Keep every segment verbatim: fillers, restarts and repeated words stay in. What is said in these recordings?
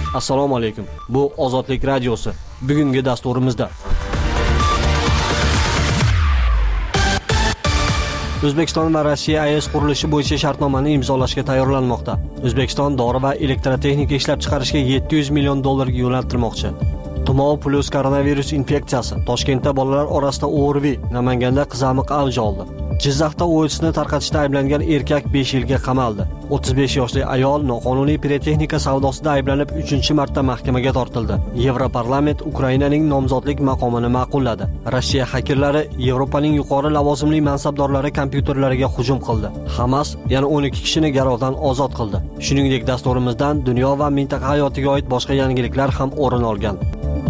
Assalomu alaykum. Bu Ozodlik radiosi. Bugungi dasturimizda O'zbekiston va Rossiya A E S qurilishi bo'yicha shartnomani imzolashga tayyorlanmoqda. O'zbekiston dori va elektrotexnika ishlab chiqarishga yetti yuz million dollarga yo'naltirmoqchi. Tumov plus koronavirus infeksiyasi. Toshkentda bolalar orasida O R V, Namanganda qizamiq avj oldi. Jizzaxda O S ni tarqatishda ayblangan erkak besh yilga qamaldi. o'ttiz besh yoshli ayol noqonuniy pirotexnika savdosida ayblanib uchinchi marta mahkamaga tortildi. Yevroparlament Ukrainaning nomzodlik maqomini ma'qulladi. Rossiya xakerlari Yevropaning yuqori lavozimli mansabdorlari kompyuterlariga hujum qildi. Hamas yana o'n ikki kishini garovdan ozod qildi. Shuningdek, dasturimizdan dunyo va mintaqa hayotiga oid boshqa yangiliklar ham o'rin olgan.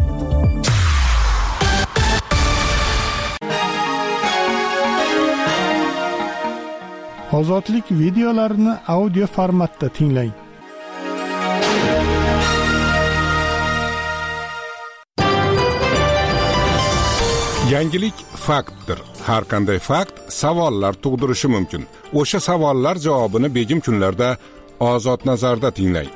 Ozodlik videolarini audio formatda tinglang. Yangilik faktdir. Har qanday fakt savollar tug'dirishi mumkin. O'sha savollar javobini begim kunlarda Ozod nazarda tinglang.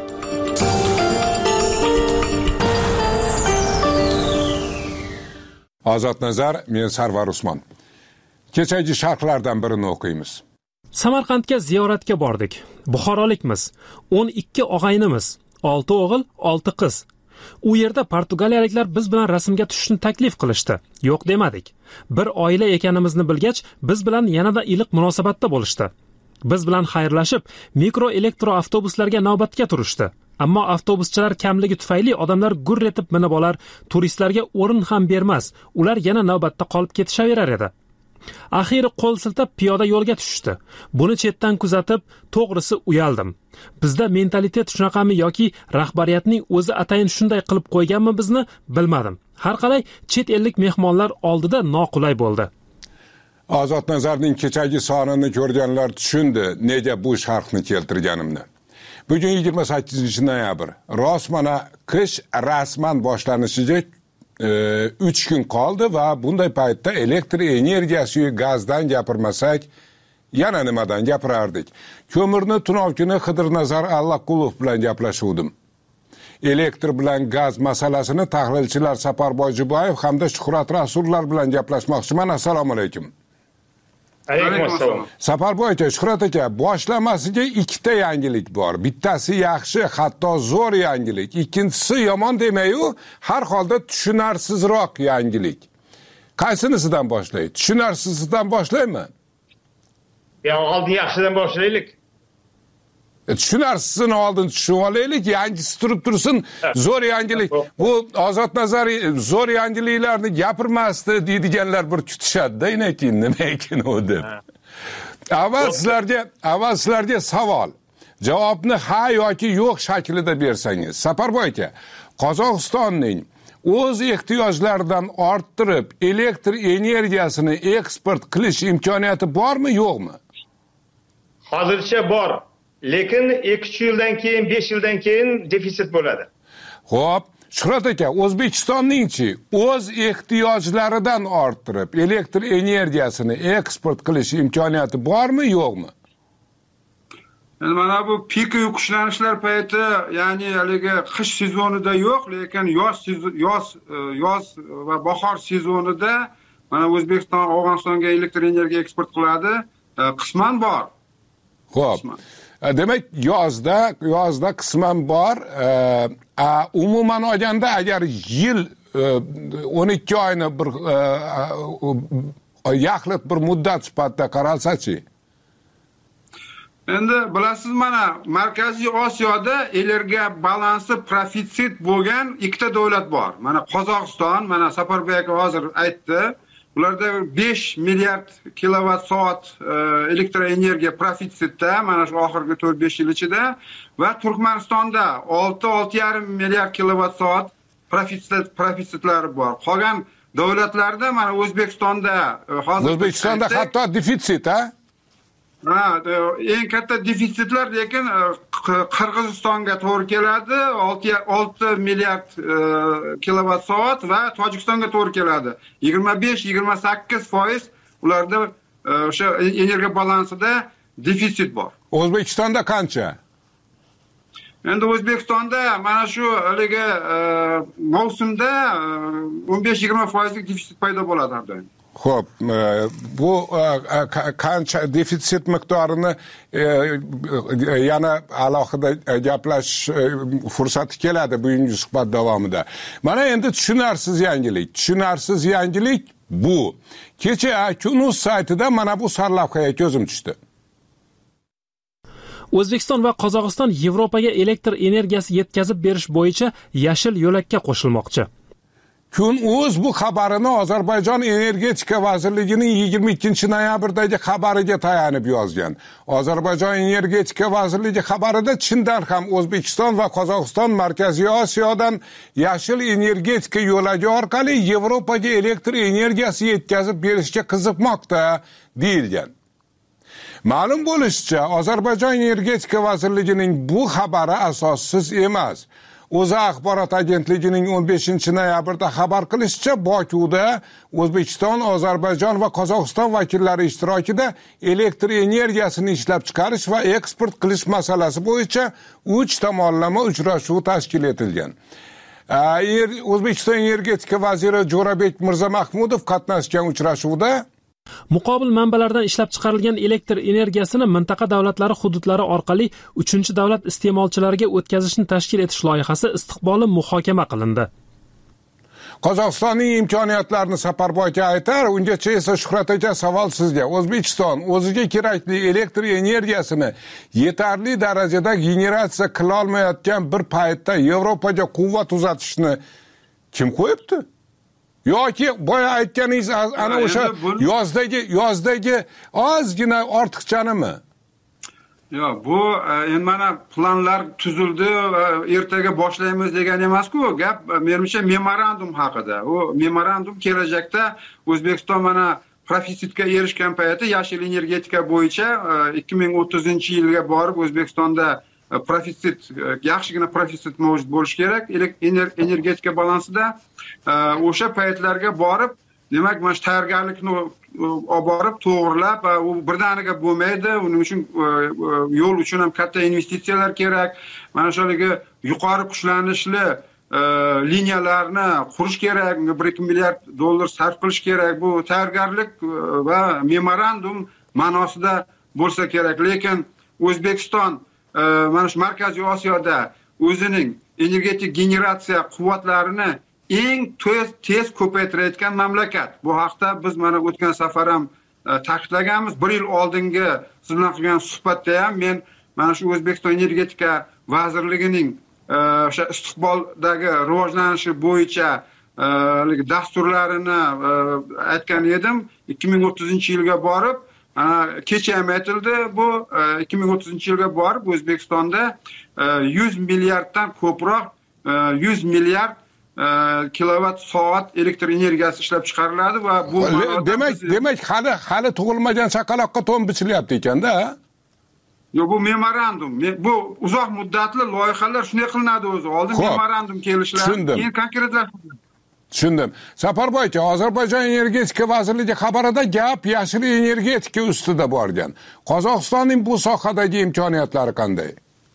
Ozod nazar, men Sarvar Usmon. Kechagi sharhlardan birini o'qiymiz. Samarqandga ziyoratga bordik. Buxorolikmiz. o'n ikki og'aynimiz. olti o'g'il, olti qiz. U yerda portugaliyaliklar biz bilan rasmga tushishni taklif qilishdi. Yo'q demadik. Bir oila ekanimizni bilgach, biz bilan yanada iliq munosabatda bo'lishdi. Biz bilan xayrlashib, mikro elektro avtobuslarga navbatga turishdi. Ammo avtobuschilar kamligi tufayli odamlar gurr etib minib olar, turistlarga o'rin ham bermas. Ular yana navbatda qolib ketishaverar edi. Axiri qo'l siltab piyoda yo'lga tushdi. Buni chetdan kuzatib, to'g'risi uyaldim. Bizda mentalitet shunaqami yoki rahbariyatning o'zi atayin shunday qilib qo'yganmi bizni bilmadim. Har qalay chet ellik mehmonlar oldida noqulay bo'ldi. Ozod nazarning kechagi sonini ko'rganlar tushundi nega bu sharhni keltirganimni. Bugun yigirma sakkizinchi noyabr. Rost mana qish rasman boshlanishiga uch kun qoldi va bunday paytda elektr energiyasi gazdan gapirmasak yana nimadan gapirardik. Ko'mirni tunovkini Xidirnazar Allaqulov bilan gaplashuvdim. Elektr bilan gaz masalasini tahlilchilar Saparboy Juboyev hamda Shuhrat Rasullar bilan gaplashmoqchiman. Assalomu alaykum. Alaykum assalom. Saparboy aka, Shuhrat aka, boshlamasiga ikkita yangilik bor. Bittasi yaxshi, hatto zo'r yangilik. Ikkinchisi yomon demayu, har holda tushunarsizroq yangilik. Qaysinisidan boshlaydi? Tushunarsizdan boshlaymi? Ya, oldin yaxshidan boshlaylik. E, tushunarsizini oldin tushunib olaylik, yangisi turib tursin, zo'r yangilik. Bu Ozod nazari zo'r yangiliklarni gapirmasdi deydiganlar bir kutishadi-da, keyin nima ekan u deb. Avval sizlarga, avval sizlarga savol. Javobni ha yoki yo'q shaklida bersangiz. Saparboy aka, Qozog'istonning o'z ehtiyojlaridan orttirib elektr energiyasini eksport qilish imkoniyati bormi, yo'qmi? Hozircha bor. Lekin ikki uch yildan keyin, besh yildan keyin defisit bo'ladi. Xo'p, Shuhrat aka, O'zbekistonning-chi o'z ehtiyojlaridan orttirib elektr energiyasini eksport qilish imkoniyati bormi, yo'qmi? Yani mana bu pik yuqishlanishlar payti, ya'ni haligi qish sezonida yo'q, lekin yoz yoz yoz va bahor sezonida mana O'zbekiston Afg'onistonga elektr energiya eksport qiladi, qisman bor. Xo'p. Demak, yozda, yozda qisman bor. E, umuman olganda agar yil o'n ikki oyni bir yaxlit bir muddat sifatida qaralsa-chi? Endi bilasiz, mana Markaziy Osiyoda energiya balansi profitsit bo'lgan ikkita davlat bor. Mana Qozog'iston, mana Saparboy aka hozir aytdi. Ularda besh milliard kilovat soat elektr energiya profitsitda, mana shu oxirgi to'rt besh yil ichida, va Turkmanistonda olti olti yarim milliard kilovat soat profitsit profitsitlar bor. Qolgan davlatlarda mana O'zbekistonda hozir O'zbekistonda hatto defitsit, ha? Ha, eng katta defitsitlar lekin Qirg'izistonga to'g'ri keladi, olti milliard kilovat soat va Tojikistonga to'g'ri keladi. yigirma besh yigirma sakkiz foiz ularda o'sha energiya balansida defitsit bor. O'zbekistonda qancha? Endi O'zbekistonda mana shu haligi mavsumda o'n besh yigirma foizlik defitsit paydo bo'ladi har doim. Xo'p, bu qancha defitsit miqdorini yana alohida gaplash fursati keladi bugungi suhbat davomida. Mana endi tushunarsiz yangilik. Tushunarsiz yangilik bu. Kecha Kunuz saytida mana bu sarlavhaga ko'zim tushdi. O'zbekiston va Qozog'iston Yevropaga elektr energiyasi yetkazib berish bo'yicha yashil yo'lakka qo'shilmoqchi. Kun.uz bu xabarini Ozarbayjon Energetika vazirligining yigirma ikkinchi noyabrdagi xabariga tayanib yozgan. Ozarbayjon Energetika vazirligi xabarida chindan ham O'zbekiston va Qozog'iston Markaziy Osiyodan yashil energetika yo'lagi orqali Yevropaga elektr energiyasi yetkazib berishga qiziqmoqda deyilgan. Ma'lum bo'lishicha, Ozarbayjon Energetika vazirligining bu xabari asossiz emas. O'zA axborot agentligining o'n beshinchi noyabrda xabar qilishicha, Bokuda O'zbekiston, Ozarbayjon va Qozog'iston vakillari ishtirokida elektr energiyasini ishlab chiqarish va eksport qilish masalasi bo'yicha uch tomonlama uchrashuv tashkil etilgan. O'zbekiston energetika vaziri Jo'rabek Mirzamahmudov qatnashgan uchrashuvda muqobil manbalardan ishlab chiqarilgan elektr energiyasini mintaqa davlatlari hududlari orqali uchinchi davlat iste'molchilariga o'tkazishni tashkil etish loyihasi istiqboli muhokama qilindi. Qozog'istonning imkoniyatlarini Saparboyga aytar, ungacha esa Shuhrat aka savol sizga. O'zbekiston o'ziga kerakli elektr energiyasini yetarli darajada generatsiya qila olmayotgan bir paytda Yevropaga quvvat uzatishni kim qo'yibdi? Yoki boya aytganingiz ana o'sha yozdagi yozdagi ozgina ortiqchanimi? Yo'q, bu endi mana planlar tuzildi va ertaga boshlaymiz degan emas-ku, gap menimcha memorandum haqida. U memorandum kelajakda O'zbekiston mana profitsitga erishgan payti yashil energetika bo'yicha ikki ming o'ttizinchi yilga borib O'zbekistonda profitsit, yaxshigina profitsit mavjud bo'lishi kerak energetika balansida. O'sha paytlarga borib, demak, mana tayyorgarlikni olib borib, to'g'rilab, u birdaniga bo'lmaydi. Uning uchun yo'l uchun ham katta investitsiyalar kerak. Mana shunga yuqori kuchlanishli liniyalarni qurish kerak, bir ikki milliard dollar sarf qilish kerak. Bu tayyorgarlik va memorandum ma'nosida bo'lsa kerak. Lekin O'zbekiston mana shu Markaziy Osiyoda o'zining energetik generatsiya quvvatlarini eng tez ko'paytirayotgan mamlakat. Bu haqda biz mana o'tgan safar ham ta'kidlaganmiz. Bir yil oldingi siz bilan qilgan suhbatda ham men mana shu O'zbekiston energetika vazirligining o'sha istiqboldagi rivojlanishi bo'yicha dasturlarini aytgan edim. ikki ming o'ttizinchi yilga borib, kecha ham aytildi, bu ikki ming o'ttizinchi yilga borib O'zbekistonda yuz milliarddan ko'proq yuz milliard kilovat soat elektr energiyasi ishlab chiqariladi va bu demak demak hali hali tug'ilmagan chaqaloqqa to'n bichilyapti ekanda. Yo'q, bu memorandum. Bu uzoq muddatli loyihalar shunday qilinadi o'zi. Oldin memorandum kelishlar, keyin konkretlashadi. Tushundim. Saparboy aka, Ozarbayjon Energetika vazirligi xabarida gap yashil energetika ustida borgan. Qozog'istonning bu sohadagi imkoniyatlari qanday?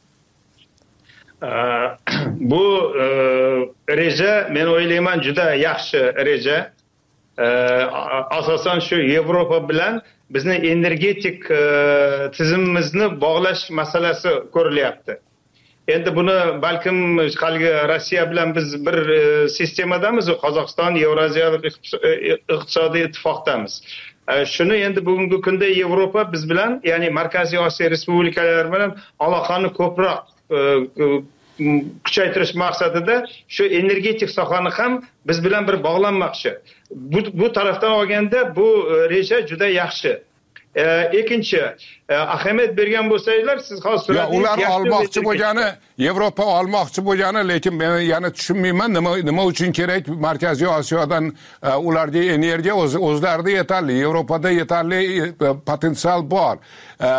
Bu reja men o'ylayman juda yaxshi reja. Asosan shu Yevropa bilan bizning energetik tizimimizni bog'lash masalasi ko'rilyapti. Endi buni balkim qalgi Rossiya bilan biz bir sistemadamiz, Qozog'iston Yevroziyalik iqtisodiy ittifoqdamiz. Shuni endi bugungi kunda Yevropa biz bilan, ya'ni Markaziy Osiyo respublikalari bilan aloqani ko'proq kuchaytirish maqsadida shu energetik sohani ham biz bilan bir bog'lanmoqchi. Bu bu tarafdan olganda bu reja juda yaxshi. Ikkinchi, ahamiyat bergan bo'lsanglar, siz hozir so'radingiz. Ular olmoqchi bo'lgani, Yevropa olmoqchi bo'lgani, lekin men yana tushunmayman, nima nima uchun kerak Markaziy Osiyodan ularga energiya o'zlarida yetarli, Yevropada yetarli potensial bor.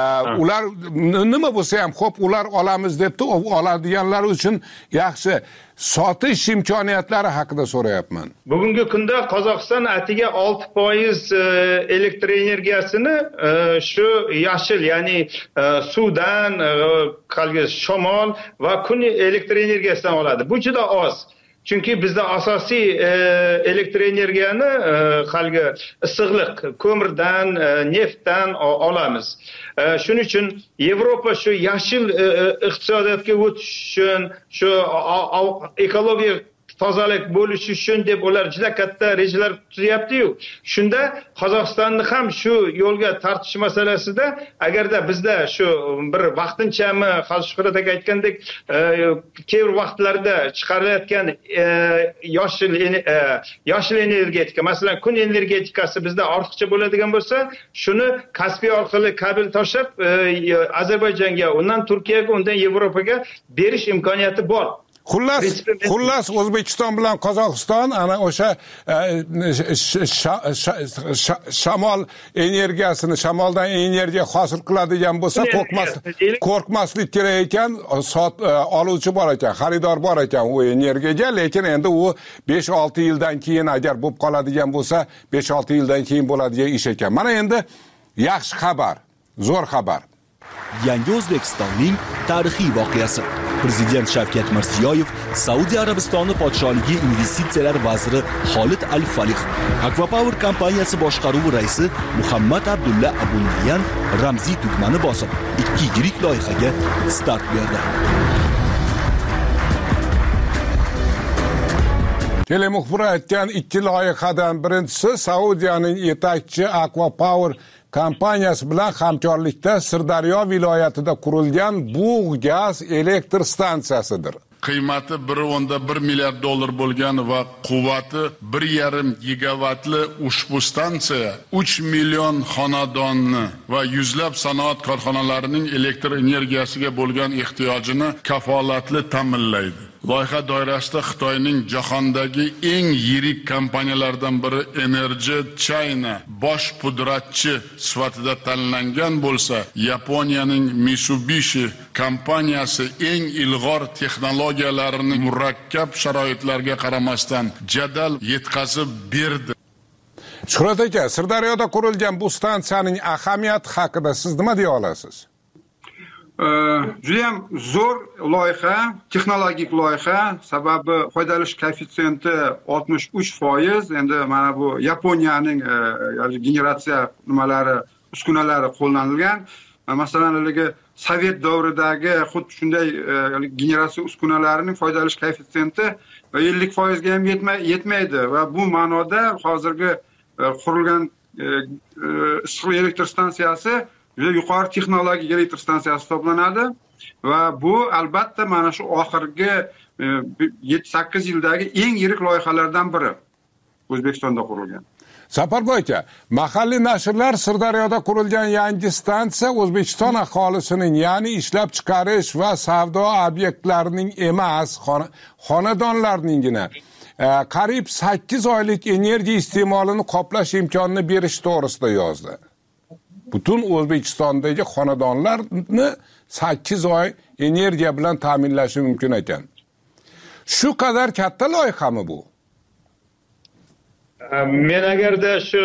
Ular nima bo'lsa ham, xo'p, ular olamiz debdi, oladiganlar uchun yaxshi. sotish imkoniyatlari haqida so'rayapman. Bugungi kunda Qozog'iston atiga olti foiz elektr energiyasini shu yashil, ya'ni suvdan, qalgi shamol va kun elektr energiyasidan oladi. Bu juda oz. Chunki bizda asosiy elektr energiyani qalgi issiqlik ko'mirdan, neftdan olamiz. Shuning uchun Yevropa shu yashil iqtisodiyotga o'tish uchun, shu ekologiya tozalik bo'lishi uchun deb ular juda katta rejalar tuzyapti-yu. Shunda Qozog'istonni ham shu yo'lga tortish masalasida agarda bizda shu bir vaqtinchami, hozir Shuhrat aka aytgandek, keyingi vaqtlarda chiqarilayotgan yoshil yoshil energetika, masalan, kun energetikasi bizda ortiqcha bo'ladigan bo'lsa, shuni Kaspiy orqali kabel tashlab Ozarbayjonga, undan Turkiyaga, undan Yevropaga berish imkoniyati bor. Xullas, xullas O'zbekiston bilan Qozog'iston ana o'sha shamol energiyasini, shamoldan energiya hosil qiladigan bo'lsa, qo'rqmaslik kerak ekan, oluvchi bor ekan, xaridor bor ekan u energiyaga, lekin endi u besh olti yildan keyin agar bo'lib qoladigan bo'lsa, besh olti yildan keyin bo'ladigan ish ekan. Mana endi yaxshi xabar, zo'r xabar. Yangi O'zbekistonning tarixiy voqeasi. Prezident Shavkat Mirziyoyev Saudiya Arabistoni podshohligi investitsiyalar vaziri Xolid Al-Falih, Aquapower kompaniyasi boshqaruvi raisi Muhammad Abdulla Abunnayan ramziy tugmani bosib, ikki yirik loyihaga start berdi. Telemuxbir aytgan ikki loyihadan birinchisi Saudiyaning yetakchi Aquapower kompaniyasi bilan hamkorlikda Sirdaryo viloyatida qurilgan Bug' gaz elektr stansiyasidir. Qiymati bir o'nda bir milliard dollar bo'lgan va quvvati bir yarim gigavatli ushbu stansiya uch million xonadonni va yuzlab sanoat korxonalarining elektr energiyasiga bo'lgan ehtiyojini kafolatli ta'minlaydi. Loyiha doirasida Xitoyning jahondagi eng yirik kompaniyalaridan biri Energy China bosh pudratchi sifatida tanlangan bo'lsa, Yaponiyaning Mitsubishi kompaniyasi eng ilg'or texnologiyalarini murakkab sharoitlarga qaramasdan jadal yetkazib berdi. Shuhrat aka, Sirdaryoda qurilgan bu stansiyaning ahamiyati haqida siz nima deya olasiz? Judayam zo'r loyiha, texnologik loyiha, sababi foydalanish koeffitsiyenti oltmish uch foiz. Endi mana bu Yaponiyaning generatsiya nimalari, uskunalari qo'llanilgan. Masalan, haligi Sovet davridagi xuddi shunday generatsiya uskunalarining foydalanish koeffitsiyenti ellik foizga ham yetmaydi va bu ma'noda hozirgi qurilgan issiq elektr stansiyasi juda yuqori texnologik elektr stansiyasi hisoblanadi va bu albatta mana shu oxirgi yetti sakkiz yildagi eng yirik loyihalardan biri O'zbekistonda qurilgan. Saparboy aka, mahalliy nashrlar Sirdaryoda qurilgan yangi stansiya O'zbekiston aholisining, ya'ni ishlab chiqarish va savdo obyektlarining emas, xonadonlarningina qariyb sakkiz oylik energiya iste'molini qoplash imkonini berish to'g'risida yozdi. Butun O'zbekistondagi xonadonlarni sakkiz oy energiya bilan ta'minlashi mumkin ekan. Shu qadar katta loyihami bu? Men agarda shu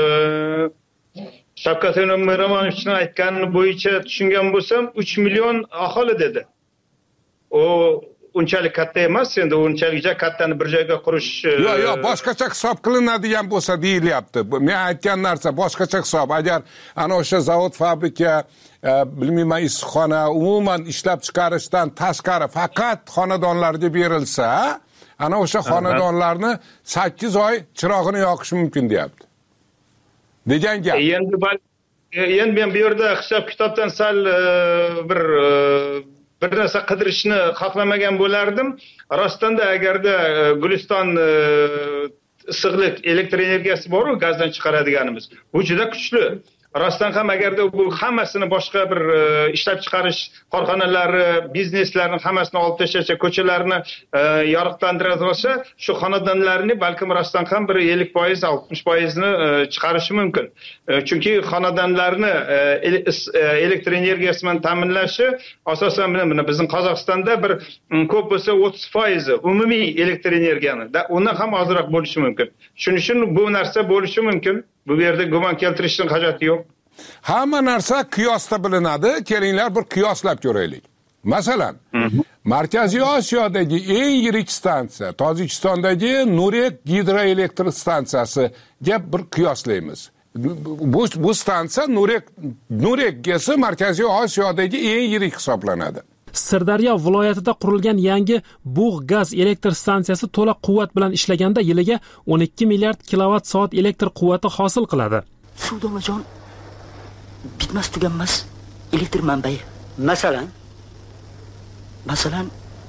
Shavkat Miromonovichning aytgani bo'yicha tushungan bo'lsam, uch million aholi dedi. O unchalik katta emas, endi unchalik kattani bir joyga qurish. Yo'q, yo'q, boshqacha hisob qilinadigan bo'lsa deyilyapti. Men aytgan narsa boshqacha hisob. Agar ana o'sha zavod, fabrika, bilmayman, issiqxona, umuman ishlab chiqarishdan tashqari faqat xonadonlarga berilsa, ana o'sha xonadonlarni sakkiz oy chirog'ini yoqish mumkin deyapti. Degan gap. Endi endi men bu yerda hisob kitobdan sal bir bir narsa qidirishni xohlamagan bo'lardim. Rostanda agarda Guliston issiqlik elektr energiyasi bor-ku, gazdan chiqaradiganimiz. Bu juda kuchli. rostdan ham agarda bu hammasini boshqa bir ishlab chiqarish korxonalari, bizneslarning hammasini olib tashlasa, ko'chalarni yorug'lantiradi bo'lsa, shu xonadonlarni balkim rostdan ham bir ellik foiz, oltmish foiz ni chiqarishi mumkin. Chunki xonadonlarni elektr energiyasi bilan ta'minlashi asosan mana bizning Qozog'istonda bir ko'p bo'lsa o'ttiz foiz umumiy elektr energiyani, undan ham ozroq bo'lishi mumkin. Shuning uchun bu narsa bo'lishi mumkin. Bu yerda gumon keltirishning hojati yo'q. Hamma narsa qiyosda bilinadi. Kelinglar bir qiyoslab ko'raylik. Masalan, Markaziy Osiyodagi eng yirik stansiya, Tojikistondagi Nurek gidroelektr stansiyasiga bir qiyoslaymiz. Bu bu stansiya Nurek Nurek gesi Markaziy Osiyodagi eng yirik hisoblanadi. Sirdaryo viloyatida qurilgan yangi Bug' gaz elektr stansiyasi to'la quvvat bilan ishlaganda yiliga o'n ikki milliard kilovat soat elektr quvvati hosil qiladi. Suvdomajon bitmas tuganmas elektr manbai. Masalan, masalan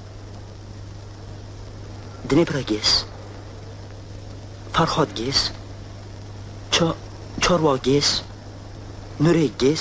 Dneprogaz, Farhodgaz, Chorvogaz, Nurekgaz,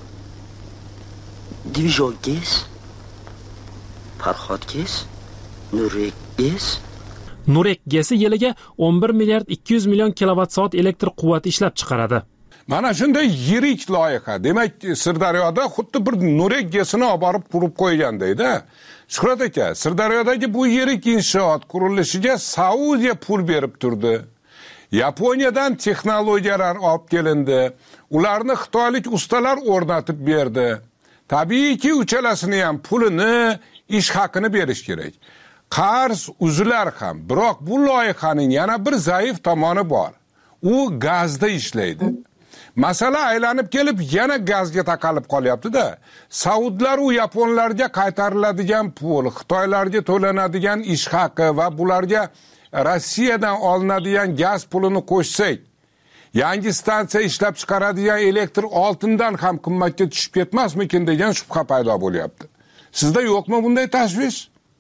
Divizhongaz, Farhodgaz, Nurekgaz. Nurek gesi yiliga o'n bir milliard ikki yuz million kilovat soat elektr quvvati ishlab chiqaradi. Mana shunday yirik loyiha. Demak, Sirdaryoda xuddi bir Nurek gesini olib borib qurib qo'ygandayda. Shuhrat aka, Sirdaryodagi bu yirik inshoot qurilishiga Saudiya pul berib turdi. Yaponiyadan texnologiyalar olib kelindi. Ularni xitoylik ustalar o'rnatib berdi. Tabiiyki, uchalasini ham pulini, ish haqini berish kerak. Qarz uzilar ham, biroq bu loyihaning yana bir zaif tomoni bor. U gazda ishlaydi. Masala aylanib kelib yana gazga taqalib qolyapti-da. Saudlar u yaponlarga qaytariladigan pul, xitoylarga to'lanadigan ish haqi va bularga Rossiyadan olinadigan gaz pulini qo'shsak, yangi stansiya ishlab chiqaradigan elektr oltindan ham qimmatga tushib ketmasmikin degan shubha paydo bo'lyapti. Sizda yo'qmi bunday tashvish?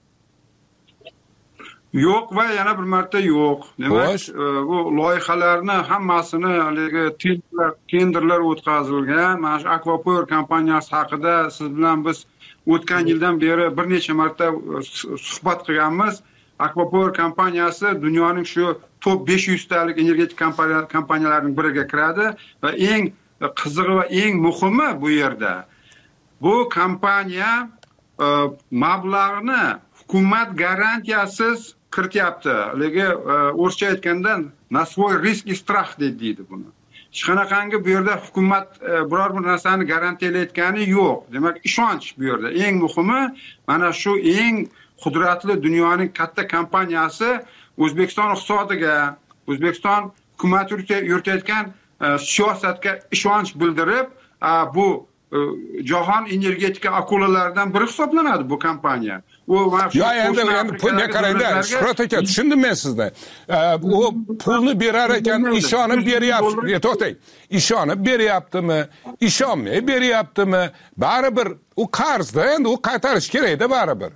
Yo'q va yana bir marta yo'q. Demak, bu loyihalarni hammasini haligi tenderlar, tenderlar o'tkazilgan. Mana shu Aquapower kompaniyasi haqida siz bilan biz o'tgan yildan beri bir necha marta suhbat qilganmiz. Aquapower kompaniyasi dunyoning shu top besh yuz talik energetik kompaniyalarining biriga kiradi va eng qizig'i va eng muhimi bu yerda bu kompaniya mablag'ni hukumat garantiyasiz kirityapti. Haligi o'rcha aytganda na svoy risk и strah deydi buni. Hech qanaqangi bu yerda hukumat biror bir narsani garantiyalayotgani yo'q. Demak, ishonch bu yerda. Eng muhimi mana shu eng qudratli dunyoning katta kompaniyasi O'zbekiston iqtisodiga, O'zbekiston hukumati yuritayotgan siyosatga ishonch bildirib, bu jahon energetika akulalaridan biri hisoblanadi bu kompaniya. U yo endi endi pulga qarangda, Shuhrat aka, tushundim men sizni. U pulni berar ekan, ishonib beryapti. To'xtang. Ishonib beryaptimi? Ishonmay beryaptimi? Baribir u qarzda, endi u qaytarish kerak-da baribir.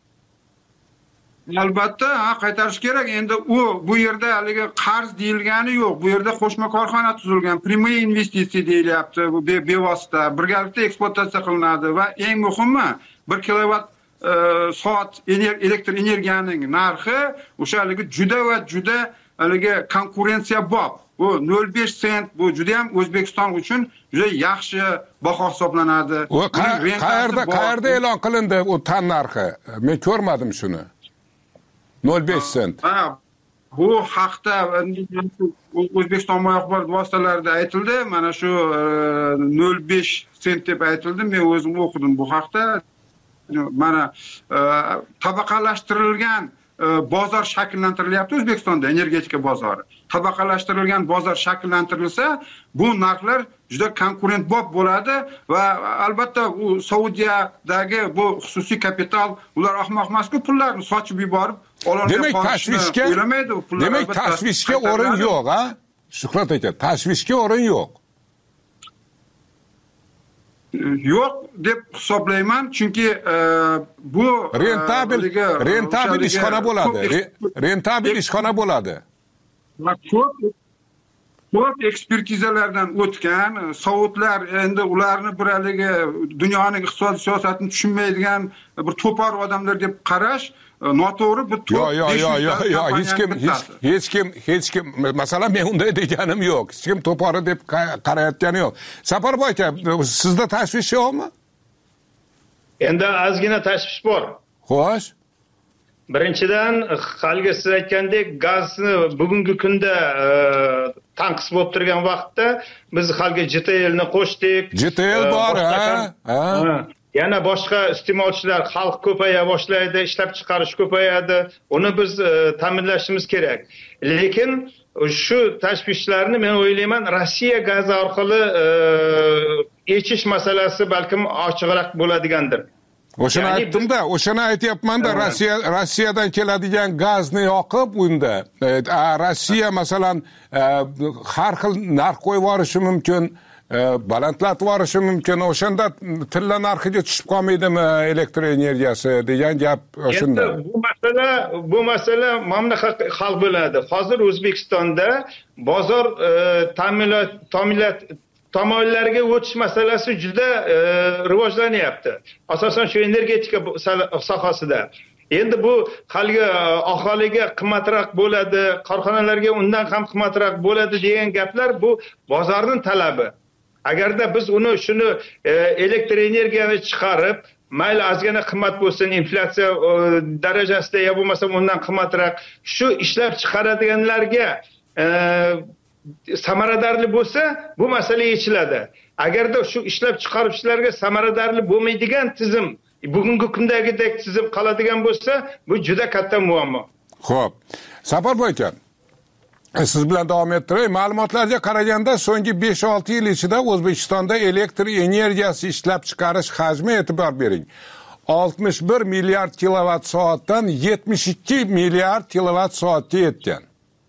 Albatta, ha, qaytarish kerak. Endi u bu yerda haligi qarz deyilgani yo'q. Bu yerda qo'shma korxona tuzilgan, prямые investitsiya deyilyapti. Bu bevosita birgalikda ekspluatatsiya qilinadi va eng muhimi bir kilovat soat elektr energiyaning narxi o'sha haligi juda va juda haligi konkurensiya bop. Bu nol besh sent, bu juda ham O'zbekiston uchun juda yaxshi baho hisoblanadi. U qayerda qayerda e'lon qilindi u tan narxi? Men ko'rmadim shuni. nol besh sent. Ha, bu haqda O'zbekiston axborot vositalarida aytildi. Mana shu nol besh sent deb aytildi. Men o'zim o'qidim bu haqda. Mana tabaqalashtirilgan bozor shakllantirilyapti O'zbekistonda, energetika bozori. Tabaqalashtirilgan bozor shakllantirilsa, bu narxlar juda konkurentbop bo'ladi va albatta u Saudiyadagi bu xususiy kapital, ular ahmoq emas-ku, pullarni sochib yuborib ololmay demak tashvishga o'ylamaydi u pullar. Demak tashvishga o'rin yo'q, ha? Shuhrat aka, tashvishga o'rin yo'q. Yo'q deb hisoblayman, chunki bu rentabil rentabil ishxona bo'ladi. Rentabil ishxona bo'ladi. Ko'p ko'p ekspertizalardan o'tgan, Saudlar endi ularni bir haligi dunyoning iqtisodiy siyosatini tushunmaydigan bir to'por odamlar deb qarash noto'g'ri. Bu Yo'q, yo'q, yo'q, yo'q, yo'q, hech kim hech hech kim hech kim masalan men unday deganim yo'q. Hech kim to'pori deb qarayotgani yo'q. Safarboy aka, sizda tashvish yo'qmi? Endi ozgina tashvish bor. Xo'sh. Birinchidan, haligi siz aytgandek, gazni bugungi kunda tanqis bo'lib turgan vaqtda biz haligi J T L ni qo'shdik. J T L bor, ha? Yana boshqa iste'molchilar, xalq ko'paya boshlaydi, ishlab chiqarish ko'payadi. Uni biz ta'minlashimiz kerak. Lekin shu tashvishlarni men o'ylayman, Rossiya gazi orqali yechish masalasi balkim ochiqroq bo'ladigandir. O'shani aytdim-da, o'shani aytyapman-da, Rossiya Rossiyadan keladigan gazni yoqib unda Rossiya masalan har xil narx qo'yib yuborishi mumkin, balandlatib yuborishi mumkin. O'shanda tilla narxiga tushib qolmaydimi elektr energiyasi degan gap o'shanda. Bu masala bu masala mamlakat hal bo'ladi. Hozir O'zbekistonda bozor ta'minot ta'minot tomonlarga o'tish masalasi juda rivojlanyapti. Asosan shu energetika sohasida. Endi bu haligi aholiga qimmatroq bo'ladi, korxonalarga undan ham qimmatroq bo'ladi degan gaplar bu bozorning talabi. Agarda biz uni shuni elektr energiyani chiqarib, mayli ozgina qimmat bo'lsin, inflyatsiya darajasida ya bo'lmasa undan qimmatroq shu ishlab chiqaradiganlarga samaradorli bo'lsa, bu masala yechiladi. Agarda shu ishlab chiqaruvchilarga samaradorli bo'lmaydigan tizim, bugungi kundagidek tizim qoladigan bo'lsa, bu juda katta muammo. Xo'p. Safarboy aka, siz bilan davom ettiray. Ma'lumotlarga qaraganda, so'nggi besh olti yil ichida O'zbekistonda elektr energiyasi ishlab chiqarish hajmi, e'tibor bering, oltmish bir milliard kilovatt soatdan yetmish ikki milliard kilovatt soatga yetgan.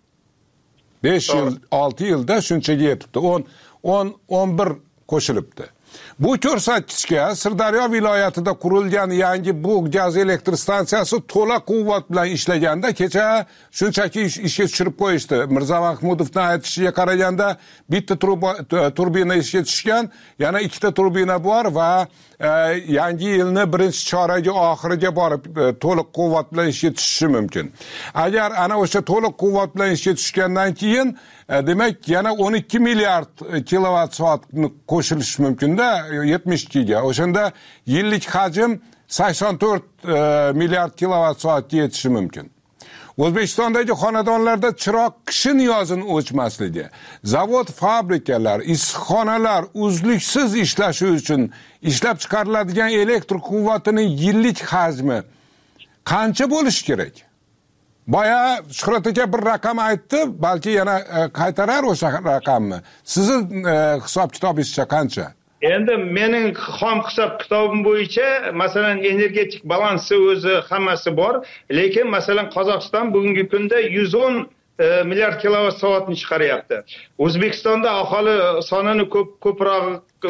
besh yil, olti yilda shunchaga yetibdi. o'n o'n bir qo'shilibdi. Bu ko'rsatkichga Sirdaryo viloyatida qurilgan yangi bu gaz elektr stansiyasi to'la quvvat bilan ishlaganda kecha shunchaki ishga tushirib qo'yishdi. Mirzo Mahmudovning aytishiga qaraganda bitta turbina ishga tushgan, yana ikkita turbina bor va yangi yilni birinchi choragi oxiriga borib to'liq quvvat bilan ishga tushishi mumkin. Agar ana o'sha to'liq quvvat bilan ishga tushgandan keyin demak yana o'n ikki milliard kilovatt soatni qo'shilish mumkin-da yetmish ikkiga. O'shanda yillik hajm sakson to'rt milliard kilovatt soatga yetishi mumkin. O'zbekistondagi xonadonlarda chiroq qishin yozin o'chmasligi, zavod, fabrikalar, issiqxonalar uzluksiz ishlashi uchun ishlab chiqariladigan elektr quvvatining yillik hajmi qancha bo'lishi kerak? Boya Shuhrat aka bir raqam aytdi, balki yana qaytarar o'sha raqamni. Sizning hisob kitobingizcha qancha? Endi mening xom hisob kitobim bo'yicha masalan energetik balansi o'zi hammasi bor, lekin masalan Qozog'iston bugungi kunda yuz o'n milliard kilovatt soatni chiqaryapti. O'zbekistonda aholi sonini ko'p ko'proq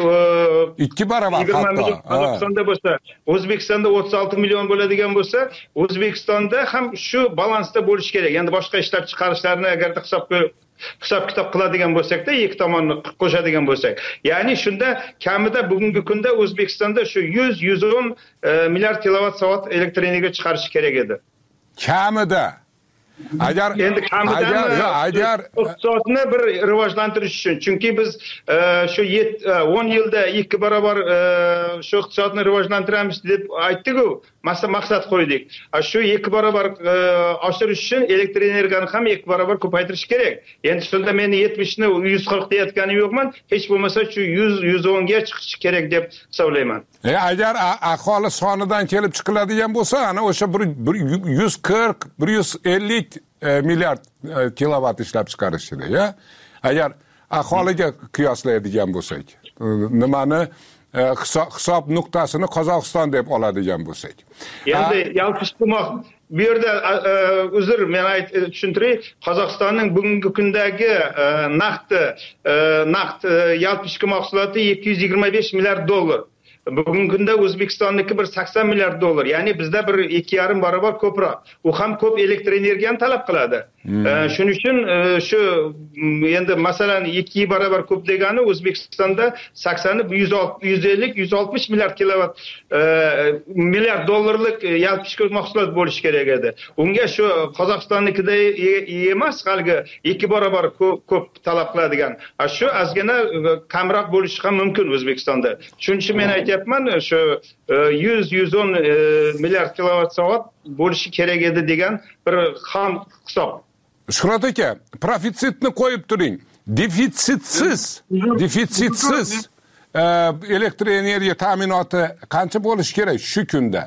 ikki barobar hatto. Qozog'istonda bo'lsa, O'zbekistonda o'ttiz olti million bo'ladigan bo'lsa, O'zbekistonda ham shu balansda bo'lish kerak. Endi boshqa ishlab chiqarishlarni agarda hisobga hisob kitob qiladigan bo'lsak-da, ikki tomonni qo'shadigan bo'lsak, ya'ni shunda kamida bugungi kunda O'zbekistonda shu yuz yuz o'n milliard kilovatt soat elektr energiya chiqarish kerak edi. Kamida. Agar endi kamida agar iqtisodni bir rivojlantirish uchun, chunki biz shu o'n yilda ikki barobar shu iqtisodni rivojlantiramiz deb aytdik-ku, maqsad qo'ydik. Shu ikki barobar oshirish uchun elektr energiyani ham ikki barobar ko'paytirish kerak. Endi shunda men yetmish ni yuz qirq deyotganim yo'qman, hech bo'lmasa shu yuz yuz o'n ga chiqish kerak deb hisoblayman. E agar aholi sonidan kelib chiqiladigan bo'lsa, ana o'sha yuz qirq bir yuz ellik milliard kilovatt ishlab chiqarishdi, ya. Agar aholiga qiyoslaydigan bo'lsak, nimani hisob nuqtasini Qozog'iston deb oladigan bo'lsak. Endi yalpish qilmoq bu yerda uzr men tushuntiray, Qozog'istonning bugungi kundagi naqd naqd yalpish mahsuloti ikki yuz yigirma besh milliard dollar. Bugungi kunda O'zbekistonniki bir sakson milliard dollar. Ya'ni bizda bir ikki yarim barobar ko'proq. U ham ko'p elektr energiyani talab qiladi. Shuning uchun shu endi masalan ikki barobar ko'p degani O'zbekistonda sakson, yuz ellik, yuz oltmish milliard kilovat milliard dollarlik yalpi ichki mahsulot bo'lishi kerak edi. Unga shu Qozog'istonnikidek emas, haligi ikki barobar ko'p talab qiladigan. Shu ozgina kamroq bo'lishi ham mumkin O'zbekistonda. Shuning uchun men aytyapman, shu yuz yuz o'n milliard kilovat soat bo'lishi kerak edi degan bir ham hisob. Shuhrat aka, profitsitni qo'yib turing. Defitsitsiz, defitsitsiz elektr energiya ta'minoti qancha bo'lishi kerak shu kunda?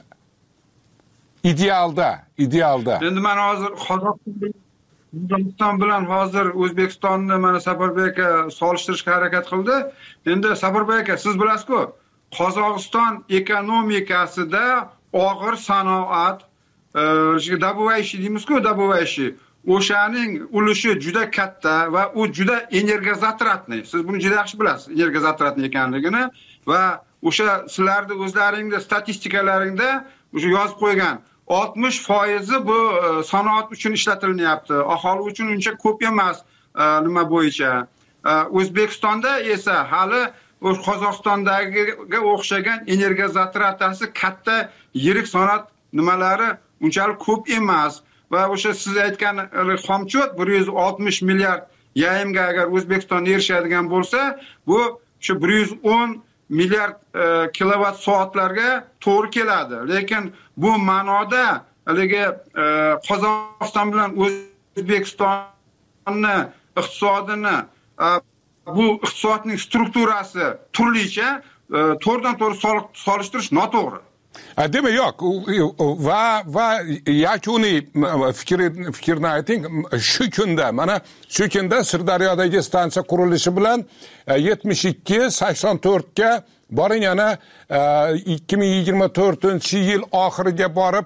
Idealda, idealda. Endi men hozir Qozog'iston bilan hozir O'zbekistonni mana Saforbek aka solishtirishga harakat qildi. Endi Saforbek aka, siz bilasiz-ku, Qozog'iston ekonomikasida og'ir sanoat, добывающий deymiz-ku, добывающий o'shaning ulushi juda katta va u juda energozatratni. Siz buni juda yaxshi bilasiz, energozatratni ekanligini va o'sha sizlarning o'zlaringizning statistikalaringda o'sha yozib qo'ygan oltmish foiz bu sanoat uchun ishlatilyapti. Aholi uchun uncha ko'p emas nima bo'yicha. O'zbekistonda esa hali Qozog'istondagiga o'xshagan energozatratasi katta yirik sanoat nimalari unchalik ko'p emas. Va o'sha siz aytgan xomchot bir yuz oltmish milliard yaimga agar O'zbekiston erishadigan bo'lsa, bu shu bir yuz o'n milliard kilovat soatlarga to'g'ri keladi. Lekin bu ma'noda haligi Qozog'iston bilan O'zbekistonni iqtisodini, bu iqtisodning strukturasi turlicha, to'g'ridan to'g'ri solishtirish noto'g'ri. Demak, yo'q, va va yakuniy fikrni ayting. Shu kunda, mana shu kunda Sirdaryodagi stansiya qurilishi bilan yetmish ikki sakson to'rt ga boring, yana ikki ming yigirma to'rtinchi yil oxiriga borib,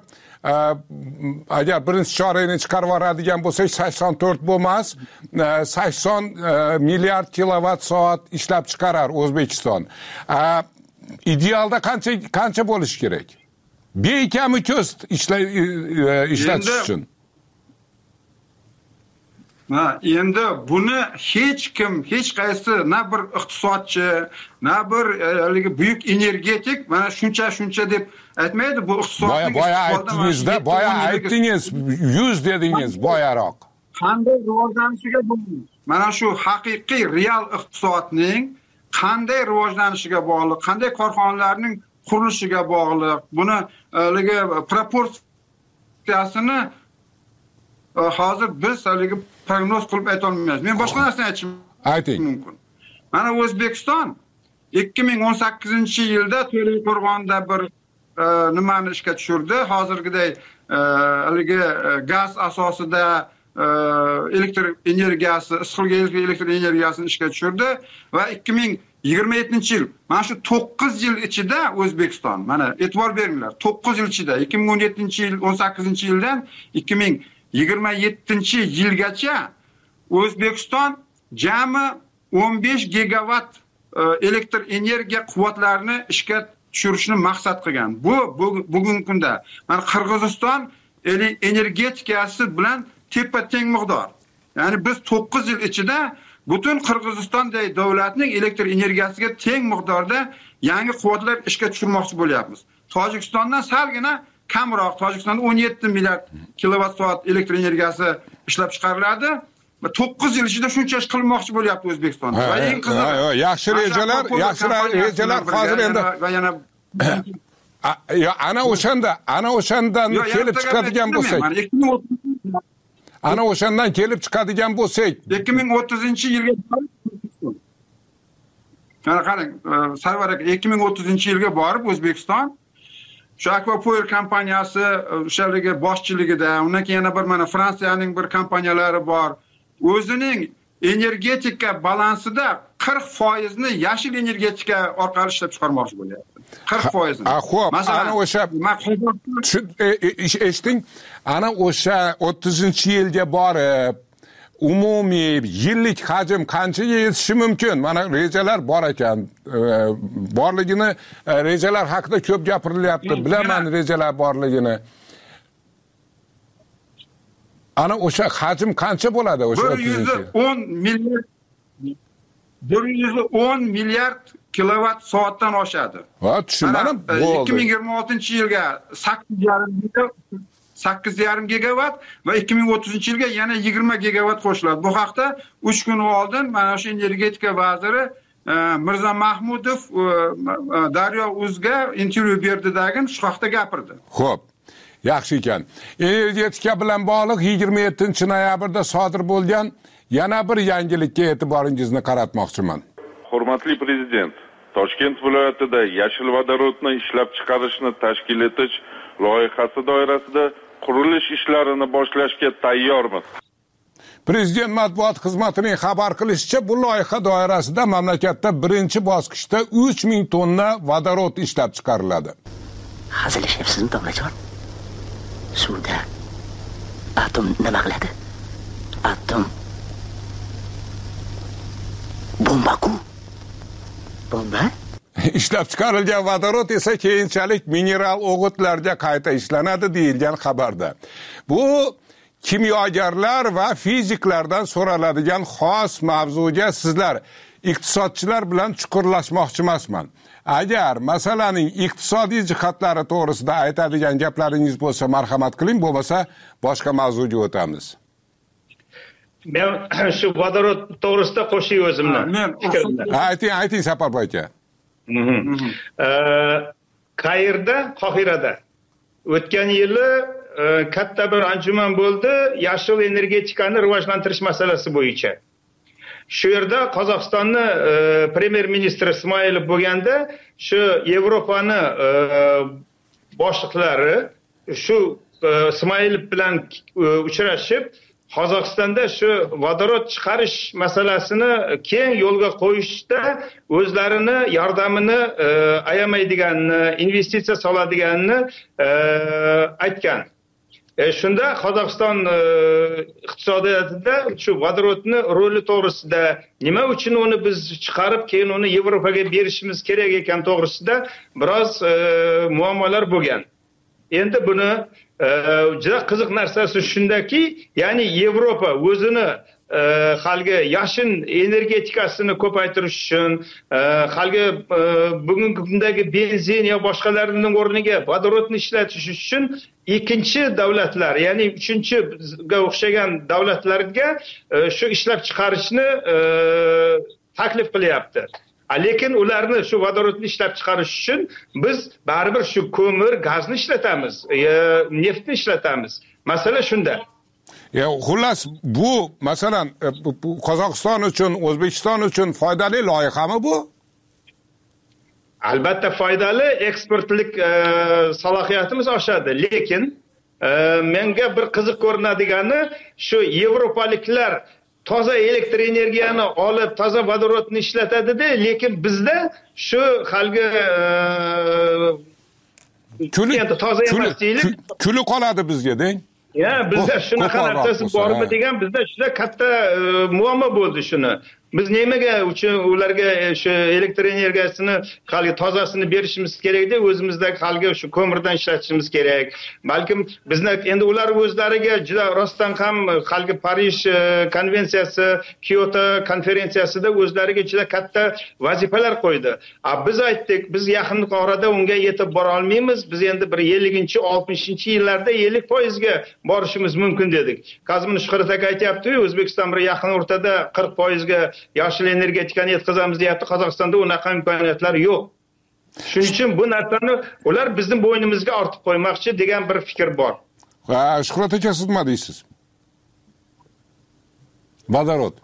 agar birinchi chorakni chiqarib yuboradigan bo'lsak, sakson to'rt bo'lmas, sakson milliard kilovat soat ishlab chiqarar O'zbekiston. Idealda qancha qancha bo'lishi kerak? Bekami ko'z ishlatish uchun. Ha, endi buni hech kim, hech qaysi na bir iqtisodchi, na bir haligi buyuk energetik mana shuncha shuncha deb aytmaydi. Bu iqtisodning boya aytdingizda, boya aytdingiz, yuz dedingiz boyaroq. Qanday rivojlanishiga bog'liq. Mana shu haqiqiy real iqtisodning qanday rivojlanishiga bog'liq, qanday korxonalarning qurilishiga bog'liq. Buni haligi proporsiyasini hozir biz haligi prognoz qilib ayta olmaymiz. Men boshqa narsani aytishim mumkin. Mana O'zbekiston ikki ming o'n sakkizinchi yilda To'raqo'rg'onda bir nimani ishga tushirdi. Hozirgidek haligi gaz asosida elektr energiyasi, issiqlik elektr energiyasini ishga tushirdi va ikki ming yigirma yettinchi yil, mana shu to'qqiz yil ichida O'zbekiston, mana e'tibor beringlar, to'qqiz yil ichida ikki ming o'n yettinchi yil, o'n sakkizinchi yildan ikki ming yigirma yettinchi yilgacha O'zbekiston jami o'n besh gigavat elektr energiya quvvatlarini ishga tushirishni maqsad qilgan. Bu bugungi kunda mana Qirg'iziston energetikasi bilan tepa teng miqdor. Ya'ni biz to'qqiz yil ichida butun Qirg'izistondagi davlatning elektr energiyasiga teng miqdorda yangi quvvatlar ishga tushirmoqchi bo'lyapmiz. Tojikistondan salgina kamroq, Tojikistonda o'n yetti milliard kilovat soat elektr energiyasi ishlab chiqariladi. to'qqiz yil ichida shuncha ish qilmoqchi bo'lyapti O'zbekistonda. Va eng qizig'i, yaxshi rejalar, yaxshi rejalar hozir endi va yana yo ana o'shanda, ana o'shandan kelib chiqadigan bo'lsak, ana o'shandan kelib chiqadigan bo'lsak, ikki ming o'ttizinchi yilga mana qarang, Sarvar aka, ikki ming o'ttizinchi yilga borib O'zbekiston shu Aquapower kompaniyasi o'shaligi boshchiligida, undan keyin yana bir mana Fransiyaning bir kompaniyalari bor. O'zining energetika balansida qirq foiz ni yashil energetika orqali ishlab chiqarmoqchi bo'lyapti. qirq foiz ni. Masalan, ana o'sha eshiting, ana o'sha o'ttizinchi yilga borib umumiy yillik hajm qanchaga yetishi mumkin? Mana rejalar bor ekan. Borligini, rejalar haqida ko'p gapirilyapti. Bilaman rejalar borligini. Ana o'sha hajm qancha bo'ladi o'sha bir yuz o'n milliard bir yuz o'n milliard kilovat soatdan oshadi. Va tushunmadim. ikki ming yigirma oltinchi yilga sakkiz yarim gigavat va ikki ming o'ttizinchi yilga yana yigirma gigavat qo'shiladi. Bu haqda uch kun oldin mana shu energetika vaziri Mirzo Mahmudov Daryo Uzga intervyu berdidagi shu haqda gapirdi. Xo'p. Yaxshi ekan. Energetika bilan bog'liq yigirma yettinchi noyabrda sodir bo'lgan yana bir yangilikka e'tiboringizni qaratmoqchiman. Hurmatli prezident, Toshkent viloyatida yashil vodorodni ishlab chiqarishni tashkil etish loyihasi doirasida qurilish ishlarini boshlashga tayyormiz. Prezident matbuot xizmatining xabar qilishicha, bu loyiha doirasida mamlakatda birinchi bosqichda uch ming tonna vodorod ishlab chiqariladi. Hazillashyapsizmi, domlajon? Suvda atom nima qiladi? Atom bomba-ku. Bomba? Ishlab chiqarilgan vodorod esa keyinchalik mineral o'g'itlarga qayta ishlanadi deyilgan xabarda. Bu kimyogarlar va fiziklardan so'raladigan xos mavzuga sizlar iqtisodchilar bilan chuqurlashmoqchi emasman. Agar masalaning iqtisodiy jihatlari to'g'risida aytadigan gaplaringiz bo'lsa, marhamat qiling, bo'lmasa boshqa mavzuga o'tamiz. Men shu vodorod to'g'risida qo'shiy o'zimni fikrimni. Ayting, ayting Saparboy aka. Qayerda? Qohirada. O'tgan yili katta bir anjuman bo'ldi, yashil energetikani rivojlantirish masalasi bo'yicha. Shu yerda Qozog'istonni premyer ministri Ismoilov bo'lganda, shu Yevropani boshliqlari shu Ismoilov bilan uchrashib, Qozog'istonda shu vodorod chiqarish masalasini keng yo'lga qo'yishda o'zlarini yordamini ayamaydiganini, investitsiya soladiganini aytgan. E, shunda Qozog'iston iqtisodiyotida shu vodorodni roli to'g'risida, nima uchun uni biz chiqarib keyin uni Yevropaga berishimiz kerak ekan to'g'risida biroz muammolar bo'lgan. Endi buni juda qiziq narsasi shundaki, ya'ni Yevropa o'zini halgi yashin energetikasini ko'paytirish uchun, halgi bugungi kundagi benzin yo boshqalarining o'rniga vodorodni ishlatish uchun ikkinchi davlatlar, ya'ni uchinchiga o'xshagan davlatlarga shu ishlab chiqarishni taklif qilyapti. Lekin ularni shu vodorodni ishlab chiqarish uchun biz baribir shu ko'mir, gazni ishlatamiz, neftni ishlatamiz. Masala shunda. Ya xullas bu masalan Qozog'iston uchun, O'zbekiston uchun foydali loyihami bu? Albatta foydali, eksportlik salohiyatimiz oshadi, lekin menga bir qiziq ko'rinadigani shu yevropaliklar toza elektr energiyani olib, toza vodorodni ishlatadi-da, lekin bizda shu halgi kuli toza emas deylik, kuli qoladi bizga deng. Ya, bizda shunaqa narsasi bormi degan, bizda juda katta muammo bo'ldi shuni. Biz nimaga uchun ularga shu elektr energiyasini halgi tozasini berishimiz kerak-da, o'zimizda halgi shu ko'mirdan ishlatishimiz kerak. Balkim bizni endi ular o'zlariga juda rostdan ham halgi Parij konvensiyasi, Kyoto konferensiyasida o'zlariga juda katta vazifalar qo'ydi. A biz aytdik, biz yaqin orada unga yetib bora olmaymiz. Biz endi bir ellinchi, oltmishinchi yillarda ellik foiz ga borishimiz mumkin dedik. Kazim Shuhrat aka aytayapti-ku, O'zbekiston bir yaqin o'rtada qirq foiz ga yashil energetikani yetkazamiz deyapti. Qozog'istonda unaqa imkoniyatlar yo'q. Shuning uchun bu narsani ular bizning bo'ynimizga ortib qo'ymoqchi degan bir fikr bor. Ha, Shuhrat aka, siz nima deysiz? Vodorod.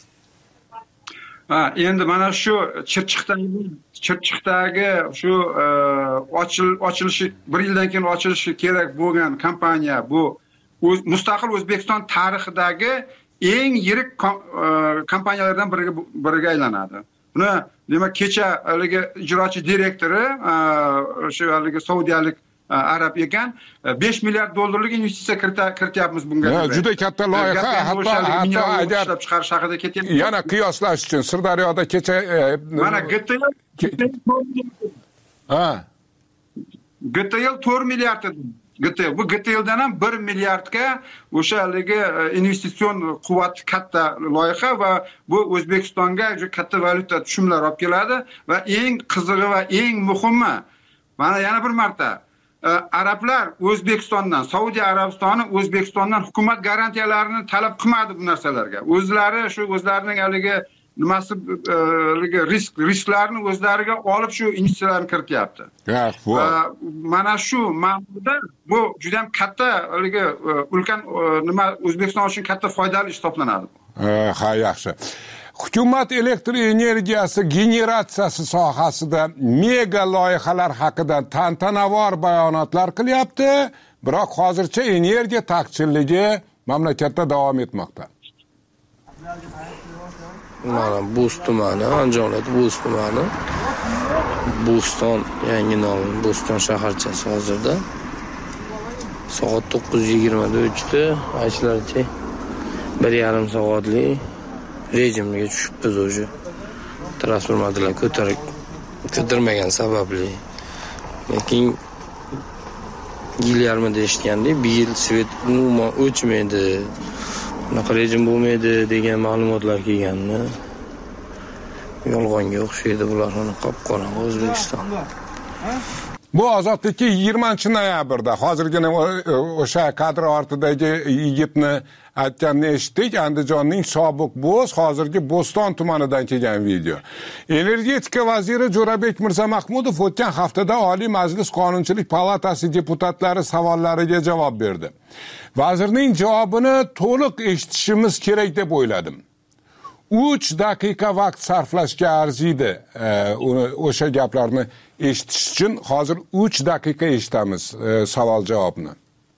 Ha, endi mana shu Chirchiqdagi Chirchiqdagi shu ochil ochilishi bir yildan keyin ochilishi kerak bo'lgan kompaniya bu mustaqil O'zbekiston tarixidagi eng yirik kompaniyalardan biriga biriga aylanadi. Buni demak kecha haligi ijrochi direktori o'sha haligi saudiyalik arab ekan, besh milliard dollarlik investitsiya kirityapmiz bunga. Ya, juda katta loyiha, hatto hatto agar ishlab chiqarish haqida ketyapti. Yana qiyoslash uchun Sirdaryoda kecha mana G T L Ha. G T L to'rt milliard edi. G T L. Bu G T L'dan ham bir milliardga o'sha haligi investitsion quvvati katta loyiha va bu O'zbekistonga juda katta valyuta tushumlar olib keladi va eng qizig'i va eng muhimi, mana yana bir marta arablar O'zbekistondan, Saudiya Arabistoni O'zbekistondan hukumat garantiyalarini talab qilmadi bu narsalarga. O'zlari shu o'zlarining haligi nimasi risk risklarni o'zlariga olib shu investitsiyalarni kirityapti. Mana shu ma'noda bu juda ham katta haligi ulkan nima O'zbekiston uchun katta foydali ish hisoblanadi. Ha, yaxshi. Hukumat elektr energiyasi generatsiyasi sohasida mega loyihalar haqida tantanavor bayonotlar qilyapti, biroq hozircha energiya taqchilligi mamlakatda davom etmoqda. Mana Bo'st tumani, Andijonda Bo'st tumani. Bo'ston yangi nom, Bo'ston shaharchasi hozirda. Soat to'qqiz yigirmada o'chdi, aytishlaricha bir yarim soatlik rejimga tushibmiz o'sha. Transformatorlar ko'tarib ko'tarmagan sababli. Lekin yil yarmida eshitgandik, bir yil svet umuman o'chmaydi. Bunaqa rejim bo'lmaydi degan ma'lumotlar kelganmi? Yolg'onga o'xshaydi bular, uni qop-qora O'zbekiston. Bu ozodlikka yigirmanchi noyabrda hozirgina o'sha kadr ortidagi yigitni aytganini eshitdik. Andijonning sobiq Bo'z, hozirgi Bo'ston tumanidan kelgan video. Energetika vaziri Jo'rabek Mirzamahmudov o'tgan haftada Oliy Majlis Qonunchilik palatasi deputatlari savollariga javob berdi. Vazirning javobini to'liq eshitishimiz kerak deb o'yladim. uch daqiqa vaqt sarflashga arziydi uni o'sha gaplarni eshitish uchun. Hozir uch daqiqa eshitamiz savol javobni.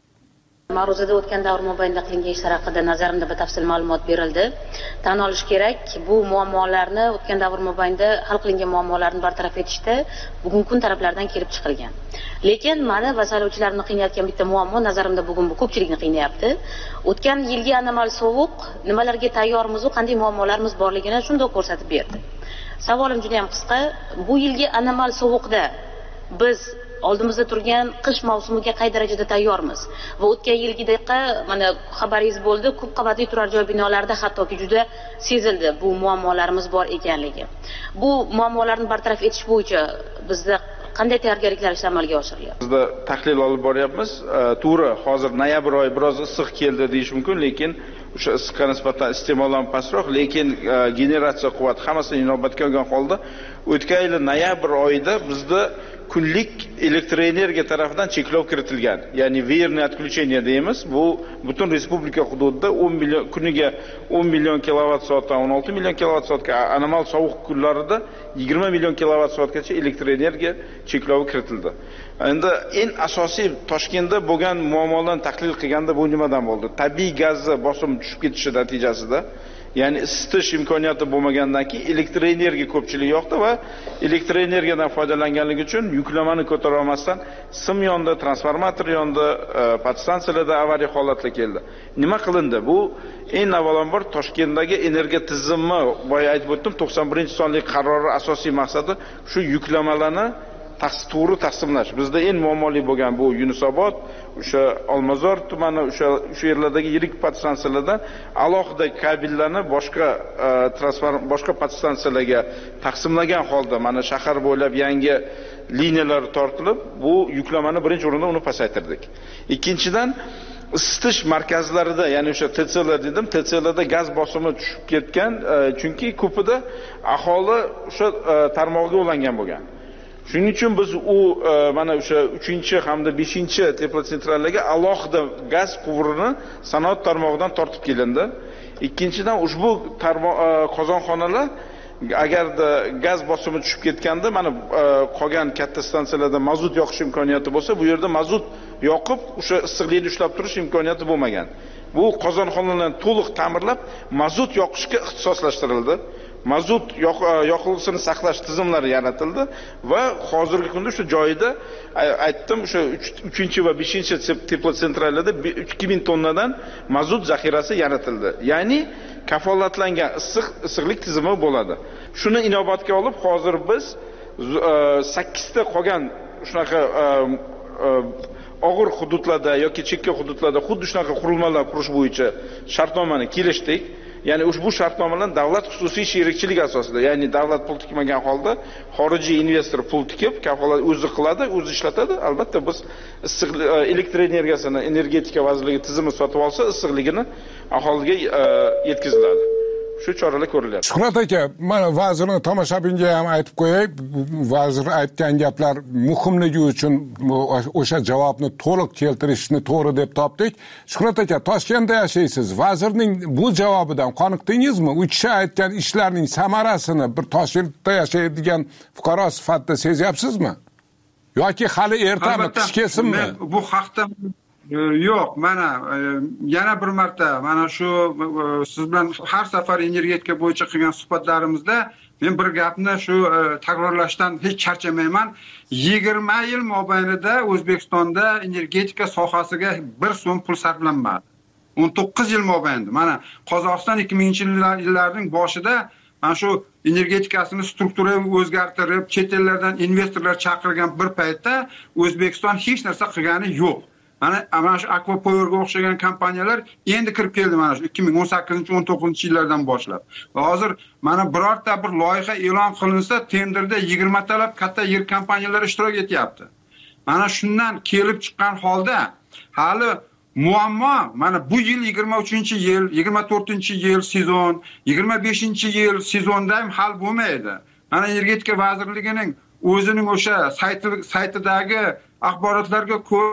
Ma'ruzada o'tgan davr mobaynida qilingan ishlar haqida nazarimda batafsil ma'lumot berildi. Tan olish kerak, bu muammolarni o'tgan davr mobaynida hal qilingan muammolarni bartaraf etishda bugungi kun taraflardan kelib chiqilgan. Lekin mani va saylovchilarni qiynayotgan bitta muammo nazarimda bugun bu ko'pchilikni qiynayapti. O'tgan yilgi anomal sovuq nimalarga tayyormiz va qanday muammolarimiz borligini shundoq ko'rsatib berdi. Savolim juda ham qisqa. Bu yilgi anomal sovuqda biz oldimizda turgan qish mavsumiga qay darajada tayyormiz va o'tgan yilgidek mana xabaringiz bo'ldi, ko'p qavatli turar joy binolarida hattoki juda sezildi bu muammolarimiz bor ekanligi. Bu muammolarni bartaraf etish bo'yicha bizda qanday tayyorgarliklar amalga oshirilyapti? Bizda tahlil olib boryapmiz. To'g'ri, hozir noyabr oyi biroz issiq keldi deyish mumkin, lekin o'sha issiqqa nisbatan iste'mol ham pastroq, lekin generatsiya quvvati hammasini inobatga olgan holda o'tgan yil noyabr oyida bizda kunlik elektr energiya tarafidan cheklov kiritilgan. Ya'ni verniy отключение deymiz. Bu butun respublika hududida o'n million kuniga o'n million kilovatt soatdan o'n olti million kilovatt soatga, anomal sovuq kunlarida yigirma million kilovatt soatgacha elektr energiya cheklovi kiritildi. Endi eng asosiy Toshkentda bo'lgan muammolarni tahlil qilganda bu nimadan bo'ldi? Tabiiy gazni bosim tushib ketishi natijasida, ya'ni isitish imkoniyati bo'lmagandan keyin elektr energiya ko'pchilik yoqdi va elektr energiyadan foydalanganligi uchun yuklamani ko'tara olmasdan sim yondi, transformator yondi, podstansiyalarda avariya holatlar keldi. Nima qilindi? Bu eng avvalambor Toshkentdagi energiya tizimi, boya aytib o'tdim, to'qson birinchi sonli qarori asosiy maqsadi shu yuklamalarni to'g'ri taqsimlash. Bizda eng muammoli bo'lgan bu Yunusobod, o'sha Olmazor tumani, o'sha o'sha yerlardagi yirik podstansiyalardan alohida kabellarni boshqa transform boshqa podstansiyalarga taqsimlagan holda mana shahar bo'ylab yangi liniyalar tortilib, bu yuklamani birinchi o'rinda uni pasaytirdik. Ikkinchidan isitish markazlarida, ya'ni o'sha T C lar dedim, T C larda gaz bosimi tushib ketgan, chunki ko'pida aholi o'sha tarmog'iga ulangan bo'lgan. Shuning uchun biz u mana o'sha uchinchi hamda beshinchi teplosentrallarga alohida gaz quvurini sanoat tarmog'idan tortib kelindi. Ikkinchidan ushbu qozonxonalar agarda gaz bosimi tushib ketganda, mana qolgan katta stansiyalarda mazut yoqish imkoniyati bo'lsa, bu yerda mazut yoqib o'sha issiqlikni ushlab turish imkoniyati bo'lmagan. Bu qozonxonalarni to'liq ta'mirlab mazut yoqishga ixtisoslashtirildi. Mazut yoqilg'isini saqlash tizimlari yaratildi va hozirgi kunda shu joyida aytdim, o'sha uchinchi va beshinchi teplosentrallarda ikki ming tonnadan mazut zaxirasi yaratildi. Ya'ni kafolatlangan issiq issiqlik tizimi bo'ladi. Shuni inobatga olib, hozir biz sakkizta qolgan shunaqa og'ir hududlarda yoki chekka hududlarda xuddi shunaqa qurilmalar qurish bo'yicha shartnomani kelishdik. Ya'ni ushbu shartnomalar davlat xususiy sherikchilik asosida, ya'ni davlat pul tikmagan holda xorijiy investor pul tikib, kafolat o'zi qiladi, o'zi ishlatadi. Albatta biz issiq elektr energiyasini energetika vazirligi tizimi sotib olsa, issiqligini aholiga yetkaziladi. Shu choralar ko'rilyapti. Shuhrat aka, mana vazirning tomoshabinga ham aytib qo'yay, vazir aytgan gaplar muhimligi uchun o'sha javobni to'liq keltirishni to'g'ri deb topdik. Shuhrat aka, Toshkentda yashaysiz. Vazirning bu javobidan qoniqdingizmi? U kishi aytgan ishlarning samarasini bir Toshkentda yashaydigan fuqaro sifatida sezyapsizmi? Yoki hali ertami, qish kelsinmi? Bu haqda yo'q, mana yana bir marta mana shu siz bilan har safar energetika bo'yicha qilgan suhbatlarimizda men bir gapni shu takrorlashdan hech charchamayman. yigirma yil mobaynida O'zbekistonda energetika sohasiga bir so'm pul sarflanmadi. o'n to'qqiz yil mobaynida. Mana Qozog'iston ikki minginchi yillarning boshida mana shu energetikasini strukturaviy o'zgartirib, chet ellardan investorlar chaqirgan bir paytda O'zbekiston hech narsa qilgani yo'q. Mana mana shu Aquapower'ga o'xshagan kompaniyalar endi kirib keldi mana shu ikki ming o'n sakkizinchi o'n to'qqizinchi yillardan boshlab. Va hozir mana birorta bir loyiha e'lon qilinsa, tenderda yigirma talab katta yer kompaniyalari ishtirok etyapti. Mana shundan kelib chiqqan holda hali muammo mana bu yil yigirma uchinchi yil, yigirma to'rtinchi yil sezon, yigirma beshinchi yil sezonda ham hal bo'lmaydi. Mana energetika vazirligining o'zining o'sha sayti saytidagi axborotlarga ko'ra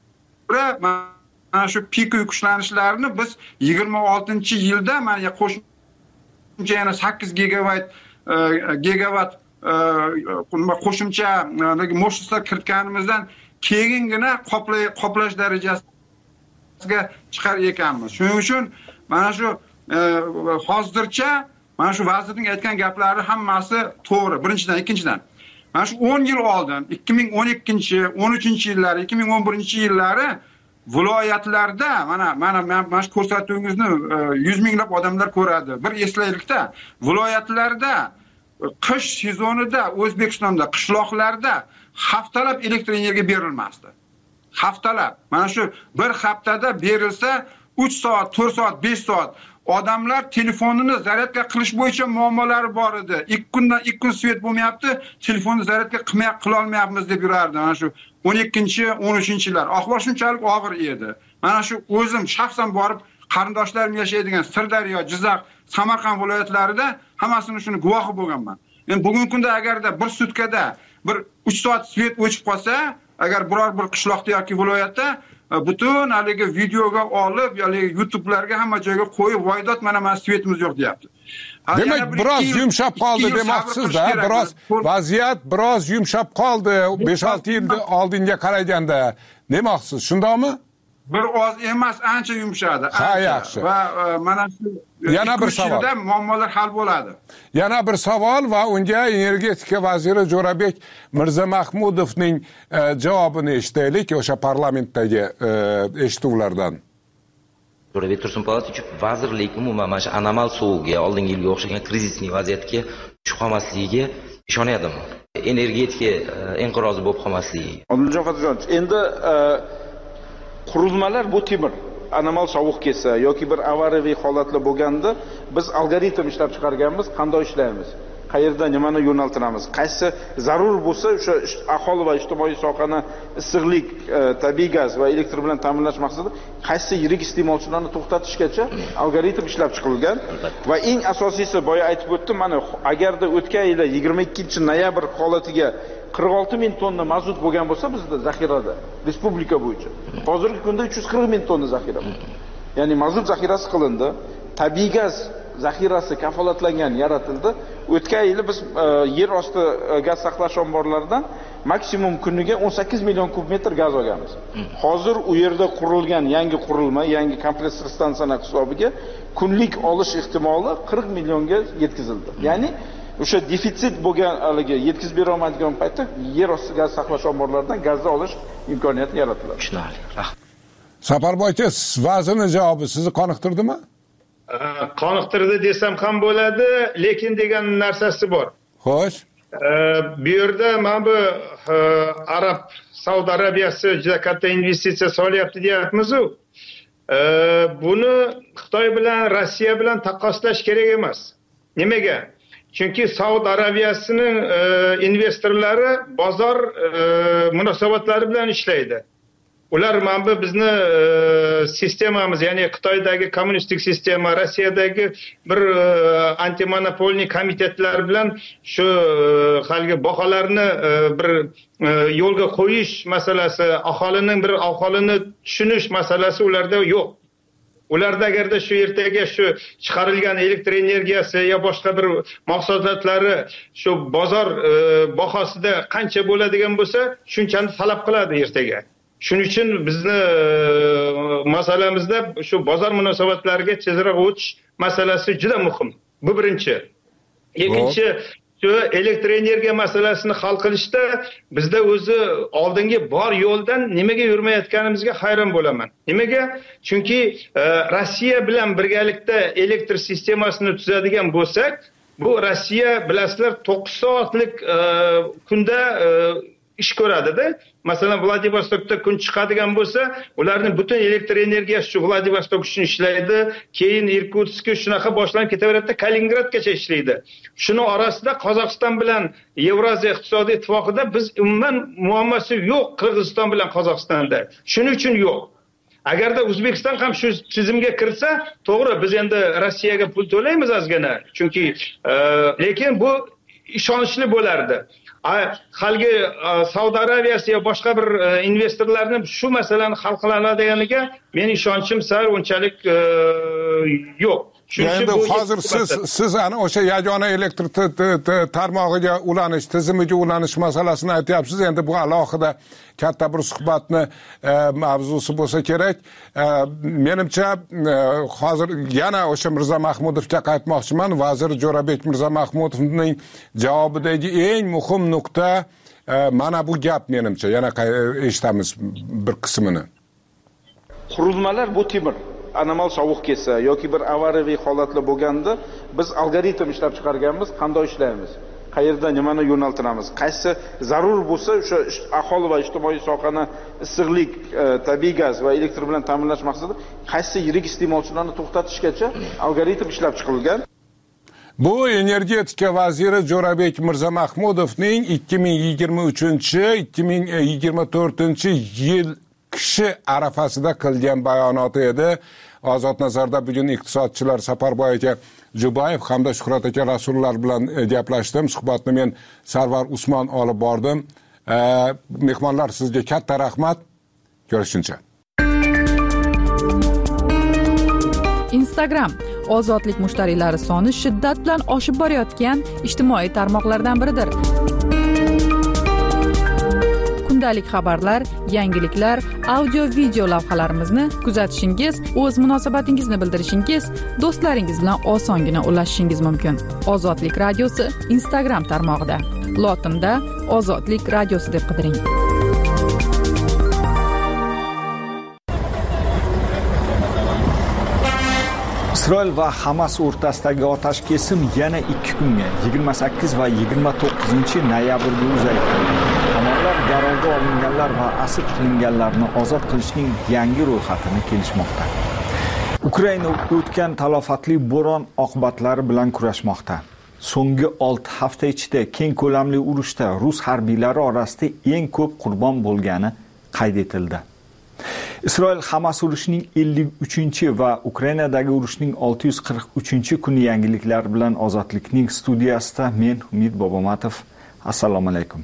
mana shu pik kuchlanishlarini biz yigirma oltinchi yilda mana qo'shimcha yana sakkiz gigavat gigavat qo'shimcha mощностьlar kiritganimizdan keyingina qoplash darajasiga chiqar ekanmiz. Shuning uchun mana shu hozircha mana shu vazirning aytgan gaplari hammasi to'g'ri. Birinchidan, ikkinchidan mana shu o'n yil oldin ikki ming o'n ikkinchi, o'n uchinchi yillar, ikki ming o'n birinchi yillari viloyatlarda mana mana mana shu ko'rsatuvingizni yuz minglab odamlar ko'radi. Bir eslaylikda, viloyatlarda qish sezonida O'zbekistonda qishloqlarda haftalab elektr energiya berilmasdi. Haftalab. Mana shu bir haftada berilsa uch soat, to'rt soat, besh soat odamlar telefonini zaryadka qilish bo'yicha muammolari bor edi. ikki kundan ikki kun svet bo'lmayapti, telefonni zaryadka qilmay qila olmayapmiz deb yurardi. Mana shu o'n ikkinchi, o'n uchinchi yillar. Ahvol shunchalik og'ir edi. Mana shu o'zim shaxsan borib qarindoshlarim yashaydigan Sirdaryo, Jizzax, Samarqand viloyatlarida hammasini shuni guvohi bo'lganman. Men bugungi kunda agarda bir sutkada bir uch soat svet o'chib qolsa, agar biror bir qishloqda yoki viloyatda butun haligi videoga olib, yoki YouTube'larga hamma joyga qo'yib, voydot mana mana svetimiz yo'q deyapti. Demak, biroz yumshab qoldi demoqsiz-da, biroz vaziyat biroz yumshab qoldi besh olti yil oldinga qaraganda demoqsiz, shundaymi? Bir oz emas, ancha yumshadi. Ha, yaxshi. Va mana shu yana bir savol. Muammolar hal bo'ladi. Yana bir savol va unga energetika vaziri Jo'rabek Mirzamahmudovning javobini eshitaylik o'sha parlamentdagi eshituvlardan. Jo'rabek Tursunpo'latov vazirlik umuman mana shu anomal suvga, oldingi yilga o'xshagan krizisning vaziyatga tushib qolmasligiga ishonadi. Energetika inqirozi bo'lib qolmasligiga. Odiljon Fatijonovich, endi qurilmalar bu temir. Anomal sovuq kelsa yoki bir avariyaviy holatlar bo'lganda biz algoritm ishlab chiqarganmiz, qanday ishlaymiz, qayerda nimani yo'naltiramiz, qaysi zarur bo'lsa o'sha aholi va ijtimoiy sohani issiqlik, tabiiy gaz va elektr bilan ta'minlash maqsadida qaysi yirik iste'molchilarni to'xtatishgacha algoritm ishlab chiqilgan. Va eng asosiysi boya aytib o'tdim, mana agarda o'tgan yil yigirma ikkinchi noyabr holatiga qirq olti ming tonna mazut bo'lgan bo'lsa bizda zaxirada respublika bo'yicha hozirgi kunda uch yuz qirq ming tonna zaxira bor. Ya'ni mazut zaxirasi qilindi, tabiiy gaz zaxirasi kafolatlangan, yaratildi. O'tgan yili biz yer osti gaz saqlash omborlaridan maksimum kuniga o'n sakkiz million kub metr gaz olganmiz. Hozir u yerda qurilgan yangi qurilma, yangi kompressor stansiyalar hisobiga kunlik olish ehtimoli qirq millionga yetkazildi. Ya'ni o'sha defitsit bo'lgan haligi yetkazib bera olmaydigan paytda yer osti gaz saqlash omborlaridan gazni olish imkoniyati yaratiladi. Tushunarli. Rahmat. Saparboy aka, vazirning javobi sizni qoniqtirdimi? Qoniqtirdi desam ham bo'ladi, lekin degan narsasi bor. Xo'sh. bu yerda mana bu Arab Saudiya Arabiyasi juda katta investitsiya solyapti deyapmiz-ku. Buni Xitoy bilan, Rossiya bilan taqqoslash kerak emas. Nimaga? Chunki Saudiya Arabiyasining investorlari bozor munosabatlari bilan ishlaydi. Ular mana bu bizni sistemamiz, ya'ni Xitoydagi kommunistik sistema, Rossiyadagi bir antimonopolniy komitetlar bilan shu xalqi baholarni bir yo'lga qo'yish masalasi, aholining bir aholini tushunish masalasi ularda yo'q. Ularda agarda shu ertaga shu chiqarilgan elektr energiyasi yo boshqa bir mahsulotlari shu bozor bahosida qancha bo'ladigan bo'lsa, shunchani talab qiladi ertaga. Shuning uchun bizni masalamizda shu bozor munosabatlariga tezroq o'tish masalasi juda muhim. Bu birinchi. Ikkinchi, shu elektr energiya masalasini hal qilishda bizda o'zi oldingi bor yo'ldan nimaga yurmayotganimizga hayron bo'laman. Nimaga? Chunki Rossiya bilan birgalikda elektr sistemasini tuzadigan bo'lsak, bu Rossiya bilasizlar to'qqiz soatlik kunda ish ko'radi-da. Masalan, Vladivostokda kun chiqadigan bo'lsa, ularning butun elektr energiyasi shu Vladivostok uchun ishlaydi, keyin Irkutsk shunaqa boshlanib ketaveradi, Kaliningradgacha ishlaydi. Shuni orasida Qozog'iston bilan Yevroziya iqtisodiy ittifoqida biz umuman muammosi yo'q Qirg'iziston bilan Qozog'istonda. Shuning uchun yo'q. Agarda O'zbekiston ham shu tizimga kirsa, to'g'ri, biz endi Rossiyaga pul to'laymiz ozgina, chunki lekin bu ishonchli bo'lardi. Xalqi Saudiya Arabiyasi yo boshqa bir investorlarning shu masalani hal qila oladiganiga men ishonchim sal unchalik yo'q. Endi hozir siz siz ana o'sha yagona elektr tarmog'iga ulanish, tizimiga ulanish masalasini aytyapsiz. Endi bu alohida katta bir suhbatni mavzusi bo'lsa kerak. Menimcha hozir yana o'sha Mirzo Mahmudovga qaytmoqchiman. Vazir Jo'rabek Mirzo Mahmudovning javobidagi eng muhim nuqta mana bu gap menimcha. Yana eshitamiz bir qismini. Qurilmalar bu temir. Anomal sovuq kelsa yoki bir avariyaviy holatlar bo'lganda biz algoritm ishlab chiqarganmiz, qanday ishlaymiz, qayerda nimani yo'naltiramiz, qaysi zarur bo'lsa o'sha aholi va ijtimoiy sohani issiqlik, tabiiy gaz va elektr bilan ta'minlash maqsadida qaysi yirik iste'molchilarni to'xtatishgacha algoritm ishlab chiqilgan. Bu energetika vaziri Jo'rabek Mirzo Mahmudovning ikki ming yigirma uchinchi ikki ming yigirma to'rtinchi yil kishi arafasida qilgan bayonoti edi. Ozod nazarda bugun iqtisodchilar Safarboy aka Jubayev hamda Shuhrat aka Rasullar bilan gaplashdim. Suhbatni men Sarvar Usmon olib bordim. Mehmonlar, sizga katta rahmat. Ko'rishguncha. Instagram ozodlik mushtariylari soni shiddat bilan oshib borayotgan ijtimoiy tarmoqlardan biridir. Kundalik xabarlar, yangiliklar, audio-video lavhalarimizni kuzatishingiz, o'z munosabatingizni bildirishingiz, do'stlaringiz bilan osongina ulashishingiz mumkin. Ozodlik radiosi Instagram tarmog'ida. Lotinda Ozodlik radiosi deb qidiring. Isroil va Hamas o'rtasidagi otash kesim yana ikki kunga, yigirma sakkiz va yigirma to'qqizinchi noyabrga uzaytirildi. Tomonlar garovga olinganlar va asir qilinganlarni ozod qilishning yangi ro'yxatini kelishmoqda. Ukraina o'tgan talofatli bo'ron oqibatlari bilan kurashmoqda. So'nggi olti hafta ichida keng ko'lamli urushda rus harbiylari orasida eng ko'p qurbon bo'lgani qayd etildi. Isroil Hamas urushining ellik uchinchi va Ukrainadagi urushining olti yuz qirq uchinchi kuni yangiliklari bilan Ozodlikning studiyasida men Umid Bobomatov. Assalomu alaykum.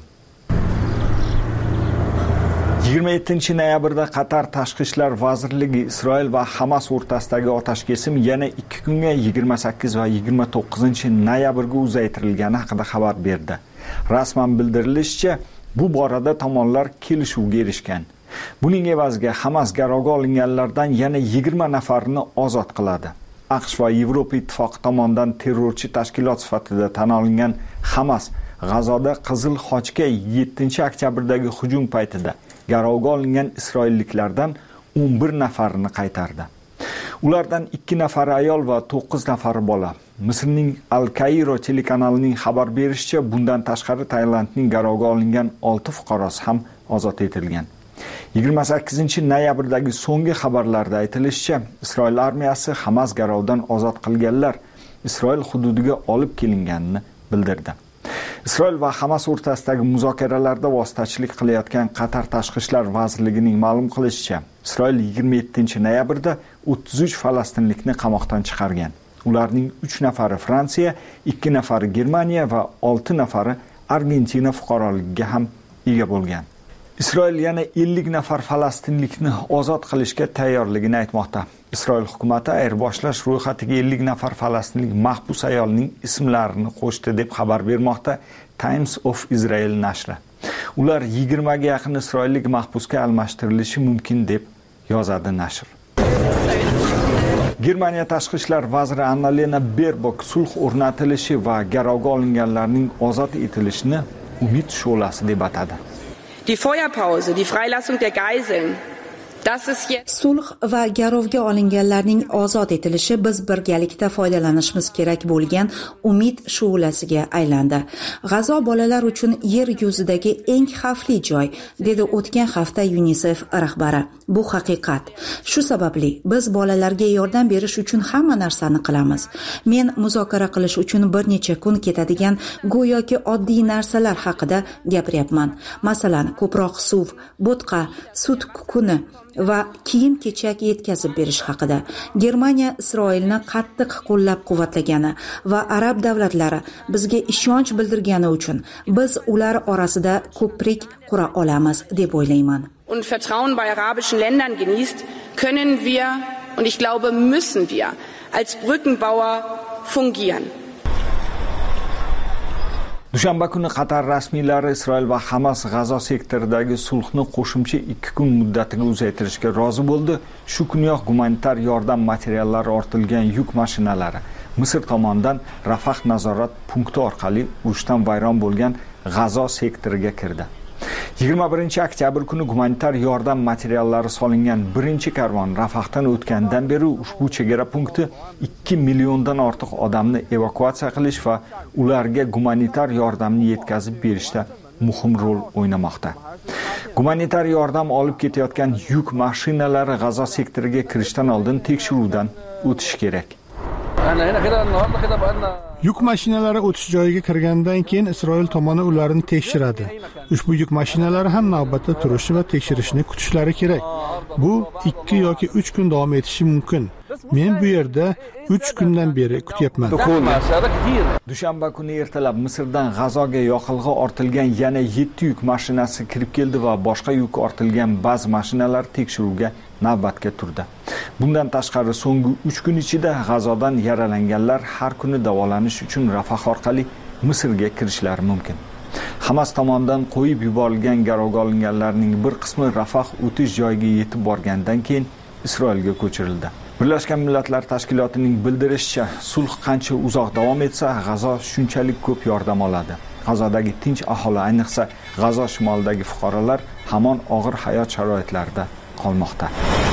yigirma yettinchi noyabrda Qatar Tashqi ishlar vazirligi Isroil va Hamas o'rtasidagi otash kesim yana ikki kunga, yigirma sakkiz va yigirma to'qqizinchi noyabrga uzaytirilgani haqida xabar berdi. Rasman bildirilishicha, bu borada tomonlar kelishuvga erishgan. Buning evaziga Hamas garovga olinganlardan yana yigirma nafarini ozod qiladi. AQSh va Yevropa ittifoqi tomonidan terrorchi tashkilot sifatida tan olingan Hamas G'azoda Qizil Xochga yettinchi oktyabrdagi hujum paytida garovga olingan isroilliklardan o'n bir nafarini qaytardi. Ulardan ikki nafari ayol va to'qqiz nafari bola. Misrning Al Cairo telekanalining xabar berishicha, bundan tashqari Tailandning garovga olingan olti fuqarosi ham ozod etilgan. yigirma sakkizinchi noyabrdagi so'nggi xabarlarda aytilishicha, Isroil armiyasi Hamas garovdan ozod qilganlar Isroil hududiga olib kelinganini bildirdi. Isroil va Hamas o'rtasidagi muzokaralarda vositachilik qilayotgan Qatar Tashqi ishlar vazirligining ma'lum qilishicha, Isroil yigirma yettinchi noyabrda o'ttiz uch falastinlikni qamoqdan chiqargan. Ularning uch nafari Fransiya, ikki nafari Germaniya va olti nafari Argentina fuqaroligiga ham ega bo'lgan. Isroil yana ellik nafar falastinlikni ozod qilishga tayyorligini aytmoqda. Isroil hukumati ayirboshlash ro'yxatiga ellik nafar falastinlik mahbus ayolning ismlarini qo'shdi deb xabar bermoqda Times of Israel nashri. Ular yigirma ga yaqin isroillik mahbusga almashtirilishi mumkin deb yozadi nashr. Germaniya tashqi ishlar vaziri Annalena Baerbock sulh o'rnatilishi va garovga olinganlarning ozod etilishini umid shu'lasi deb atadi. Die Feuerpause, die Freilassung der Geiseln, das ist jetzt sulh va garovga olinganlarning ozod etilishi biz birgalikda foydalanishimiz kerak bo'lgan umid shu'lasiga aylandi. G'azo bolalar uchun yer yuzidagi eng xavfli joy, dedi o'tgan hafta UNICEF rahbari. Bu haqiqat. Shu sababli biz bolalarga yordam berish uchun hamma narsani qilamiz. Men muzokara qilish uchun bir necha kun ketadigan go'yoki oddiy narsalar haqida gapiryapman. Masalan, ko'proq suv, bo'tqa, sut kukuni va kiyim-kechak yetkazib berish haqida. Germaniya Isroilni qattiq qo'llab-quvvatlagani va arab davlatlari bizga ishonch bildirgani uchun biz ular orasida ko'prik qura olamiz deb o'ylayman. Und Vertrauen bei arabischen Ländern genießt, können wir und ich glaube müssen wir als Brückenbauer fungieren. Dushanba kuni Qatar rasmiylari Isroil va Hamas G'azo sektoridagi sulhni qo'shimcha ikki kun muddatiga uzaytirishga rozi bo'ldi. Shu kuniyoq gumanitar yordam materiallari ortilgan yuk mashinalari Misr tomonidan Rafah nazorat punkti orqali urushdan vayron bo'lgan G'azo sektoriga kirdi. yigirma birinchi oktyabr kuni gumanitar yordam materiallari solingan birinchi karvon Rafahdan o'tgandan beri ushbu chegara punkti ikki milliondan ortiq odamni evakuatsiya qilish va ularga gumanitar yordamni yetkazib berishda muhim rol o'ynamoqda. Gumanitar yordam olib ketayotgan yuk mashinalari G'azo sektoriga kirishdan oldin tekshiruvdan o'tishi kerak. Yuk mashinalari o'tish joyiga kirgandan keyin Isroil tomoni ularni tekshiradi. Ushbu yuk mashinalari ham navbatda turishi va tekshirishni kutishlari kerak. Bu ikki yoki uch kun davom etishi mumkin. Men bu yerda uch kundan beri kutyapman. Dushanba kuni ertalab Misrdan G'azoga yoqilg'i ortilgan yana yetti yuk mashinasi kirib keldi va boshqa yuk ortilgan ba'zi mashinalar tekshiruvga navbatga turdi. Bundan tashqari so'nggi uch kun ichida G'azodan yaralanganlar har kuni davolanish uchun Rafah orqali Misrga kirishlari mumkin. Hamas tomonidan qo'yib yuborilgan garovga olinganlarning bir qismi Rafah o'tish joyiga yetib borgandan keyin Isroilga ko'chirildi. Birlashgan Millatlar Tashkilotining bildirishicha, sulh qancha uzoq davom etsa, G'azo shunchalik ko'p yordam oladi. G'azodagi tinch aholi, ayniqsa G'azo shimolidagi fuqarolar hamon og'ir hayot sharoitlarida qolmoqda.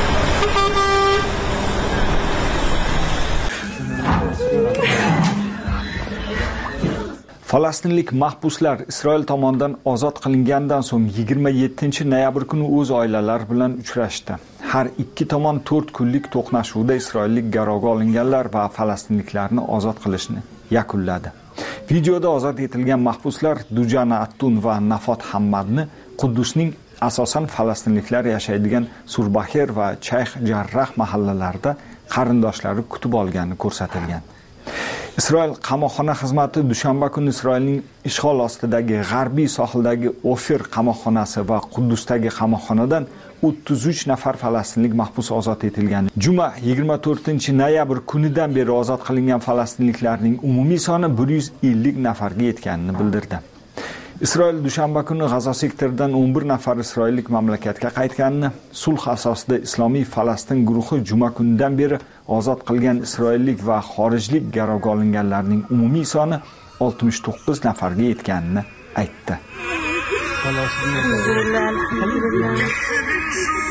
Falastinlik mahbuslar Isroil tomonidan ozod qilingandan so'ng yigirma yettinchi noyabr kuni o'z oilalari bilan uchrashdi. Har ikki tomon to'rt kunlik to'qnashuvda isroillik garovga olinganlar va falastinliklarni ozod qilishni yakunladi. Videoda ozod etilgan mahbuslar Dujana Attun va Nafot Hammadni Quddusning asosan falastinliklar yashaydigan Surbaher va Chayx Jarrah mahallalarida qarindoshlari kutib olgani ko'rsatilgan. Isroil qamoqxona xizmati dushanba kuni Isroilning ishg'ol ostidagi g'arbiy sohildagi Ofir qamoqxonasi va Quddusdagi qamoqxonadan o'ttiz uch nafar falastinlik mahbus ozod etilgan. Juma yigirma to'rtinchi noyabr kunidan beri ozod qilingan falastinliklarning umumiy soni bir yuz ellik nafarga yetganini bildirdi. Isroil dushanba kuni G'azo sektoridan o'n bir nafar isroillik mamlakatga qaytganini, sulh asosida Islomiy Falastin guruhi juma kunidan beri ozod qilgan isroillik va xorijlik garovga olinganlarning umumiy soni oltmish to'qqiz nafarga yetganini aytdi.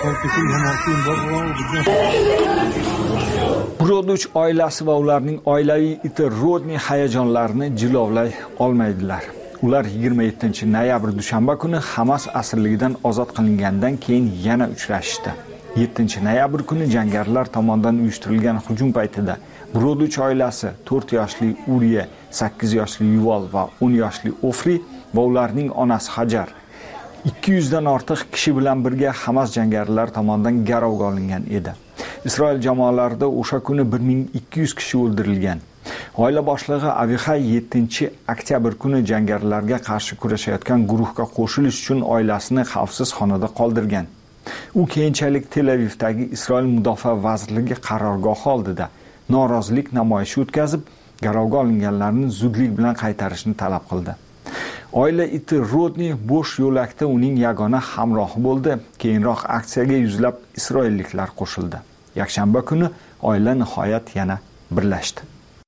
Brodich oilasi va ularning oilaviy iti Rodni hayajonlarini jilovlay olmaydilar. Ular yigirma yettinchi noyabr dushanba kuni Hamas asirligidan ozod qilingandan keyin yana uchrashdi. yettinchi noyabr kuni jangarilar tomonidan uyushtirilgan hujum paytida Brodich oilasi to'rt yoshli Uriye, sakkiz yoshli Yuval va o'n yoshli Ofri va ularning onasi Hajar ikki yuz dan ortiq kishi bilan birga Hamas jangarilari tomonidan garovga olingan edi. Isroil jamoalarida o'sha kuni bir ming ikki yuz kishi o'ldirilgan. Oila boshlig'i Avihay yettinchi oktyabr kuni jangarilarga qarshi kurashayotgan guruhga qo'shilish uchun oilasini xavfsiz xonada qoldirgan. U keyinchalik Tel Avivdagi Isroil mudofaa vazirligi qarorgohi oldida norozilik namoyishi o'tkazib, garovga olinganlarni zudlik bilan qaytarishni talab qildi. Oila iti Rodni bo'sh yo'lakda uning yagona hamrohi bo'ldi. Keyinroq aksiyaga yuzlab isroilliklar qo'shildi. Yakshanba kuni oila nihoyat yana birlashdi.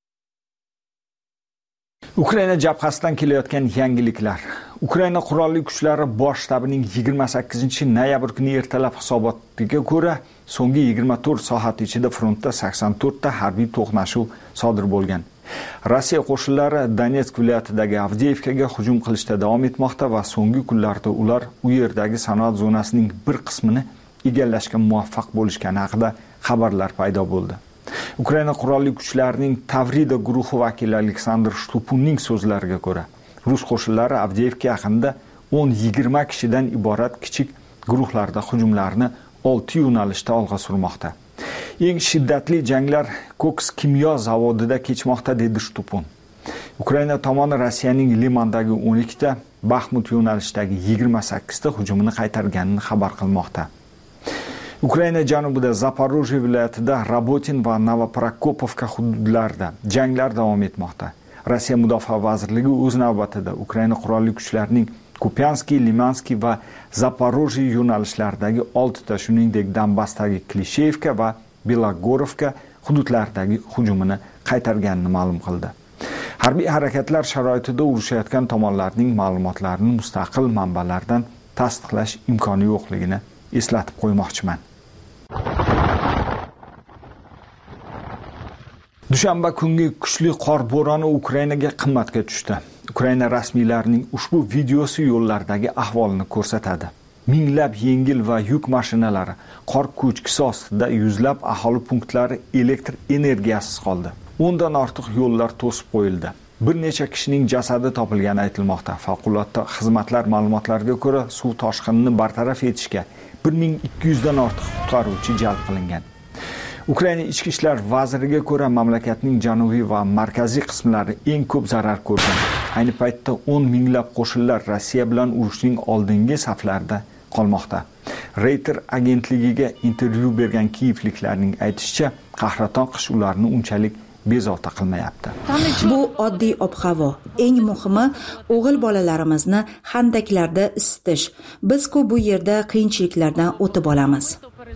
Ukraina jabhasidan kelayotgan yangiliklar. Ukraina qurolli kuchlari bosh shtabining yigirma sakkizinchi noyabr kuni ertalab hisobotiga ko'ra, so'nggi yigirma to'rt soat ichida frontda sakson to'rtta harbiy to'qnashuv sodir bo'lgan. Rossiya qo'shinlari Donetsk viloyatidagi Avdiivkaga hujum qilishda davom etmoqda va so'nggi kunlarda ular u yerdagi sanoat zonasining bir qismini egallashga muvaffaq bo'lishgani haqida xabarlar paydo bo'ldi. Ukraina qurolli kuchlarining Tavrida guruhi vakili Aleksandr Shtupunning so'zlariga ko'ra, rus qo'shinlari Avdiivka yaqinida o'n yigirma kishidan iborat kichik guruhlarda hujumlarni olti yo'nalishda olg'a surmoqda. Eng shiddatli janglar Koks kimyo zavodida kechmoqda, dedi Shtupun. Ukraina tomoni Rossiyaning Limandagi o'n ikkita, Baxmut yo'nalishidagi yigirma sakkizta hujumini qaytarganini xabar qilmoqda. Ukraina janubida Zaporojye viloyatida Rabotin va Novoprokopovka hududlarida janglar davom etmoqda. Rossiya mudofaa vazirligi o'z navbatida Ukraina qurolli kuchlarining Kupianskiy, Limanskiy va Zaporojye yo'nalishlaridagi oltita, shuningdek Donbassdagi Klishevka va Belogorovka hududlaridagi hujumini qaytarganini ma'lum qildi. Harbiy harakatlar sharoitida urushayotgan tomonlarning ma'lumotlarini mustaqil manbalardan tasdiqlash imkoni yo'qligini eslatib qo'ymoqchiman. Dushanba kungi kuchli qor bo'roni Ukrainaga qimmatga tushdi. Ukraina rasmiylarining ushbu videosi yo'llardagi ahvolni ko'rsatadi. Minglab yengil va yuk mashinalari qor ko'chkisi ostida, yuzlab aholi punktlari elektr energiyasiz qoldi. o'ndan ortiq yo'llar to'sib qo'yildi. Bir necha kishining jasadi topilgani aytilmoqda. Favqulodda xizmatlar ma'lumotlariga ko'ra, suv toshqinini bartaraf etishga bir ming ikki yuz dan ortiq qutqaruvchi jalb qilingan. Ukraina ichki ishlar vaziriga ko'ra, mamlakatning janubiy va markaziy qismlari eng ko'p zarar ko'rgan. Ayni paytda o'n minglab qo'shinlar Rossiya bilan urushning oldingi saflarida qolmoqda. Reuters agentligiga intervyu bergan kiyevliklarning aytishicha, qahraton qish ularni unchalik bezovta qilmayapti. Bu oddiy ob-havo. Eng muhimi, o'g'il bolalarimizni handaklarda isitish. Biz-ku bu yerda qiyinchiliklardan o'tib olamiz.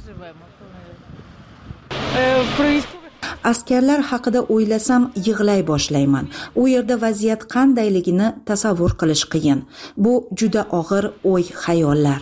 Askarlar haqida o'ylasam yig'lay boshlayman. U yerda vaziyat qandayligini tasavvur qilish qiyin. Bu juda og'ir o'y-xayollar.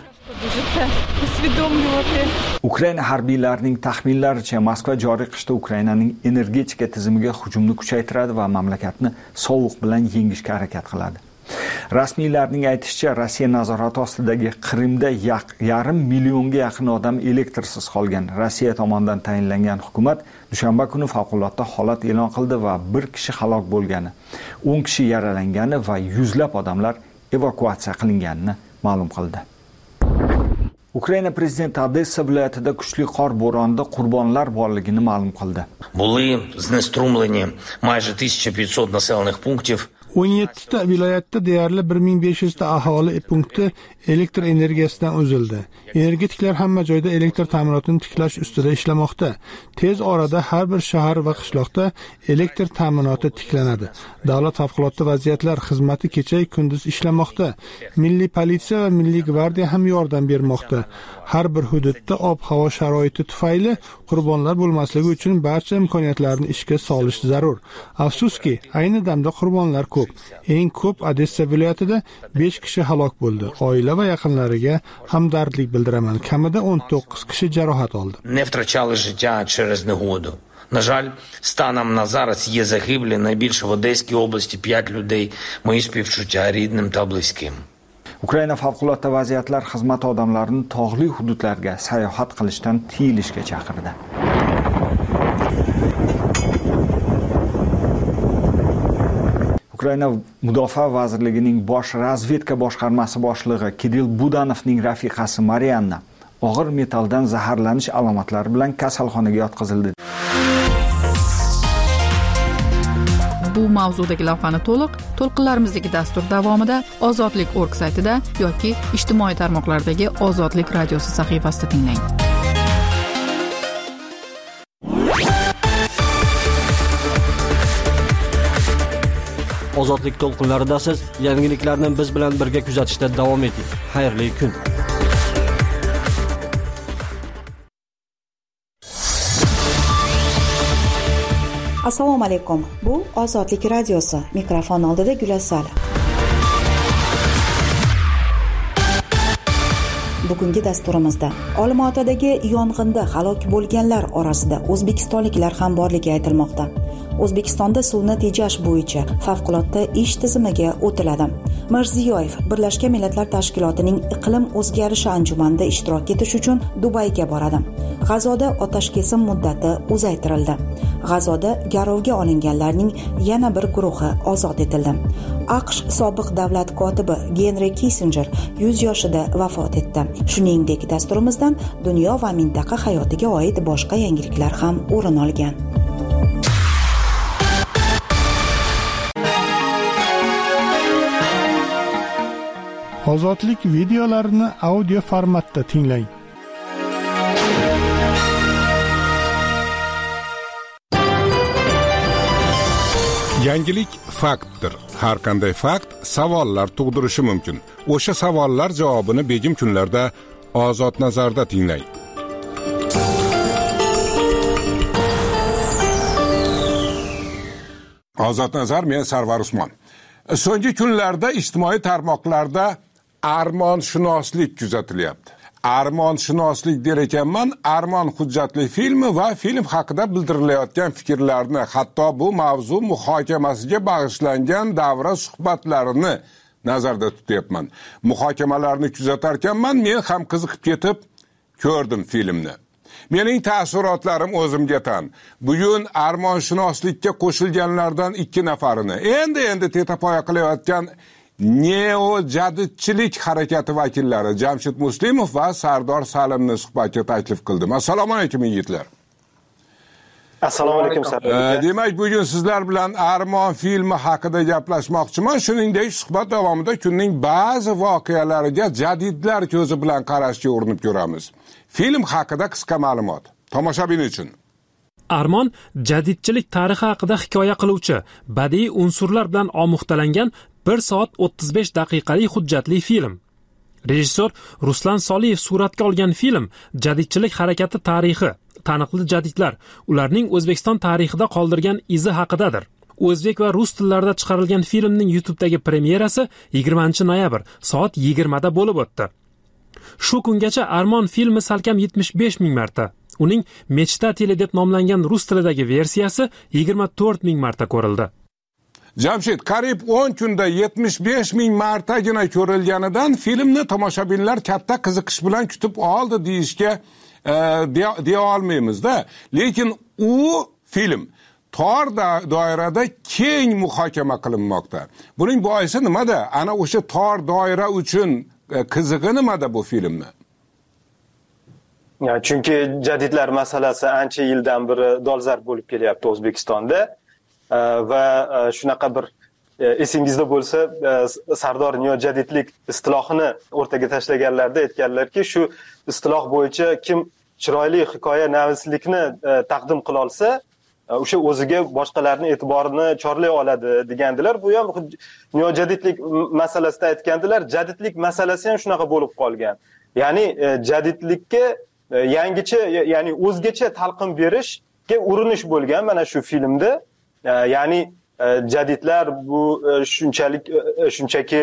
Ukraina harbiylarining taxminlaricha, Moskva joriy qishda Ukrainaning energetika tizimiga hujumni kuchaytiradi va mamlakatni sovuq bilan yengishga harakat qiladi. Rasmiylarning aytishicha, Rossiya nazorati ostidagi Qrimda yarim millionga yaqin odam elektrsiz qolgan. Rossiya tomonidan tayinlangan hukumat dushanba kuni favqulodda holat e'lon qildi va bir kishi halok bo'lgani, o'n kishi yaralangani va yuzlab odamlar evakuatsiya qilinganini ma'lum qildi. Ukraina prezidenti Odessa viloyatida kuchli qor bo'ronida qurbonlar borligini ma'lum qildi. Були знеструмлені майже тисяча п'ятсот населених пунктів. o'n yettita viloyatda deyarli bir ming besh yuz ta aholi punkti elektr energiyasidan uzildi. Energetiklar hamma joyda elektr ta'minotini tiklash ustida ishlamoqda. Tez orada har bir shahar va qishloqda elektr ta'minoti tiklanadi. Davlat favqulodda vaziyatlar xizmati kecha kunduz ishlamoqda. Milliy politsiya va milliy gvardiya ham yordam bermoqda. Har bir hududda ob-havo sharoiti tufayli qurbonlar bo'lmasligi uchun barcha imkoniyatlarni ishga solish zarur. Afsuski, ayni damda qurbonlar ko'p. ko'p. Eng ko'p Odessa viloyatida besh kishi halok bo'ldi. Oila va yaqinlariga hamdardlik bildiraman. Kamida o'n to'qqiz kishi jarohat oldi. Не втрачали життя через негоду. На жаль, станом на зараз є загиблі, найбільше в Одеській області п'ять людей. Мої співчуття рідним та близьким. Ukraina favqulodda vaziyatlar xizmati odamlarini tog'li hududlarga sayohat qilishdan tiyilishga chaqirdi. Ukraina Mudofaa vazirligining bosh razvedka boshqarmasi boshlig'i Kirill Budanovning rafiqasi Marianna og'ir metalldan zaharlanish alomatlari bilan kasalxonaga yotqizildi. Bu mavzudagi lavhani to'liq to'lqinlarimizdagi dastur davomida Ozodlik nokta org saytida yoki ijtimoiy tarmoqlardagi Ozodlik radiosi sahifasida tinglang. Ozodlik to'lqinlarida siz yangiliklarni biz bilan birga kuzatishda davom eting. Xayrli kun. Assalomu alaykum. Bu Ozodlik radiosi. Mikrofon oldida Gulasal. Bugungi dasturimizda Olmaotadagi yong'inda halok bo'lganlar orasida o'zbekistonliklar ham borligi aytilmoqda. O'zbekistonda suvni tejash bo'yicha favqulodda ish tizimiga o'tiladi. Mirziyoyev Birlashgan Millatlar Tashkilotining iqlim o'zgarishi anjumanida ishtirok etish uchun Dubayga boradi. G'azoda otashkesim muddati uzaytirildi. G'azoda garovga olinganlarning yana bir guruhi ozod etildi. AQSh sobiq davlat kotibi Henry Kissinger yuz yoshida vafot etdi. Shuningdek, dasturimizdan dunyo va mintaqa hayotiga oid boshqa yangiliklar ham o'rin olgan. Ozodlik videolarini audio formatda tinglang. Yangilik faktdir. Har qanday fakt savollar tug'dirishi mumkin. O'sha savollar javobini begim kunlarda Ozod nazarda tinglang. Ozod nazar, men Sarvar Usmon. So'nggi kunlarda ijtimoiy tarmoqlarda armonshunoslik kuzatilyapti. Armonshunoslik der ekanman, Armon hujjatli filmi va film haqida bildirilayotgan fikrlarni, hatto bu mavzu muhokamasiga bag'ishlangan davra suhbatlarini nazarda tutyapman. Muhokamalarni kuzatarkanman, men ham qiziqib ketib ko'rdim filmni. Mening taassurotlarim o'zimga tan. Bugun armonshunoslikka qo'shilganlardan ikki nafarini, endi endi tetapoya qilayotgan neo-jadidchilik harakati vakillari Jamshid Muslimov va Sardor Salimni suhbatga taklif qildim. Assalomu alaykum yigitlar. Assalomu alaykum Sardor. Demak, bugun sizlar bilan Armon filmi haqida gaplashmoqchiman. Shuningdek, suhbat davomida kunning ba'zi voqealariga jadidlar ko'zi bilan qarashga urinib ko'ramiz. Film haqida qisqa ma'lumot. Tomoshabin uchun. Armon jadidchilik tarixi haqida hikoya qiluvchi, badiiy unsurlar bilan omuxtalangan bir soat o'ttiz besh daqiqalik hujjatli film. Rejissor Ruslan Soliyev suratga olgan film jadidchilik harakati tarixi, taniqli jadidlar, ularning O'zbekiston tarixida qoldirgan izi haqidadir. O'zbek va rus tillarida chiqarilgan filmning YouTube'dagi premyerasi yigirmanchi noyabr soat yigirmada bo'lib o'tdi. Shu kungacha Armon filmi salkam yetmish besh ming marta, uning Mechtateli deb nomlangan rus tilidagi versiyasi yigirma to'rt ming marta ko'rildi. Jamshid, qariyb o'n kunda yetmish besh ming martagina ko'rilganidan filmni tomoshabinlar katta qiziqish bilan kutib oldi deyishga e, deya olmaymiz-da. Lekin u film tor doirada keng muhokama qilinmoqda. Buning boisi nimada? Ana o'sha tor doira uchun qizig'i nimada bu filmni? Ya, chunki jadidlar masalasi ancha yildan beri dolzarb bo'lib kelyapti O'zbekistonda. Va shunaqa bir esingizda bo'lsa, Sardor neo-jadidlik istilohini o'rtaga tashlaganlarda aytganlarki, shu istiloh bo'yicha kim chiroyli hikoya navislikni taqdim qila olsa, o'sha o'ziga boshqalarning e'tiborini chorlay oladi degandilar. Bu ham neo-jadidlik masalasida aytgandilar. Jadidlik masalasi ham shunaqa bo'lib qolgan. Ya'ni jadidlikka yangicha, ya'ni o'zgacha talqin berishga urinish bo'lgan mana shu filmda. Ya'ni jadidlar bu shunchalik shunchaki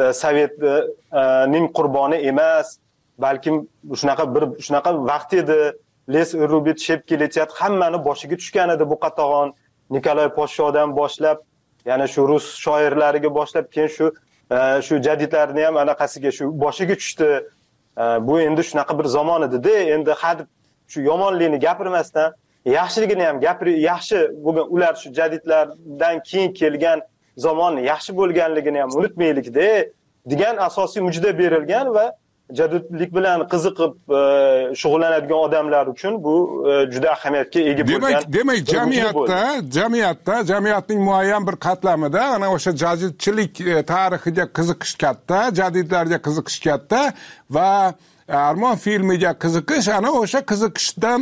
sovetning qurboni emas, balkim shunaqa bir shunaqa vaqt edi, les urubit shepkilitet hammani boshiga tushgan edi bu qatag'on. Nikolay Podshodan boshlab, ya'ni shu rus shoirlariga boshlab, keyin shu shu jadidlarni ham anaqasiga shu boshiga tushdi. Bu endi shunaqa bir zamon edi-da, endi hadib shu yomonligini gapirmasdan, yaxshiligini ham gapir, yaxshi bo'lgan ular shu jadidlardan keyin kelgan zamonni yaxshi bo'lganligini ham unutmaylik-da degan asosiy mujda berilgan va jadidlik bilan qiziqib shug'ullanadigan odamlar uchun bu juda ahamiyatga ega bo'lgan. Demak, demak jamiyatda, jamiyatda, jamiyatning muayyan bir qatlamida ana o'sha jadidchilik tarixiga qiziqish katta, jadidlarga qiziqish katta va Armon filmiga qiziqish ana o'sha qiziqishdan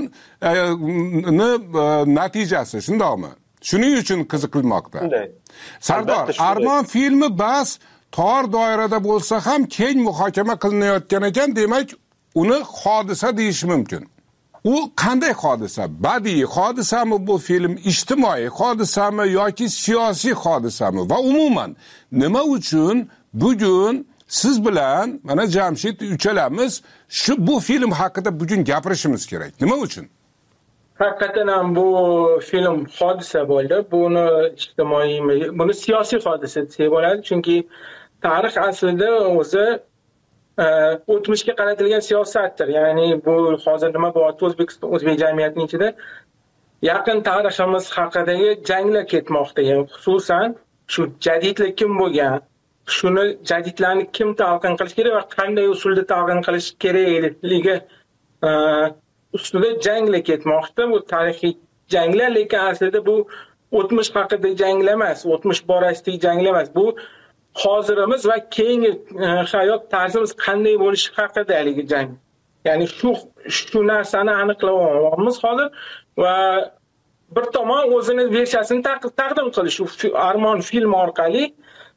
ni natijasi, shundaymi? Shuning uchun qiziqilmoqda. Shunday. Sardor, Armon filmi bas tor doirada bo'lsa ham keng muhokama qilinayotgan ekan, demak, uni hodisa deyish mumkin. U qanday hodisa? Badiiy hodisami bu film, ijtimoiy hodisami yoki siyosiy hodisami va umuman nima uchun bugun siz bilan mana Jamshid uchalamiz shu bu film haqida bugun gapirishimiz kerak? Nima uchun? Haqiqatan ham bu film hodisa bo'ldi. Buni ijtimoiy, buni siyosiy hodisa desa bo'ladi, chunki tarix aslida o'zi o'tmishga qaratilgan siyosatdir. Ya'ni bu hozir nima bo'lyapti O'zbekiston, o'zbek jamiyatining ichida yaqin tariximiz haqidagi janglar ketmoqda. Yani xususan shu jadidlik kim bo'lgan, shuni jadidlarni kim talqin qilish kerak va qanday usulda talqin qilish kerakligi ustida janglar ketmoqda. Bu tarixiy janglar, lekin aslida bu o'tmish haqidagi janglar emas, o'tmish borasidagi janglar emas. Bu hozirimiz va keyingi hayot tarzimiz qanday bo'lishi haqidagi jang. Ya'ni shu shu narsani aniqlab olamiz hozir va bir tomon o'zini versiyasini taqdim qilish. Shu Armon film orqali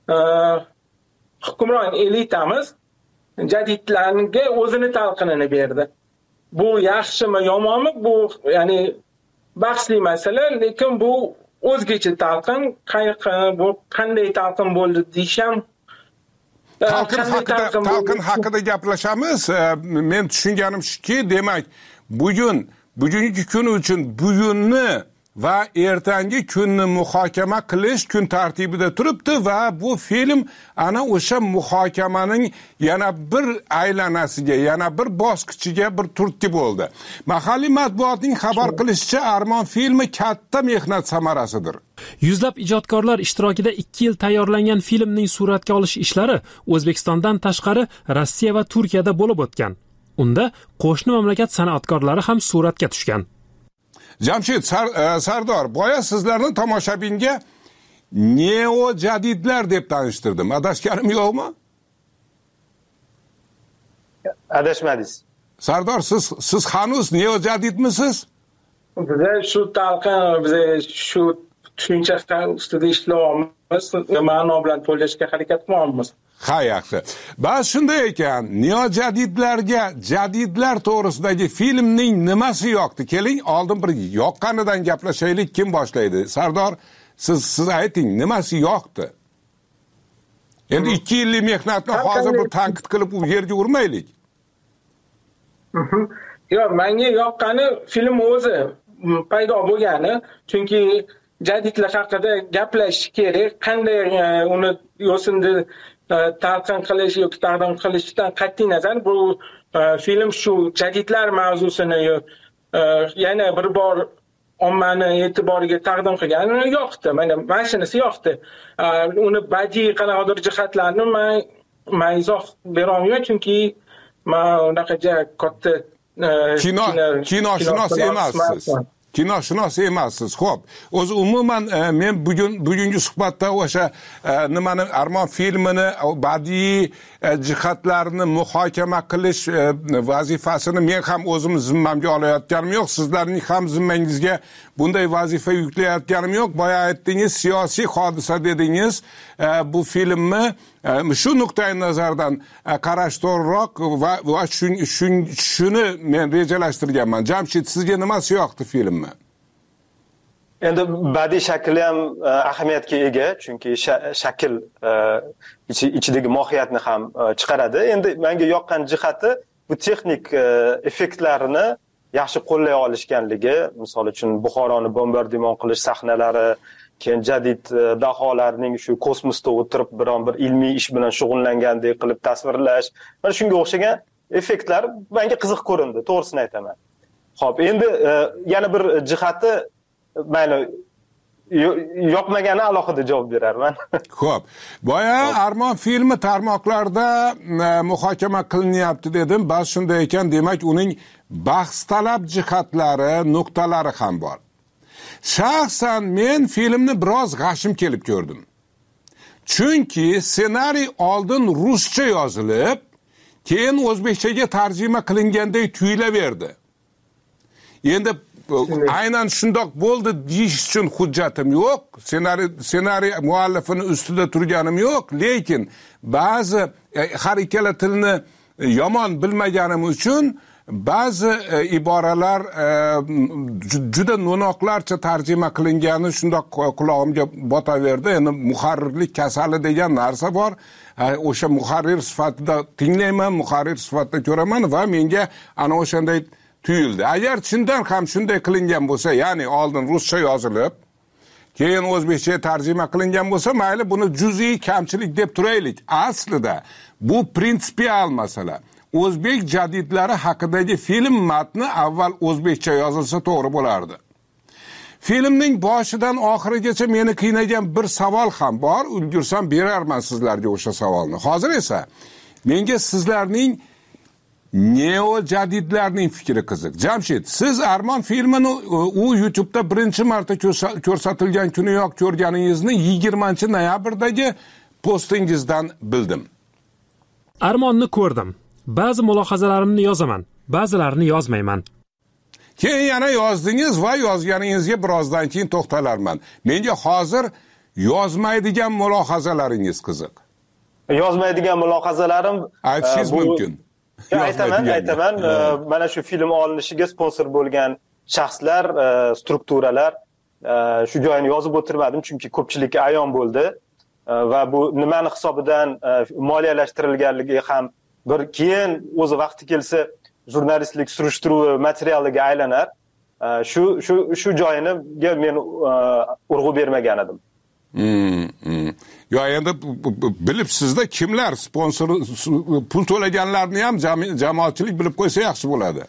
hukmron elitamiz jadidlarga o'zini talqinini berdi. Bu yaxshimi, yomonmi? Bu ya'ni bahsli masala, lekin bu o'zgacha talqin, bu qanday talqin bo'ldi deysham. Talqin haqida, talqin haqida gaplashamiz. Men tushunganim shuki, demak, bugun, bugungi kun uchun bugunni va ertangi kunni muhokama qilish kun tartibida turibdi va bu film ana o'sha muhokamaning yana bir aylanasiga, yana bir bosqichiga bir turtki bo'ldi. Mahalliy matbuotning xabar qilishicha Armon filmi katta mehnat samarasidir. Yuzlab ijodkorlar ishtirokida ikki yil tayyorlangan filmning suratga olish ishlari O'zbekistondan tashqari Rossiya va Turkiyada bo'lib o'tgan. Unda qo'shni mamlakat san'atkorlari ham suratga tushgan. Jamshid, Sar, uh, Sardor, boya sizlarni tomoshabinga neo jadidlar deb tanishtirdim. Adashganim yo'qmi? Adashmadingiz. Sardor, siz siz hanuz neo jadidmisiz? Biz shu talqin, biz shu tushuncha ustida ishlayapmiz, ma'no bilan to'lashga harakat qilyapmiz. Ha, yaxshi. Ba'zi shunday ekan, neo jadidlarga jadidlar to'g'risidagi filmning nimasi yoqdi? Keling, oldin bir yoqqanidan gaplashaylik. Kim boshlaydi? Sardor, siz siz ayting, nimasi yoqdi? Endi ikki yillik mehnatni hozir bir tanqid qilib u yerga urmaylik. Yo'q, menga yoqqani film o'zi paydo bo'lgani, chunki jadidlar haqida gaplashish kerak, qanday uni yo'sinda talqin qilish yoki taqdim qilishdan qat'iy nazar bu film shu jadidlar mavzusini yana bir bor ommani e'tiboriga taqdim qilgani yoqdi. Mana mana shunisi yoqdi. Uni badiiy qanaqadir jihatlarini men men izoh bera olmayman, chunki men unaqa katta kino kinoshunos emassiz. Kinoshunos emassiz. Xo'p, o'zi umuman men bugun bugungi suhbatda o'sha nimani Armon filmini badiiy jihatlarini muhokama qilish vazifasini men ham o'zim zimmamga olayotganim yo'q, sizlarning ham zimmangizga bunday vazifa yuklayotganim yo'q. Boya aytdingiz, siyosiy hodisa dedingiz. Bu filmni shu nuqtai nazardan qarash to'g'riroq va va shuni men rejalashtirganman. Jamshid, sizga nimasi yoqdi filmni? Endi badiiy shakli ham ahamiyatga ega, chunki shakl ichidagi mohiyatni ham chiqaradi. Endi menga yoqqan jihati bu texnik effektlarini yaxshi qo'llay olishganligi, misol uchun Buxoroni bombardimon qilish sahnalari, keyin jadid daholarning shu kosmosda o'tirib biron bir ilmiy ish bilan shug'ullangandek qilib tasvirlash, mana shunga o'xshagan effektlar menga qiziq ko'rindi, to'g'risini aytaman. Xo'p, endi yana bir jihati mayli yoqmagani alohida javob berarman. Xo'p. Boya Armon filmi tarmoqlarda muhokama qilinyapti dedim. Bas shunday ekan, demak uning bahs talab jihatlari, nuqtalari ham bor. Shaxsan men filmni biroz g'ashim kelib ko'rdim. Chunki ssenariy oldin ruscha yozilib, keyin o'zbekchaga tarjima qilinganday tuyulaverdi. Endi aynan shundoq bo'ldi deyish uchun hujjatim yo'q, ssenariy ssenariy muallifini ustida turganim yo'q, lekin ba'zi har ikkala tilni yomon bilmaganim uchun ba'zi iboralar juda no'noqlarcha tarjima qilingani shundoq qulog'imga botaverdi. Endi muharrirlik kasali degan narsa bor. O'sha muharrir sifatida tinglayman, muharrir sifatida ko'raman va menga ana o'shanday tuyuldi. Agar chindan ham shunday qilingan bo'lsa, ya'ni oldin ruscha yozilib, keyin o'zbekcha tarjima qilingan bo'lsa, mayli buni juz'iy kamchilik deb turaylik. Aslida bu prinsipial masala. O'zbek jadidlari haqidagi film matni avval o'zbekcha yozilsa to'g'ri bo'lardi. Filmning boshidan oxirigacha meni qiynagan bir savol ham bor. Ulgursam berarman sizlarga o'sha savolni. Hozir esa menga sizlarning neo jadidlarning fikri qiziq. Jamshid, siz Armon filmini u YouTube'da birinchi marta ko'rsatilgan kuniyoq ko'rganingizni yigirmanchi noyabrdagi postingizdan bildim. Armonni ko'rdim. Ba'zi mulohazalarimni yozaman, ba'zilarini yozmayman. Keyin yana yozdingiz va yozganingizga birozdan keyin to'xtalarman. Menga hozir yozmaydigan mulohazalaringiz qiziq. Yozmaydigan mulohazalarim aytishingiz mumkin. Aytaman, aytaman. Mana shu film olinishiga sponsor bo'lgan shaxslar, strukturalar shu joyini yozib o'tirmadim, chunki ko'pchilikka ayon bo'ldi va bu nimani hisobidan moliyalashtirilganligi ham bir keyin o'zi vaqti kelsa jurnalistlik surishtiruvi materialiga aylanar. Shu shu shu joyiniga men urg'u bermagan edim. Hmm, hmm. Yo, endi bilibsizda kimlar sponsor pul to'laganlarni ham jamoatchilik bilib qo'ysa yaxshi bo'ladi.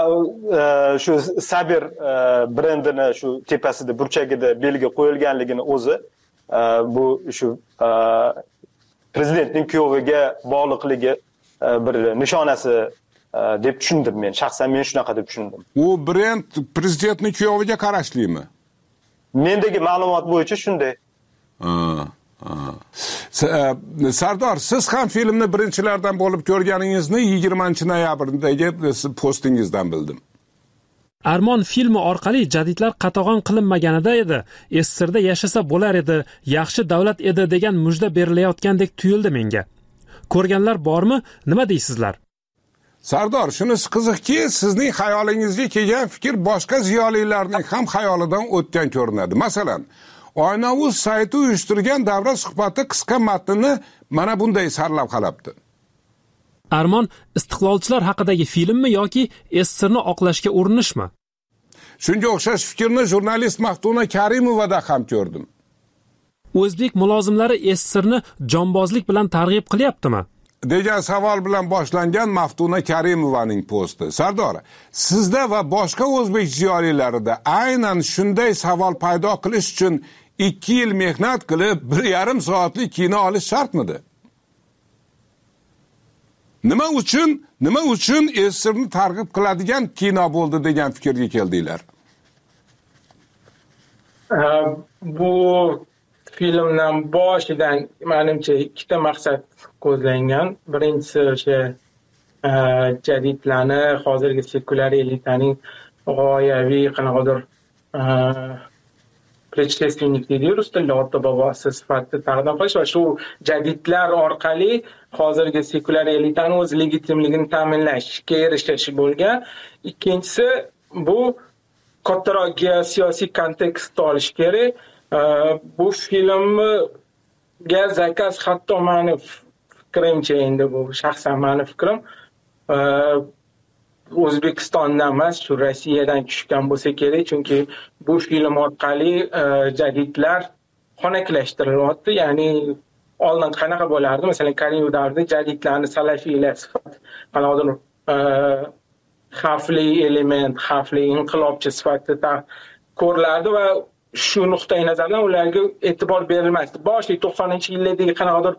Shu Sabir brendini shu tepasida burchagida belgi qo'yilganligini o'zi bu shu prezidentning kuyoviga bog'liqligi bir nishonasi deb tushundim men. Shaxsan men shunaqa deb tushundim. U brend prezidentning kuyoviga qarashlimi? Mendagi ma'lumot bo'yicha shunday. Sardor, siz ham filmni birinchilardan bo'lib ko'rganingizni yigirmanchi noyabrdagi postingizdan bildim. Armon filmi orqali jadidlar qatag'on qilinmaganida edi, S S R da yashasa bo'lar edi, yaxshi davlat edi degan mujda berilayotgandek tuyuldi menga. Ko'rganlar bormi? Nima deysizlar? Sardor, shunisi qiziqki, sizning xayolingizga kelgan fikr boshqa ziyolilarning ham xayolidan o'tgan ko'rinadi. Masalan, Oynavuz sayti uyushtirgan davra suhbati qisqa matnini mana bunday sarlavhalabdi. Armon istiqlolchilar haqidagi filmmi yoki S S Rni oqlashga urinishmi? Shunga o'xshash fikrni jurnalist Maftuna Karimovada ham ko'rdim. O'zbek mulozimlari S S Rni jonbozlik bilan targ'ib qilyaptimi? degan savol bilan boshlangan Maftuna Karimovaning posti. Sardor, sizda va boshqa o'zbek ziyolilarida aynan shunday savol paydo qilish uchun ikki yil mehnat qilib, bir yarim soatlik kino olish shartmidi? Nima uchun, nima uchun S S Rni targ'ib qiladigan kino bo'ldi degan fikrga keldinglar? Bu filmdan boshidan menimcha ikkita maqsad ko'zlangan. Birinchisi o'sha jadidlarni hozirgi sekulyar elitaning g'oyaviy qanaqadir предшественник deydi rus tilida, ota bobosi sifatida taqdim qilish va shu jadidlar orqali hozirgi sekulyar elitani o'z legitimligini ta'minlashga erishish bo'lgan. Ikkinchisi bu kattaroq geosiyosiy kontekstda olish kerak. Bu filmga zakaz, hatto meni fikrimcha, endi bu shaxsan meni fikrim, O'zbekistondan emas, shu Rossiyadan tushgan bo'lsa kerak, chunki bu film orqali jadidlar xonaklashtiryapti. Ya'ni oldin qanaqa bo'lardi? Masalan, Karimov davrida jadidlarni salafiylar sifat qanaqadir xavfli element, xavfli inqilobchi sifatida ko'rilardi va shu nuqtai nazardan ularga e'tibor berilmasdi. Boshli to'qsoninchi yillardagi qanaqadir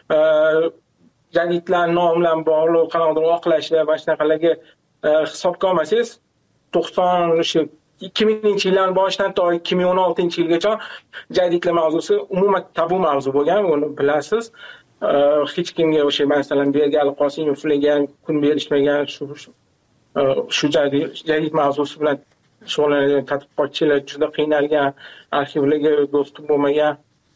jadidlar nom bilan bog'liq qanaqadir oqlashlar va shunaqalarga hisobga olmasangiz, to'qson ikki minginchi yillarning boshidan to ikki ming o'n oltinchi yilgacha jadidlar mavzusi umuman tabu mavzu bo'lgan, buni bilasiz. Hech kimga o'sha masalan Bergali Qosimovlarga kun berishmagan shu shu jadid mavzusi bilan shug'ullanadigan tadqiqotchilar juda qiynalgan, arxivlarga dostup bo'lmagan.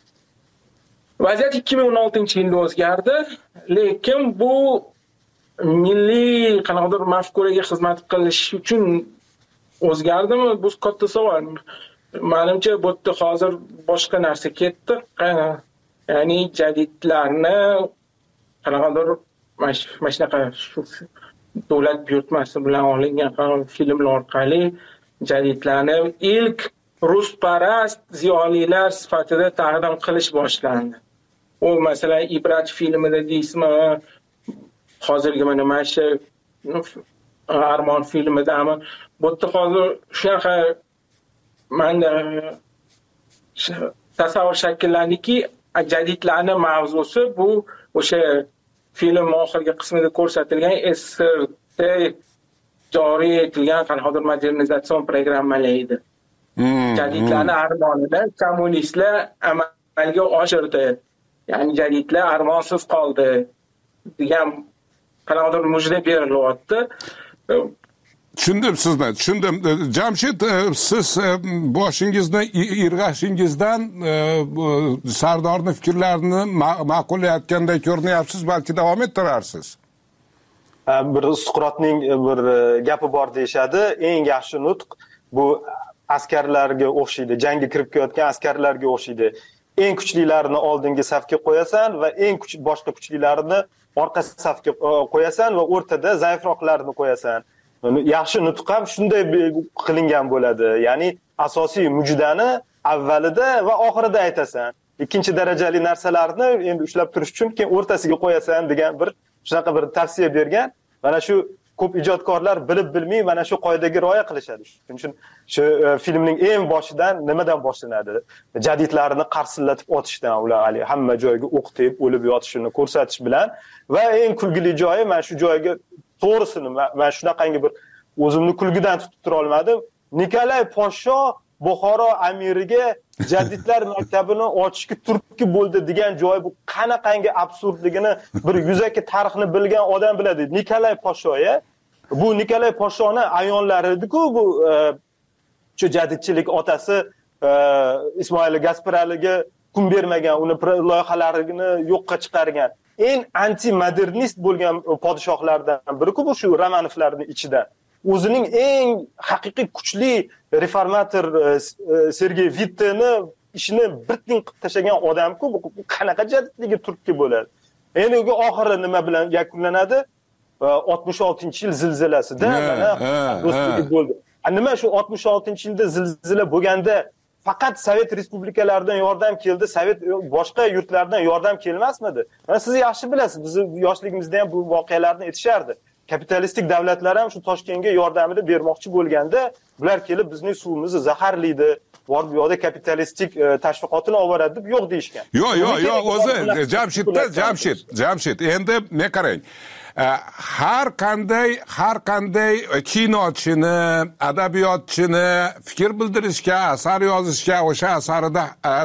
Vaziyat ikki ming o'n oltinchi yilda o'zgardi, lekin bu milliy qanaqadir mafkuraga xizmat qilish uchun o'zgardimi? Bu katta savol. Menimcha bu yerda hozir boshqa narsa ketdi. Ya'ni jadidlarni qanaqadir mana shunaqa shu davlat buyurtmasi bilan olingan filmlar orqali jadidlarni ilk rusparast ziyolilar sifatida taqdim qilish boshlandi. U masalan Ibrat filmida deysizmi, hozirgi mana mana shu Armon filmidami, bu yerda hozir shunaqa menda tasavvur shakllandiki, jadidlarni mavzusi bu o'sha film oxirgi qismida ko'rsatilgan S S R da joriy etilgan qanaqadir modernizatsion programmalar edi. Jadidlarni armonidan kommunistlar amalga oshirdi. Ya'ni jadidlar armonsiz qoldi degan qanaqadir mujda berilyapti. Tushundim sizni, tushundim. Jamshid, siz boshingizni irg'ashingizdan Sardorning fikrlarini ma'qullayotganday ko'rinyapsiz, balki davom ettirarsiz. Bir Suqrotning bir gapi bor deyshadi, eng yaxshi nutq bu askarlarga o'xshaydi, jangga kirib kelayotgan askarlarga o'xshaydi. Eng kuchlilarini oldingi safga qo'yasan va eng kuch boshqa kuchlilarini orqa safga qo'yasan va o'rtada zaifroqlarini qo'yasan. Yaxshi nutq ham shunday qilingan bo'ladi. Ya'ni asosiy mujdani avvalida va oxirida aytasan. Ikkinchi darajali narsalarni endi ushlab turish uchun keyin o'rtasiga qo'yasan degan bir shunaqa bir tavsiya bergan. Mana shu ko'p ijodkorlar bilib bilmay mana shu qoidaga rioya qilishadi. Shuning uchun shu filmning eng boshidan nimadan boshlanadi? Jadidlarni qarsillatib otishdan, ular hali hamma joyga o'qitib, o'lib yotishini ko'rsatish bilan va eng kulgili joyi mana shu joyga to'g'risini men shunaqangi bir o'zimni kulgidan tutib tura olmadim. Nikolay Podsho Buxoro amiriga jadidlar maktabini ochishga turtki bo'ldi degan joy bu qanaqangi absurdligini bir yuzaki tarixni bilgan odam biladi. Nikolay Podshoya, bu Nikolay Podshoni ayonlari edi-ku, bu shu jadidchilik otasi Ismoil Gasparaliga kun bermagan, uni loyihalarini yo'qqa chiqargan eng anti-modernist bo'lgan podshohlardan biri-ku bu shu Romanovlarning ichida. O'zining eng haqiqiy kuchli reformator Sergey Witteni ishini birtin qilib tashlagan odam-ku, bu qanaqa jadidligi turtki bo'ladi. Endi u oxiri nima bilan yakunlanadi? oltmish oltinchi yil zilzilasida mana do'stligi bo'ldi. Nima shu oltmish oltinchi yilda zilzila bo'lganda faqat Sovet respublikalaridan yordam keldi, Sovet boshqa yurtlardan yordam kelmasmidi? Mana siz yaxshi bilasiz, biz yoshligimizda ham bu voqealarni aytishardi. Kapitalistik davlatlar ham shu Toshkentga yordamini bermoqchi bo'lganda, bular kelib bizning suvimizni zaharlaydi, bor bu yoqda kapitalistik tashviqotini olib boradi deb yo'q deyishgan. Yo'q, yo'q, yo'q, o'zi Jamshidda, Jamshid, Jamshid. Endi men qarang. Har qanday har qanday kinochini, adabiyotchini fikr bildirishga, asar yozishga, o'sha asarini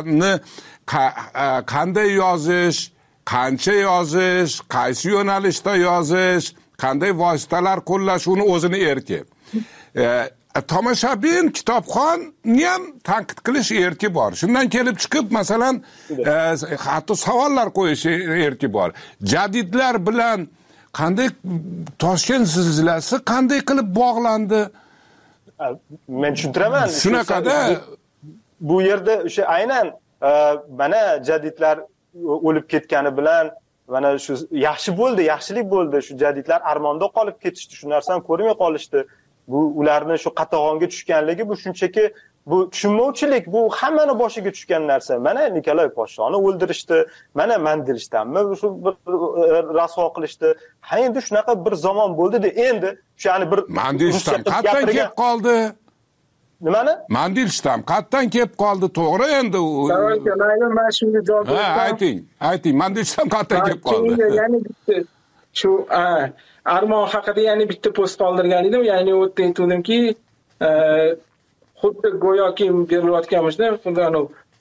qanday yozish, qancha yozish, qaysi yo'nalishda yozish, qanday vositalar qo'llash uni o'zini erki. Tomoshabin, kitobxonni ham tanqid qilish erki bor. Shundan kelib chiqib, masalan, hatto savollar qo'yish erki bor. Jadidlar bilan qanday Toshkent zilzilasi qanday qilib bog'landi? men tushuntiraman. Shunaqada bu yerda o'sha aynan mana jadidlar o'lib ketgani bilan mana shu yaxshi bo'ldi, yaxshilik bo'ldi. Shu jadidlar armonda qolib ketishdi, shu narsani ko'rmay qolishdi. Bu ularni shu qatag'onga tushganligi bu shunchaki bu tushunmovchilik, bu hammani boshiga tushgan narsa. Mana Nikolay podshoni o'ldirishdi, mana Mandelshtamni shu bir rasvo qilishdi. Ha endi shunaqa bir zamon bo'ldi-da, endi shu yani bir Mandelstam qatdan kelib qoldi? Nimani? Mandelstam qatdan kelib qoldi, to'g'ri endi. Mayli, men shunga javob beraman. Ha, ayting, ayting, Mandelstam qatdan kelib qoldi? Ya'ni bitta shu Armon haqida yana bitta post qoldirgan edim, ya'ni u yerda aytdimki, xuddi go'yoki berilayotganimizda, xuddi anu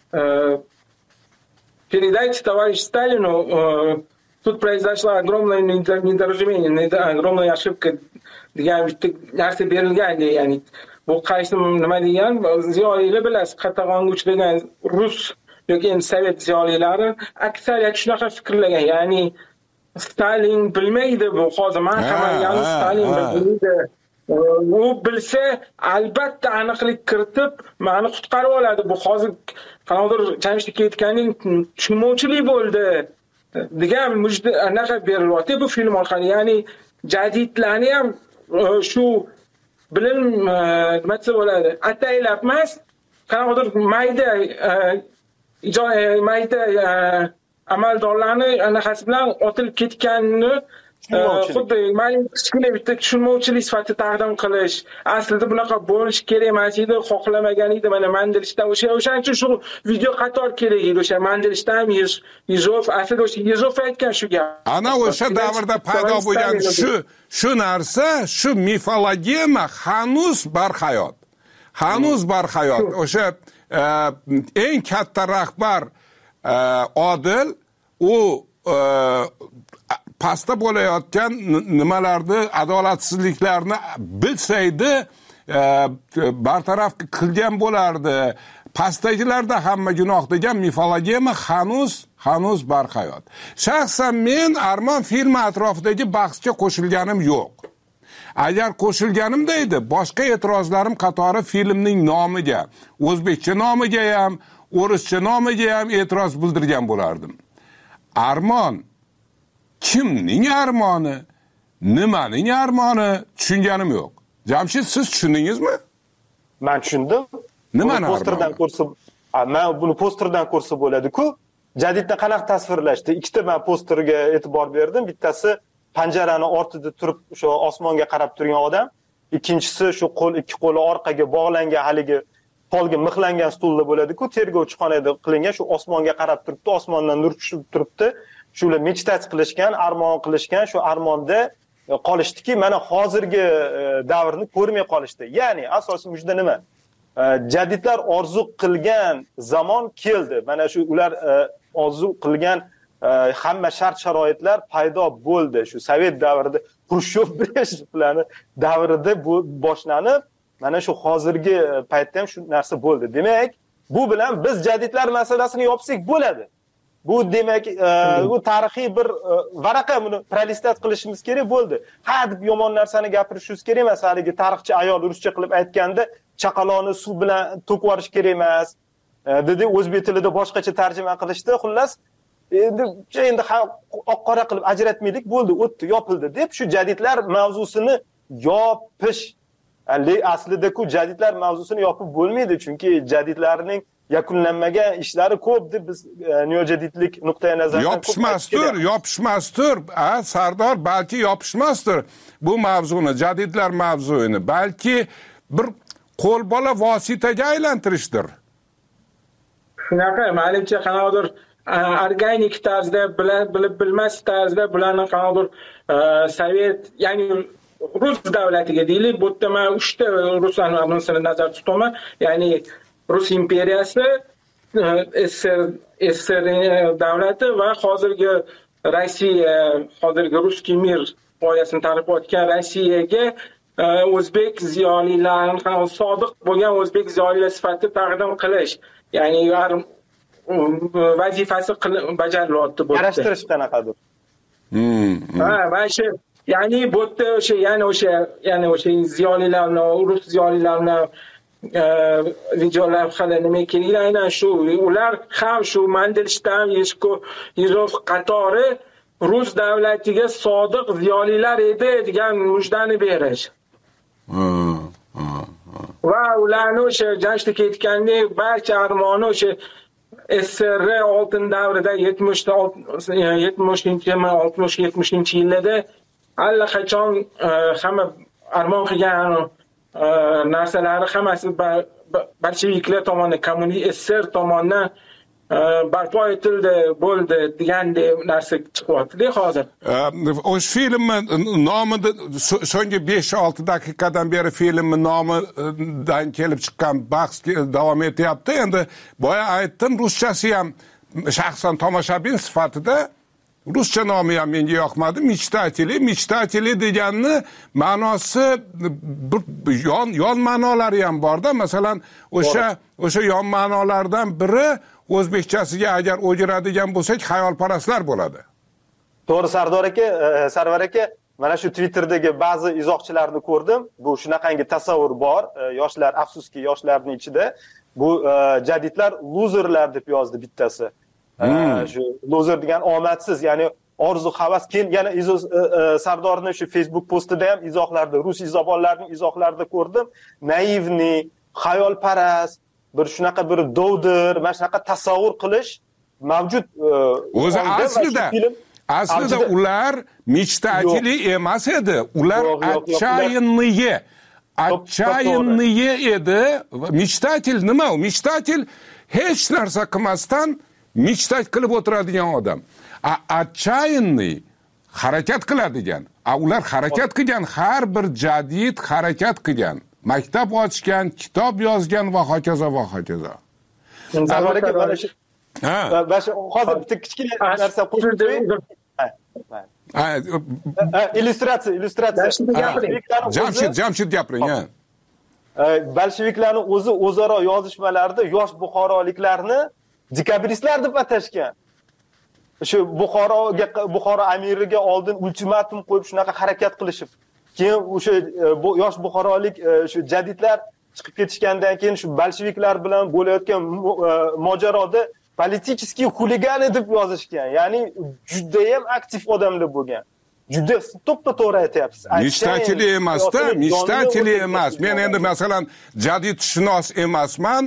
передайте товарищ Сталину, тут произошла огромное недоразумение, огромная ошибка degan bitta narsa berilgan, ya'ni bu qaysi nima degan, ziyolilar bilasiz, qatag'onga uchragan rus yoki sovet ziyolilari aksariyat shunaqa fikrlagan, ya'ni Stalin bilmaydi bu, hozir men qamalgan Stalin bilmaydi. U bilsa albatta aniqlik kiritib meni qutqarib oladi. Bu hozir qanaqadir Jamshidga aytganing tushunmovchilik bo'ldi degan mujda anaqa berilyapti bu film orqali. Ya'ni jadidlarni ham shu bilim nima desa bo'ladi, ataylab emas, qanaqadir mayda mayda amaldorlarni anaqasi bilan otilib ketganini xuddi men kichkina bitta tushunmovchilik sifatida taqdim qilish, aslida bunaqa bo'lish kerak emas edi, xohlamagan edi. Mana Mandelshtam o'sha o'shaning uchun shu video qator kerak edi. O'sha Mandelshtam, Yezov, aslida o'sha Yezov aytgan shu gap. Ana o'sha davrda paydo bo'lgan shu shu narsa, shu mifologiya hanuz barhayot. Hanuz barhayot. O'sha eng katta rahbar Odil u pastda bo'layotgan nimalarni, adolatsizliklarni bilsaydi, bartaraf qilgan bo'lardi. Pastdagilarda hamma gunoh degan mifologiya hanuz hanuz barhayot. Shaxsan men Armon filmi atrofidagi bahsga qo'shilganim yo'q. Agar qo'shilganimda edi, boshqa e'tirozlarim qatori filmning nomiga, o'zbekcha nomiga ham, o'rischa nomiga ham e'tiroz bildirgan bo'lardim. Armon kimning armoni, nimaning armoni tushunganim yo'q. Jamshid, siz tushundingizmi? Men tushundim. Nimani posterdan ko'rsa, men buni posterdan ko'rsa bo'ladi-ku, jadidni qanaqa tasvirlashdi? Ikkita men posterga e'tibor berdim. Bittasi panjarani ortida turib o'sha osmonga qarab turgan odam, ikkinchisi shu qo'l ikki qo'li orqaga bog'langan haligi polga mixlangan stulda bo'ladi-ku, tergovchi xonada qilingan, shu osmonga qarab turibdi, osmondan nur tushib turibdi. Shular meditatsiya qilishgan, armon qilishgan, shu armonda qolishdiki, mana hozirgi davrni ko'rmay qolishdi. Ya'ni asosiy mujda nima? Jadidlar orzu qilgan zamon keldi. Mana shu ular orzu qilgan hamma shart sharoitlar paydo bo'ldi. Shu Sovet davrida Xrushchev Brejnevlarni davrida bu boshlanib, mana shu hozirgi paytda ham shu narsa bo'ldi. Demak, bu bilan biz jadidlar masalasini yopsak bo'ladi. Bu demak, bu tarixiy bir varaqa, buni pralistat qilishimiz kerak bo'ldi. Ha deb yomon narsani gapirishimiz kerak emas. Haligi tarixchi ayol ruscha qilib aytganda, chaqaloqni suv bilan to'kib yuborish kerak emas. Dedi, o'zbek tilida boshqacha tarjima qilishdi. Xullas, endi endi oq-qora qilib ajratmaylik, bo'ldi, o'tdi, yopildi deb shu jadidlar mavzusini yopish. Aslida-ku jadidlar mavzusini yopib bo'lmaydi, chunki jadidlarning yakunlanmagan ishlari ko'p deb biz neojadidlik nuqtai nazaridan yopishmasdir, yopishmasdir. A, Sardor, balki yopishmasdir bu mavzuni, jadidlar mavzusini, balki bir qo'lbola vositaga aylantirishdir. Shunaqa, menimcha qanaqadir organik tarzda, bilib bilmas tarzda bularni qanaqadir Sovet, ya'ni Rus davlatiga deylik, bu yerda men uchta Ruslarni anosini nazarda tutaman, ya'ni Rus imperiyasi, S S R davlati va hozirgi Rossiya, hozirgi Ruskiy mir g'oyasini targ'ib etgan Rossiyaga o'zbek ziyolilarini, sodiq bo'lgan o'zbek ziyolilar sifatida taqdim qilish, ya'ni vazifasi bajarilyapti bu. Araştirish qanaqadir? Ha, mana shu ya'ni bu yerda o'sha ya'ni o'sha ya'ni o'sha ziyolilarni rus ziyolilarini videolavhalar nima kerak aynan shu ular ham shu Mandelshtam Yeshko qatori rus davlatiga sodiq ziyolilar edi degan mujdani berish. Va ularni o'sha Jamshid aytgandek barcha armoni o'sha S S R oltin davrida yetmishta yetmishinchi oltmish yetmishinchi yillarda allaqachon hamma armon qilgan narsalari hammasi bolsheviklar tomonidan kommunist S S R tomonidan barpo etildi bo'ldi degandek narsa chiqyapti-da hozir. O'sha filmni nomida so'nggi besh olti daqiqadan beri filmni nomidan kelib chiqqan bahs davom etyapti. Endi boya aytdim, ruschasi ham shaxsan tomoshabin sifatida ruscha nomi ham menga yoqmadi. Mechtateli, mechtateli deganni ma'nosi yon yon ma'nolari ham bor-da. Masalan, o'sha o'sha yon ma'nolardan biri o'zbekchasiga agar o'giradigan bo'lsak, xayolparastlar bo'ladi. To'g'ri Sardor aka, Sarvar aka, mana shu Twitter'dagi ba'zi izohchilarni ko'rdim. Bu shunaqangi tasavvur bor, yoshlar, afsuski yoshlarning ichida bu jadidlar luzerlar deb yozdi bittasi. Shu loser degan omadsiz, ya'ni orzu havas. Keyin yana Sardorning shu Facebook postida ham izohlarda, rus izohlarning izohlarida ko'rdim. Naivni, xayolparast, bir shunaqa bir dovdir, mana shunaqa tasavvur qilish mavjud. O'zi aslida aslida ular mechtateli emas edi. Ular отчаянные. Отчаянные edi. Mechtatel nima u? Mechtatel hech narsa qilmasdan mechtat qilib o'tiradigan odam. Отчаянный harakat qiladigan. A ular harakat qilgan, har bir jadid harakat qilgan. Maktab ochgan, kitob yozgan va hokazo va hokazo. Sarvar aka, mana shu ha, bash hozir bitta kichkina narsa qo'shib qo'ying. Ha, illyustratsiya, illyustratsiya. Jamshid, Jamshid gapiring, ha. Bolsheviklarning o'zi o'zaro yozishmalarida yosh buxoroliklarni dekabristlar deb atashgan. Shu Buxoroga Buxoro amiriga oldin ultimatum qo'yib shunaqa harakat qilishib, keyin o'sha yosh buxorolik shu jadidlar chiqib ketishgandan keyin shu bolsheviklar bilan bo'layotgan mojaroda politiskiy xuligani deb yozishgan. Ya'ni juda ham aktiv odamlar bo'lgan. Juda to'ppa-to'g'ri aytyapsiz. Mechtateli emas-da, mechtateli emas. Men endi masalan jadidshunos emasman,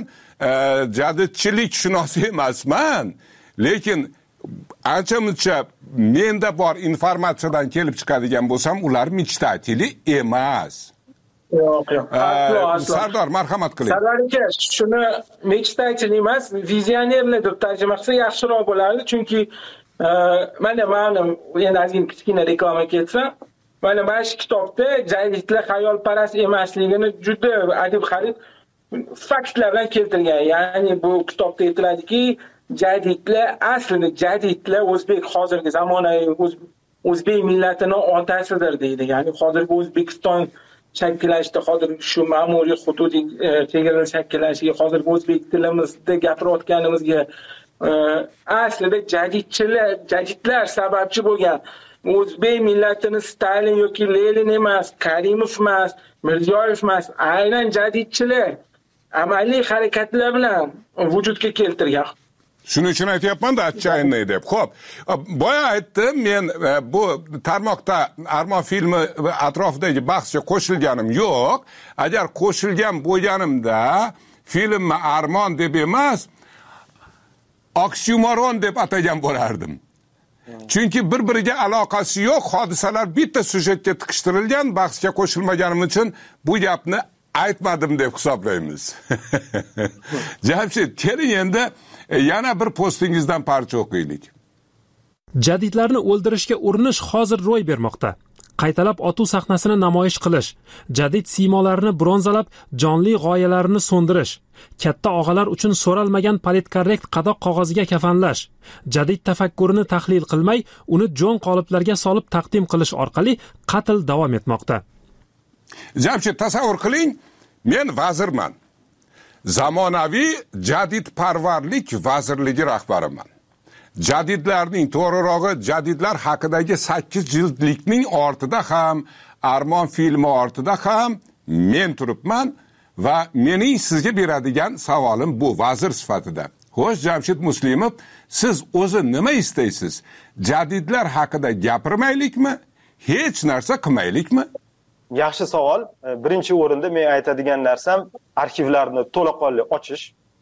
jadidchilik emasman. Lekin ancha-muncha menda bor informatsiyadan kelib chiqadigan bo'lsam, ular mechtateli emas. Yo'q, yo'q. Aslo, aslo. Sardor, marhamat qiling. Sardor aka, shuni mechtateli emas, vizionerlar deb tarjima qilsa yaxshiroq bo'lardi, chunki mana ma'lum, endi ozgina kichkina reklama ketsa, mana mana shu kitobda jadidlar xayolparast emasligini juda adib xarid faktlar bilan keltirgan. Ya'ni bu kitobda aytiladiki, jadidlar aslida jadidlar o'zbek hozirgi zamonaviy o'zbek millatining otasidir deydi. Ya'ni hozirgi O'zbekiston shakllashda, hozir shu ma'muriy hududiy chegaralar shakllashiga, hozirgi o'zbek tilimizda gapirayotganimizga aslida jadidchilar, jadidlar sababchi bo'lgan. O'zbek millatini Stalin yoki Lenin emas, Karimov emas, Mirziyoyev emas, aynan jadidchilar amaliy harakatlar bilan vujudga keltirgan. Shuning uchun aytyapman-da, отчаянный deb. Xo'p, boya aytdim, men bu tarmoqda Armon filmi atrofidagi bahsga qo'shilganim yo'q. Agar qo'shilgan bo'lganimda filmni Armon deb emas, oksyumoron deb atagan bo'lardim. Chunki bir-biriga aloqasi yo'q, hodisalar bitta sujetga tiqishtirilgan, bahsga qo'shilmaganim uchun bu gapni aytmadim deb hisoblaymiz. Jamshid, keling endi yana bir postingizdan parcha o'qiylik. Jadidlarni o'ldirishga urinish hozir ro'y bermoqda. Qaytalab otuv sahnasini namoyish qilish, jadid siymolarini bronzalab, jonli g'oyalarini so'ndirish, katta og'alar uchun so'ralmagan politkorrekt qadoq qog'oziga kafanlash, jadid tafakkurini tahlil qilmay, uni jo'n qoliplarga solib taqdim qilish orqali qatl davom etmoqda. Jamshid, tasavvur qiling, men vazirman. Zamonaviy jadid parvarlik vazirligi rahbariman. jadidlarning, to'g'rirog'i jadidlar haqidagi sakkiz jildlikning ortida ham, Armon filmi ortida ham men turibman va mening sizga beradigan savolim bu vazir sifatida. Xo'sh, Jamshid Muslimov, siz o'zi nima istaysiz? Jadidlar haqida gapirmaylikmi? Hech narsa qilmaylikmi? Yaxshi savol. Birinchi o'rinda men aytadigan narsam arxivlarni to'laqonli ochish.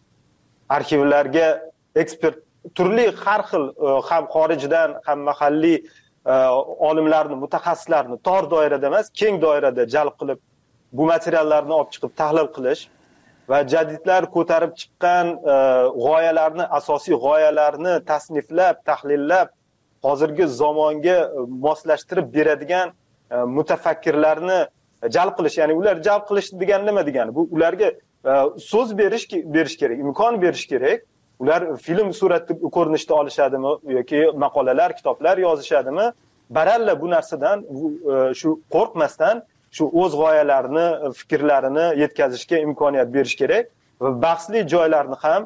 Arxivlarga ekspert turli har xil ham xorijdan ham mahalliy olimlarni, mutaxassislarni tor doirada emas, keng doirada jalb qilib bu materiallarni olib chiqib tahlil qilish va jadidlar ko'tarib chiqqan g'oyalarni, asosiy g'oyalarni tasniflab, tahlillab, hozirgi zamonga moslashtirib beradigan mutafakkirlarni jalb qilish. Ya'ni ular jalb qilish degani nima degani? Bu ularga so'z berish berish kerak, imkon berish kerak. Ular film suratda ko'rinishda olishadimi yoki maqolalar, kitoblar yozishadimi? Baralla bu narsadan shu qo'rqmasdan shu o'z g'oyalarini, fikrlarini yetkazishga imkoniyat berish kerak va bahsli joylarni ham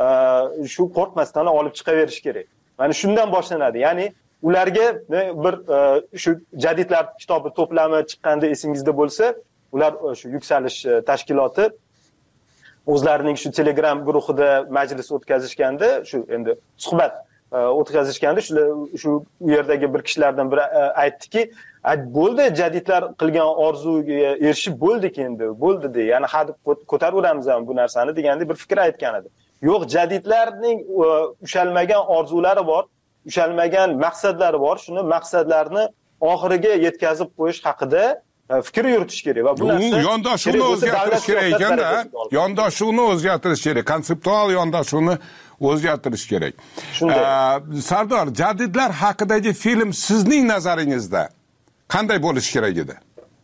shu qo'rqmasdan olib chiqaverish kerak. Mana shundan boshlanadi. Ya'ni ularga bir shu jadidlar kitobi to'plami chiqqanda esingizda bo'lsa, ular shu yuksalish tashkiloti o'zlarining shu Telegram guruhida majlis o'tkazishganda, shu endi suhbat o'tkazishganda shu u yerdagi bir kishilardan biri aytdiki, bo'ldi, jadidlar qilgan orzuga erishib bo'ldik endi, bo'ldi de, ya'ni hadib ko'taraveramiz ham bu narsani deganda bir fikr aytgan edi. Yo'q, jadidlarning ushalmagan orzulari bor, ushalmagan maqsadlari bor. Shuni maqsadlarni oxiriga yetkazib qo'yish haqida fikr yuritish kerak va bu narsa yondoshuvni o'zgartirish kerak ekanda, yondoshuvni o'zgartirish kerak, konseptual yondoshuvni o'zgartirish kerak. Sardor, jadidlar haqidagi film sizning nazaringizda qanday bo'lishi kerak edi?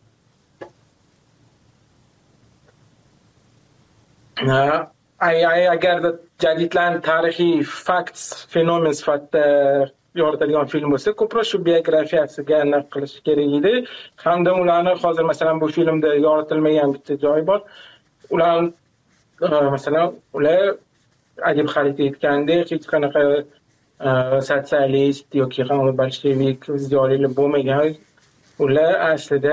Agarda jadidlarning tarixiy fakt, fenomen sifatida yoritadigan film bo'lsa, ko'proq shu biografiyasiga aniq qilish kerak edi. Hamda ularni hozir masalan bu filmda yoritilmagan bitta joyi bor. Ular masalan ular Adib Xalid aytgandek hech qanaqa sotsialist yoki ham bolshevik ziyolilar bo'lmagan. Ular aslida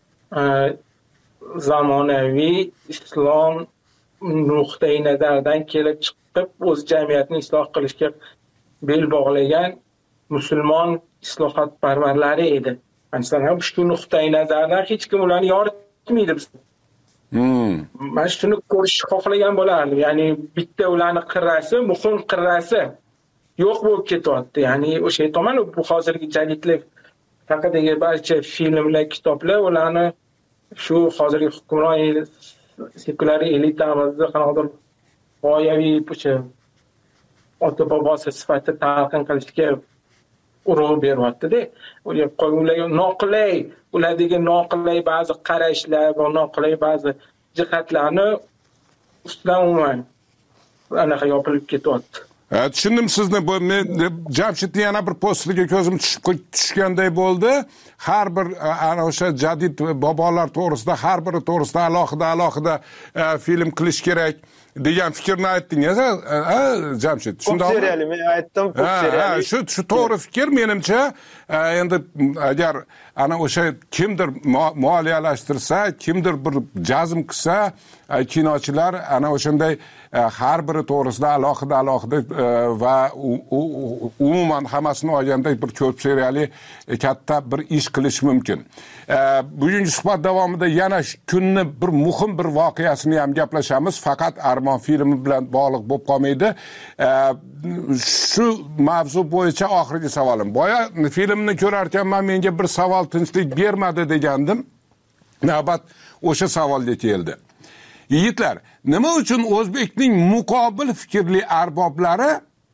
zamonaviy islom nuqtai nazaridan kelib chiqib o'z jamiyatini isloh qilishga bel bog'lagan musulmon islohotparvarlari edi. Masalan, shu nuqtai nazardan hech kim ularni yoritmaydi biz. Hmm. Men shuni ko'rish xohlagan bo'lardim. Ya'ni bitta ularni qirrasi, muhim qirrasi yo'q bo'lib ketyapti. Ya'ni o'sha tomon bu hozirgi jadidlik haqidagi barcha filmlar, kitoblar ularni shu hozirgi hukmron sekulyar elitamizda qanaqadir g'oyaviy o'sha ota bobosi sifatida talqin qilishga urg'u beryapti-da. Ularga noqulay, ulardagi noqulay ba'zi qarashlar va noqulay ba'zi jihatlarni ustidan umuman anaqa yopilib ketyapti. Tushundim sizni. Bu men Jamshidning yana bir postiga ko'zim tushib tushganday bo'ldi. Har bir ana o'sha jadid bobolar to'g'risida, har biri to'g'risida alohida alohida film qilish kerak degan fikrni aytdingiz, ha, Jamshid? Shunday seriyali men aytdim, ko'p seriyali. Shu shu to'g'ri fikr menimcha. Endi agar ana o'sha kimdir moliyalashtirsa, kimdir bir jazm qilsa, kinochilar ana o'shanday har biri to'g'risida alohida alohida va umuman hammasini olganda bir ko'p seriyali katta bir ish qilish mumkin. Bugungi suhbat davomida yana kunni bir muhim bir voqeasini ham gaplashamiz, faqat Armon filmi bilan bog'liq bo'lib qolmaydi. Shu mavzu bo'yicha oxirgi savolim. Boya filmni ko'rar ekanman, menga bir savol tinchlik bermadi degandim. Navbat o'sha savolga keldi. Yigitlar, nima uchun O'zbekning muqobil fikrli arboblari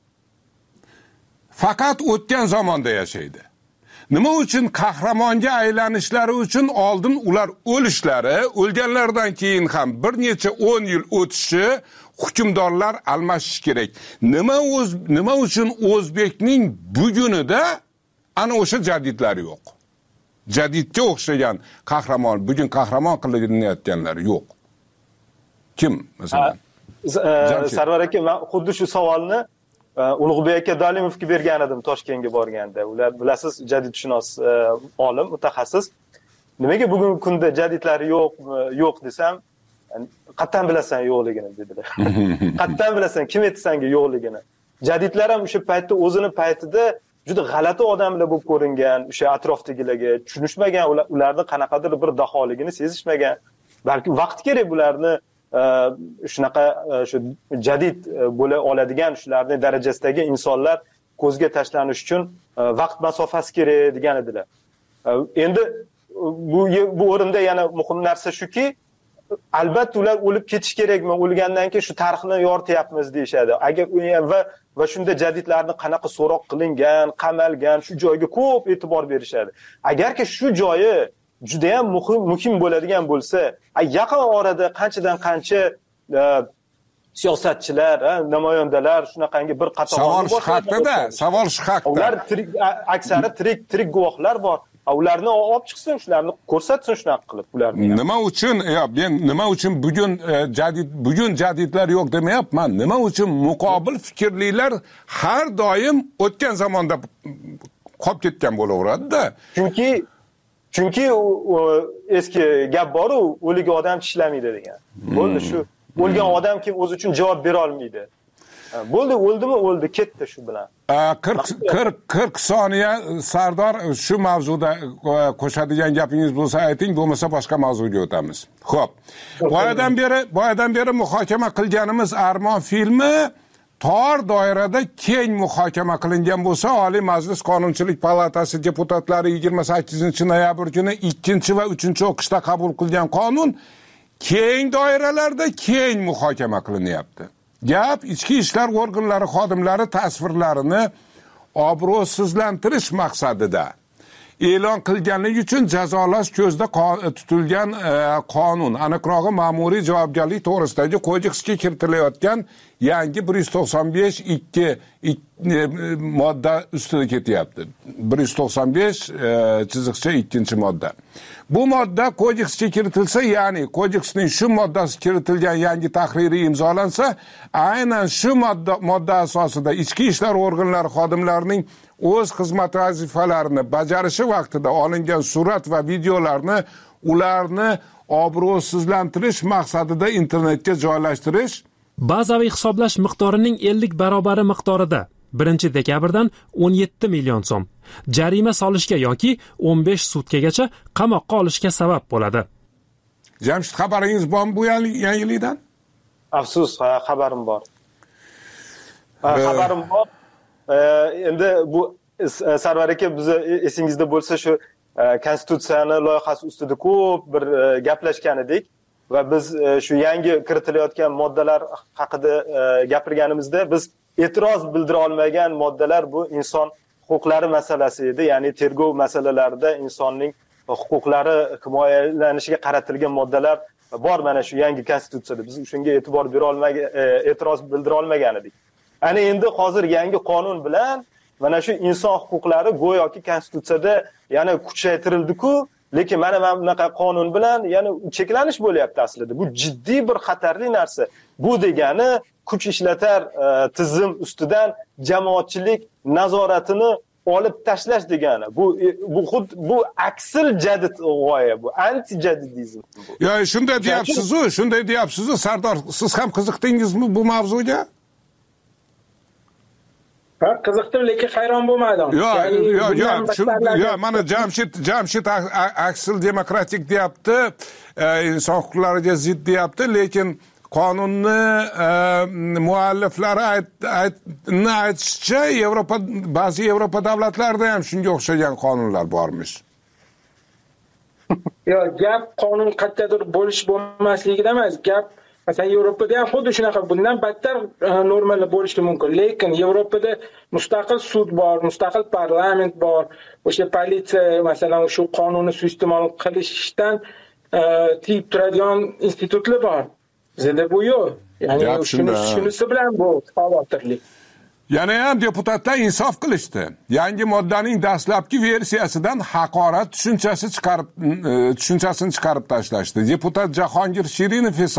faqat o'tgan zamonda yashaydi? Nima uchun qahramonga aylanishlari uchun oldin ular o'lishlari, o'lganlardan keyin ham bir necha o'n yil o'tishi, hukmdorlar almashishi kerak? Nima o'z nima uchun O'zbekning bugunida ana o'sha jadidlar yo'q? Jadidga o'xshagan qahramon, bugun qahramon qilinayotganlar yo'q. Kim masalan? Sarvar aka, men xuddi shu savolni Ulug'bek aka Dolimovga bergan edim Toshkentga borganda. Ular bilasiz, jadidshunos olim, mutaxassis. Nimaga bugungi kunda jadidlari yo'q, yo'q desam, qattan bilasan yo'qligini dedilar. Qattan bilasan kim aytsanga yo'qligini. Jadidlar ham o'sha paytda o'zini paytida juda g'alati odamlar bo'lib ko'ringan, o'sha atrofdagilarga tushunishmagan, ularni qanaqadir bir daholigini sezishmagan. Balki vaqt kerak bularni shunaqa shu jadid bo'la oladigan shularning darajasidagi insonlar ko'zga tashlanish uchun vaqt masofasi kerak degan edilar. Endi bu bu o'rinda yana muhim narsa shuki, albatta ular o'lib ketish kerakmi? O'lgandan keyin shu tarixni yorityapmiz deyshadi. Agar va va shunda jadidlarni qanaqa so'roq qilingan, qamalgan, shu joyga ko'p e'tibor berishadi. Agarki shu joyi juda ham muhim muhim bo'ladigan bo'lsa, yaqin orada qanchadan qancha siyosatchilar, namoyandalar shunaqangi bir qator savol shu haqida, savol shu haqida. Ular tirik, aksari tirik tirik guvohlar bor. Ularni olib chiqsin, shularni ko'rsatsin shunaqa qilib ularni. Nima uchun, yo, men nima uchun bugun jadid bugun jadidlar yo'q demayapman. Nima uchun muqobil fikrlilar har doim o'tgan zamonda qolib ketgan bo'laveradi-da. Chunki Chunki eski gap bor-u, o'lik odam tishlamaydi degan. Bo'ldi shu. O'lgan odam kim o'zi uchun javob bera olmaydi. Bo'ldi, o'ldimi, o'ldi, ketdi shu bilan. qirq soniya Sardor shu mavzuda qo'shadigan gapingiz bo'lsa ayting, bo'lmasa boshqa mavzuga o'tamiz. Xo'p. Boyadan beri, boyadan beri muhokama qilganimiz Armon filmi tor doirada keng muhokama qilingan bo'lsa, Oliy Majlis Qonunchilik palatasi deputatlari yigirma sakkizinchi noyabr kuni ikkinchi va uchinchi o'qishda qabul qilgan qonun keng doiralarda keng muhokama qilinyapti. Gap ichki ishlar organlari xodimlari tasvirlarini obro'sizlantirish maqsadida e'lon qilganligi uchun jazolash ko'zda tutilgan qonun, aniqrog'i ma'muriy javobgarlik to'g'risidagi kodeksga kiritilayotgan yangi bir yuz to'qson besh ikki modda ustida ketyapti. bir yuz to'qson besh chiziqcha ikkinchi modda. Bu modda kodeksga kiritilsa, ya'ni kodeksning shu moddasi kiritilgan yangi tahriri imzolansa, aynan shu modda modda asosida ichki ishlar organlari xodimlarining o'z xizmat vazifalarini bajarishi vaqtida olingan surat va videolarni ularni obro'sizlantirish maqsadida internetga joylashtirish, bazaviy hisoblash miqdorining ellik barobari miqdorida birinchi dekabrdan o'n yetti million so'm jarima solishga yoki o'n besh sutkagacha qamoqqa olishga sabab bo'ladi. Jamshid, xabaringiz bormi bu yangilikdan? Afsus, xabarim bor. Xabarim bor. Endi bu Sarvar aka, biz esingizda bo'lsa shu konstitutsiyani loyihasi ustida ko'p bir gaplashgan edik va biz shu yangi kiritilayotgan moddalar haqida gapirganimizda biz e'tiroz bildira olmagan moddalar bu inson huquqlari masalasi edi. Ya'ni tergov masalalarida insonning huquqlari himoyalanishiga qaratilgan moddalar bor mana shu yangi konstitutsiyada. Biz shunga e'tibor bera olmagan, e'tiroz bildira olmagan edik. Ana endi hozir yangi qonun bilan mana shu inson huquqlari go'yoki konstitutsiyada yana kuchaytirildi-ku, lekin mana mana bunaqa qonun bilan yana cheklanish bo'lyapti aslida. Bu jiddiy bir xatarli narsa. Bu degani kuch ishlatar tizim ustidan jamoatchilik nazoratini olib tashlash degani. Bu bu xud bu aksil jadid g'oya, bu anti jadidizm bu. Yo, shunday deyapsiz-ku, shunday deyapsiz-ku, Sardor, siz ham qiziqdingizmi bu mavzuga? Ha, qiziqdim, lekin hayron bo'lmadim. Yo, yo, yo, yo, mana Jamshid, Jamshid aksil demokratik deyapti, inson huquqlariga zid deyapti, lekin qonunni mualliflari aytishicha, Yevropa, ba'zi Yevropa davlatlarida ham shunga o'xshagan qonunlar bormish. Yo, gap qonun qat'iyadir bo'lish bo'lmasligida emas, gap masalan Yevropada ham xuddi shunaqa bundan battar normalar bo'lishi mumkin. Lekin Yevropada mustaqil sud bor, mustaqil parlament bor. O'sha politsiya masalan shu qonunni suiiste'mol qilishdan tiyib turadigan institutlar bor. Bizda bu yo'q. Ya'ni shunisi bilan bu xavotirli. Yana ham deputatlar insof qilishdi. Yangi moddaning dastlabki versiyasidan haqorat tushunchasi chiqarib tushunchasini chiqarib tashlashdi. Deputat Jahongir Shirinov esa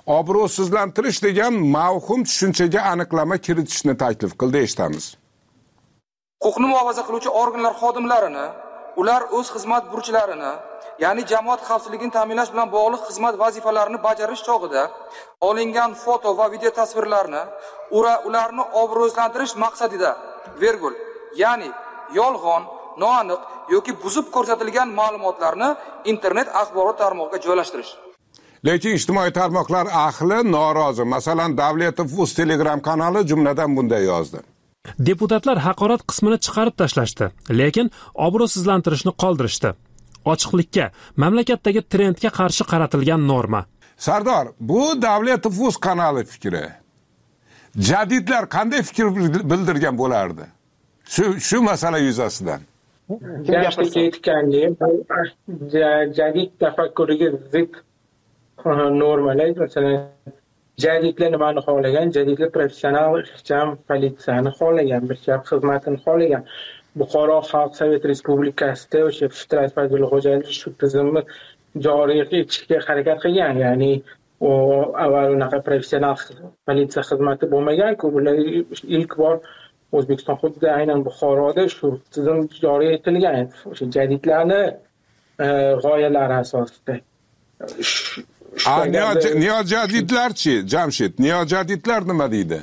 obro'sizlantirish degan mavhum tushunchaga aniqlama kiritishni taklif qildi, eshitamiz. Huquqni muhofaza qiluvchi organlar xodimlarini, ular o'z xizmat burchlarini, ya'ni jamoat xavfsizligini ta'minlash bilan bog'liq xizmat vazifalarini bajarish chog'ida olingan foto va video tasvirlarni ularni obro'sizlantirish maqsadida vergul, ya'ni yolg'on, noaniq yoki buzib ko'rsatilgan ma'lumotlarni internet axborot tarmog'iga joylashtirish. Lekin ijtimoiy tarmoqlar ahli norozi. Masalan, Davletov.uz Telegram kanali jumladan bunday yozdi. Deputatlar haqorat qismini chiqarib tashlashdi, lekin obro'sizlantirishni qoldirishdi. Ochiqlikka, mamlakatdagi trendga qarshi qaratilgan norma. Sardor, bu Davletov.uz kanali fikri. Jadidlar qanday fikr bildirgan bo'lardi? Shu shu masala yuzasidan. Yaxshi aytgandek, jadid tafakkuriga zid normalar, masalan, jadidlar nimani xohlagan? Jadidlar professional ixcham politsiyani xohlagan, bir shab xizmatini xohlagan. Buxoro Xalq Sovet Respublikasida o'sha Fitrat Fazilxo'jayev shu tizimni joriy etishga harakat qilgan, ya'ni u avval unaqa professional politsiya xizmati bo'lmagan-ku, bular ilk bor O'zbekiston hududida aynan Buxoroda shu tizim joriy etilgan. O'sha jadidlarni g'oyalari asosida. Niyojadidlarchi, Jamshid, niyojadidlar nima deydi?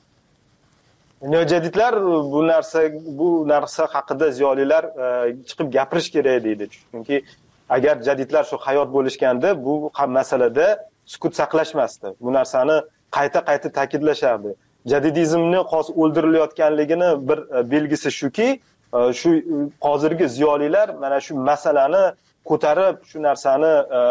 Niyojadidlar bu narsa bu narsa haqida ziyolilar chiqib gapirish kerak deydi. Chunki agar jadidlar shu hayot bo'lishganda, bu ham masalada sukut saqlashmasdi. Bu narsani qayta-qayta ta'kidlashardi. Jadidizmni hozir o'ldirilayotganligini bir belgisi shuki, shu hozirgi ziyolilar mana shu masalani ko'tarib, shu narsani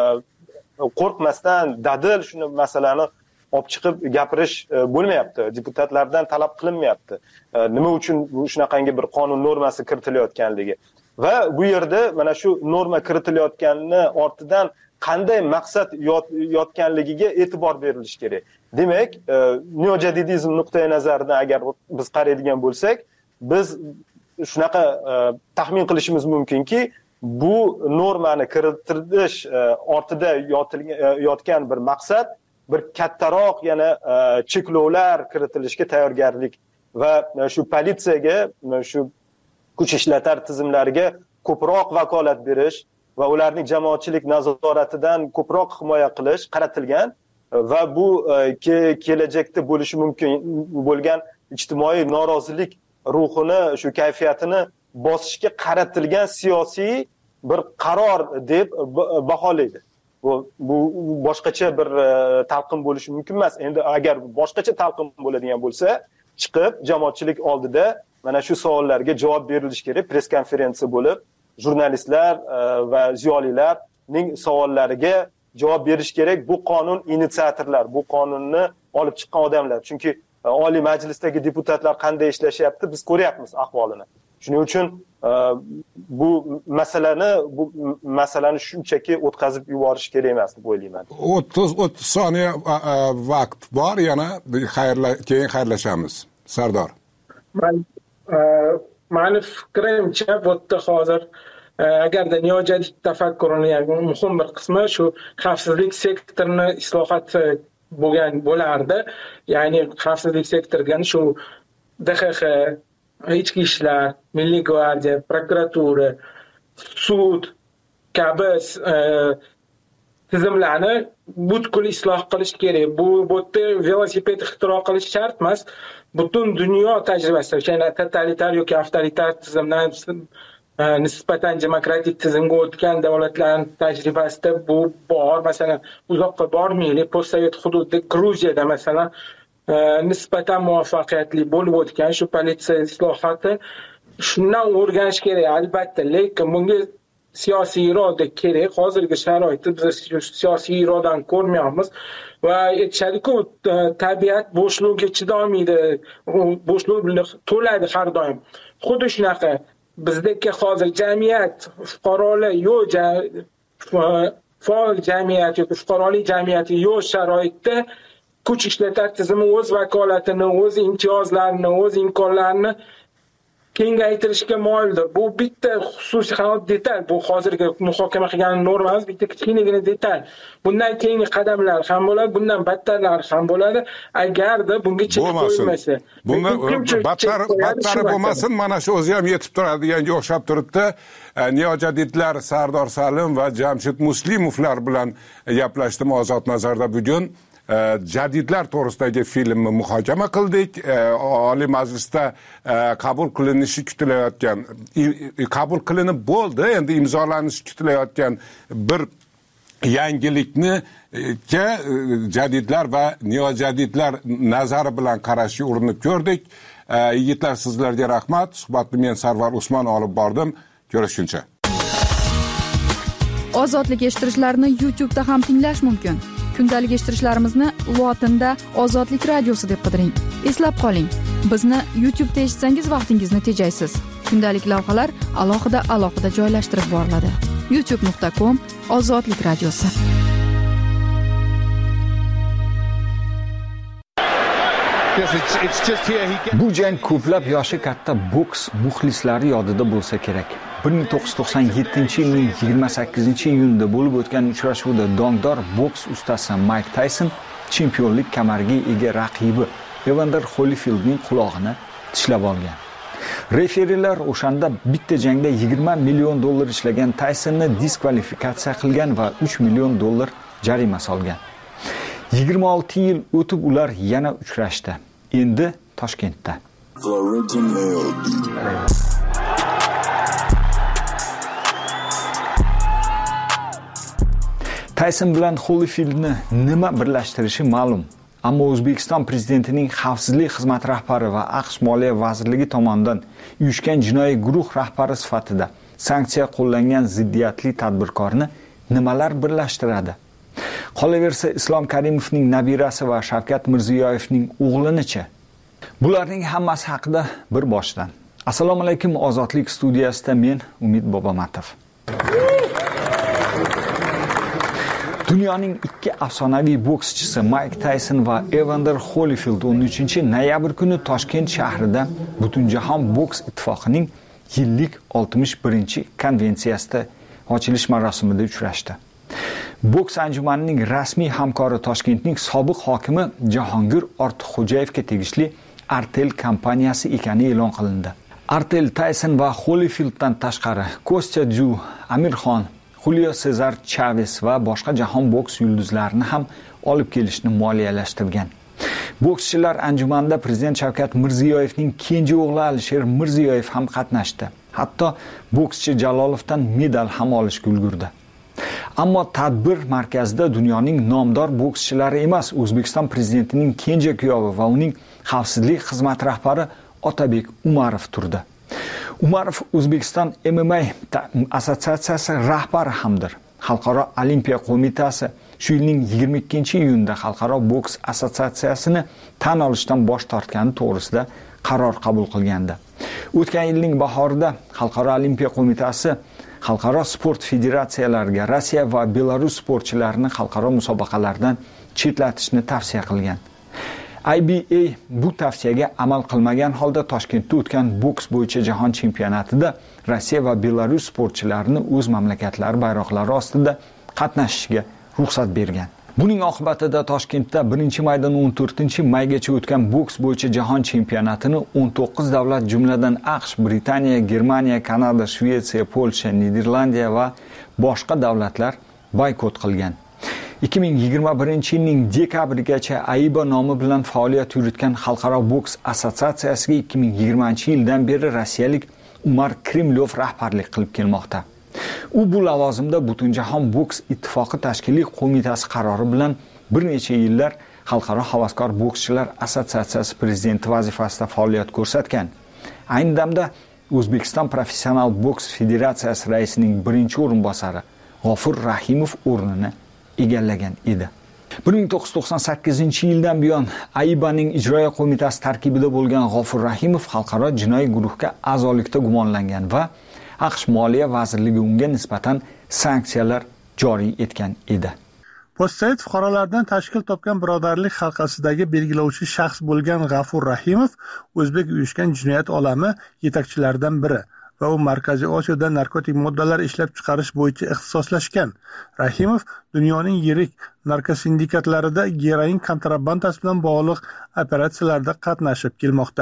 qo'rqmasdan dadil shu masalani olib chiqib gapirish bo'lmayapti. Deputatlardan talab qilinmayapti. Nima uchun shunaqangi bir qonun normasi kiritilayotganligi. Va bu yerda mana shu norma kiritilayotganini ortidan qanday maqsad yotganligiga e'tibor berilishi kerak. Demak, neojadidizm nuqtai nazaridan agar biz qaraydigan bo'lsak, biz shunaqa taxmin qilishimiz mumkinki, bu normani kiritirish ortida yotgan bir maqsad, bir kattaroq yana cheklovlar kiritilishiga tayyorgarlik va shu politsiyaga, shu kuch ishlatar tizimlariga ko'proq vakolat berish va ularning jamoatchilik nazoratidan ko'proq himoya qilish qaratilgan va bu kelajakda bo'lishi mumkin bo'lgan ijtimoiy norozilik ruhini, shu kayfiyatini bosishga qaratilgan siyosiy bir qaror deb baholaydi. Bu, bu boshqacha bir talqin bo'lishi mumkin emas. Endi agar boshqacha talqin bo'ladigan bo'lsa, chiqib jamoatchilik oldida mana shu savollarga javob berilishi kerak. Press konferensiya bo'lib, jurnalistlar va ziyolilarning savollariga javob berish kerak. Bu qonun inisiatorlar, bu qonunni olib chiqqan odamlar. Chunki Oliy Majlisdagi deputatlar qanday ishlashyapti, biz ko'ryapmiz ahvolini. Shuning uchun bu masalani bu masalani shunchaki o'tkazib yuborish kerak emas deb o'ylayman. o'ttiz o'ttiz soniya vaqt bor, yana xayrla keyin xayrlashamiz. Sardor. Men meni fikrimcha bu yerda hozir agarda neojadid tafakkurining muhim bir qismi shu xavfsizlik sektorini islohoti bo'lgan bo'lardi. Ya'ni xavfsizlik sektoriga shu D X X, ichki ishlar, Milliy gvardiya, prokuratura, sud kabi tizimlarni butkul isloh qilish kerak. Bu bu yerda velosiped ixtiro qilish shart emas. Butun dunyo tajribasi, ya'ni totalitar yoki avtoritar tizimdan nisbatan demokratik tizimga o'tgan davlatlarning tajribasida bu bor. Masalan, uzoqqa bormaylik, postsovet hududida Gruziyada masalan nisbatan muvaffaqiyatli bo'lib o'tgan shu politsiya islohoti, shundan o'rganish kerak albatta, lekin bunga siyosiy iroda kerak. Hozirgi sharoitda biz siyosiy irodani ko'rmayapmiz va aytishadi-ku, tabiat bo'shligiga chidolmaydi, bo'shliq to'ladi har doim. Xuddi shunaqa bizdagi hozir jamiyat, fuqarolar yo'q, faol jamiyat yoki fuqarolik jamiyati yo'q sharoitda kuch ishlatar tizimi o'z vakolatini, o'z imtiyozlarini, o'z imkonlarini kengaytirishga moyildir. Bu bitta xususiy hayot detal. Bu hozirgi muhokama qilgan normamiz bitta kichkinagina detal. Bundan keyingi qadamlar ham bo'ladi, bundan battarlari ham bo'ladi. Agarda bunga chek qo'yilmasa. Bunga battar battari bo'lmasin, mana shu o'zi ham yetib turadiganga o'xshab turibdi. Neojadidlar Sardor Salim va Jamshid Muslimovlar bilan gaplashdim Ozod nazarda bugun. Jadidlar to'g'risidagi filmni muhokama qildik. Oliy Majlisda qabul qilinishi kutilayotgan, qabul qilinib bo'ldi, endi imzolanishi kutilayotgan bir yangilikni ga jadidlar va neojadidlar nazari bilan qarashga urinib ko'rdik. Yigitlar, sizlarga rahmat. Suhbatni men Sarvar Usmon olib bordim. Ko'rishguncha. Ozodlik eshittirishlarini YouTube'da ham tinglash mumkin. Kundalik eshittirishlarimizni lotinda Ozodlik radiosi deb qidiring. Eslab qoling, bizni YouTube'da eshitsangiz vaqtingizni tejaysiz. Kundalik lavhalar alohida alohida joylashtirib boriladi. youtube nuqta com Ozodlik radiosi. Bu jang ko'plab yoshi katta boks muxlislari yodida bo'lsa kerak. bir ming to'qqiz yuz to'qson yettinchi yilning yigirma sakkizinchi iyunida bo'lib o'tgan uchrashuvda dongdor boks ustasi Mike Tyson chempionlik kamariga ega raqibi Evander Holyfieldning qulog'ini tishlab olgan. Referilar o'shanda bitta jangda yigirma million dollar ishlagan Taysonni diskvalifikatsiya qilgan va uch million dollar jarima solgan. yigirma olti yil o'tib ular yana uchrashdi. Endi Toshkentda. Tyson bilan Holyfieldni nima birlashtirishi ma'lum. Ammo O'zbekiston prezidentining xavfsizlik xizmati rahbari va AQSh Moliya vazirligi tomonidan uyushgan jinoiy guruh rahbari sifatida sanksiya qo'llangan ziddiyatli tadbirkorni nimalar birlashtiradi? Qolaversa Islom Karimovning nabirasi va Shavkat Mirziyoyevning o'g'linichi. Bularning hammasi haqida bir boshdan. Assalomu alaykum, Ozodlik studiyasida men Umid Bobomatov. Dunyoning ikki afsonaviy bokschisi Mike Tyson va Evander Holyfield o'n uchinchi noyabr kuni Toshkent shahrida Butunjahon boks ittifoqining yillik oltmish birinchi konvensiyasida ochilish marosimida uchrashdi. Boks anjumanining rasmiy hamkori Toshkentning sobiq hokimi Jahongir Ortiqxo'jayevga tegishli Artel kompaniyasi ekani e'lon qilindi. Artel Tyson va Holyfielddan tashqari Kostya Ju, Amir Xon, Julio Cesar Chavez va boshqa jahon boks yulduzlarini ham olib kelishni moliyalashtirgan. Bokschilar anjumanida prezident Shavkat Mirziyoyevning kenja o'g'li Alisher Mirziyoyev ham qatnashdi. Hatto bokschi Jalolovdan medal ham olishga ulgurdi. Ammo tadbir markazida dunyoning nomdor bokschilari emas, O'zbekiston prezidentining kenja kuyovi va uning xavfsizlik xizmati rahbari Otabek Umarov turdi. Umarov O'zbekiston M M A assotsiatsiyasi rahbari hamdir. Xalqaro olimpiya qo'mitasi shu yilning yigirma ikkinchi iyunida Xalqaro boks assotsiatsiyasini tan olishdan bosh tortgani to'g'risida qaror qabul qilgandi. O'tgan yilning bahorida Xalqaro olimpiya qo'mitasi xalqaro sport federatsiyalariga Rossiya va Belarus sportchilarini xalqaro musobaqalardan chetlatishni tavsiya qilgan. I B A bu tavsiyaga amal qilmagan holda Toshkentda o'tgan boks bo'yicha jahon chempionatida Rossiya va Belarus sportchilarini o'z mamlakatlari bayroqlari ostida qatnashishiga ruxsat bergan. Buning oqibatida Toshkentda birinchi maydan o'n to'rtinchi maygacha o'tgan boks bo'yicha jahon chempionatini o'n to'qqiz davlat, jumladan AQSh, Britaniya, Germaniya, Kanada, Shvetsiya, Polsha, Niderlandiya va boshqa davlatlar boykot qilgan. ikki ming yigirma birinchi yilning dekabrigacha A I B A nomi bilan faoliyat yuritgan Xalqaro boks assotsiatsiyasiga ikki ming yigirmanchi yildan beri rossiyalik Umar Kremlyov rahbarlik qilib kelmoqda. U bu lavozimda Butunjahon boks ittifoqi tashkiliy qo'mitasi qarori bilan bir necha yillar Xalqaro havaskor bokschilar assotsiatsiyasi prezidenti vazifasida faoliyat ko'rsatgan. Ayni damda O'zbekiston professional boks federatsiyasi raisining birinchi o'rinbosari G'ofur Rahimov o'rnini egallagan edi. bir ming to'qqiz yuz to'qson sakkizinchi yildan buyon A I B Aning ijroiya qo'mitasi tarkibida bo'lgan G'ofur Rahimov xalqaro jinoiy guruhga a'zolikda gumonlangan va AQSh Moliya vazirligi unga nisbatan sanksiyalar joriy etgan edi. Postsovet fuqarolardan tashkil topgan birodarlik halqasidagi belgilovchi shaxs bo'lgan G'afur Rahimov o'zbek uyushgan jinoyat olami yetakchilaridan biri va u Markaziy Osiyoda narkotik moddalar ishlab chiqarish bo'yicha ixtisoslashgan. Rahimov dunyoning yirik narkosindikatlarida geroin kontrabandasi bilan bog'liq operatsiyalarda qatnashib kelmoqda.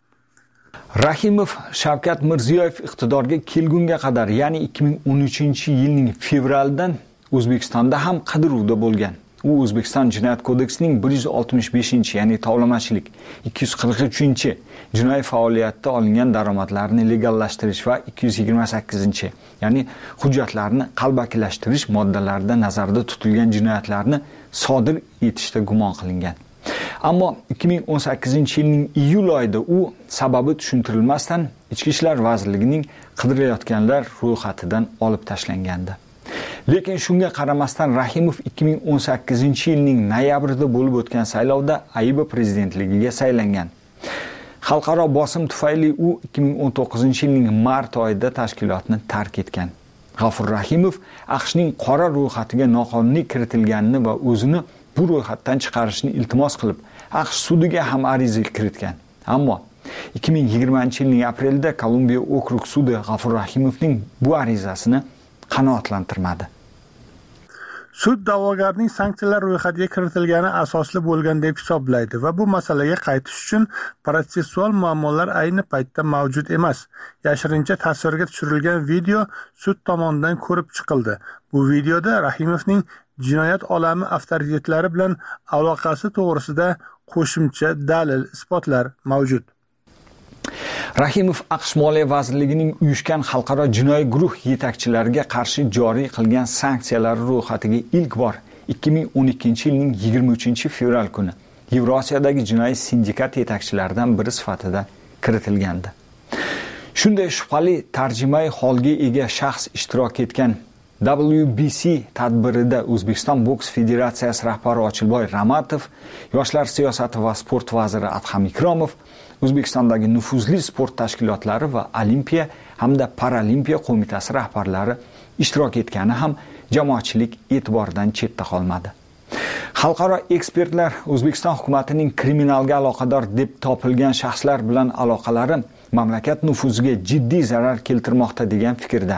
Rahimov Shavkat Mirziyoyev iqtidorga kelgunga qadar, ya'ni ikki ming o'n uchinchi yilning fevralidan O'zbekistonda ham qidiruvda bo'lgan. U O'zbekiston Jinoyat kodeksining bir yuz oltmish beshinchi, ya'ni tovlamachilik, ikki yuz qirq uchinchi jinoiy faoliyatda olingan daromadlarni legallashtirish va ikki yuz yigirma sakkizinchi, ya'ni hujjatlarni qalbakilashtirish moddalarida nazarda tutilgan jinoyatlarni sodir etishda gumon qilingan. Ammo ikki ming o'n sakkizinchi yilning iyul oyida u sababi tushuntirilmasdan Ichki ishlar vazirligining qidirilayotganlar ro'yxatidan olib tashlangandi. Lekin shunga qaramasdan Rahimov ikki ming o'n sakkizinchi yilning noyabrida bo'lib o'tgan saylovda Ayba prezidentligiga saylangan. Xalqaro bosim tufayli u ikki ming o'n to'qqizinchi yilning mart oyida tashkilotni tark etgan. G'afur Rahimov AQShning qora ro'yxatiga noqonuniy kiritilganini va o'zini bu ro'yxatdan chiqarishni iltimos qilib, AQSh sudiga ham ariza kiritgan. Ammo ikki ming yigirmanchi yilning aprelida Kolumbiya okrug sudi G'afur Rahimovning bu arizasini qanoatlantirmadi. Sud da'vogarning sanksiyalar ro'yxatiga kiritilgani asosli bo'lgan deb hisoblaydi va bu masalaga qaytish uchun protsessual muammolar ayni paytda mavjud emas. Yashirincha tasvirga tushirilgan video sud tomonidan ko'rib chiqildi. Bu videoda Rahimovning jinoyat olami avtoritetlari bilan aloqasi to'g'risida qo'shimcha dalil, isbotlar mavjud. Rahimov AQSh Moliya vazirligining uyushgan xalqaro jinoiy guruh yetakchilariga qarshi joriy qilgan sanksiyalar ro'yxatiga ilk bor ikki ming o'n ikkinchi yilning yigirma uchinchi fevral kuni Yevrosiyadagi jinoiy sindikat yetakchilaridan biri sifatida kiritilgandi. Shunday shubhali tarjimai holga ega shaxs ishtirok etgan W B C tadbirida O'zbekiston boks federatsiyasi rahbari Ochilboy Ramatov, yoshlar siyosati va sport vaziri Adham Ikromov, O'zbekistondagi nufuzli sport tashkilotlari va Olimpiya hamda Paralimpiya qo'mitasi rahbarlari ishtirok etgani ham jamoatchilik e'tiboridan chetda qolmadi. Xalqaro ekspertlar O'zbekiston hukumatining kriminalga aloqador deb topilgan shaxslar bilan aloqalari mamlakat nufuziga jiddiy zarar keltirmoqda degan fikrda.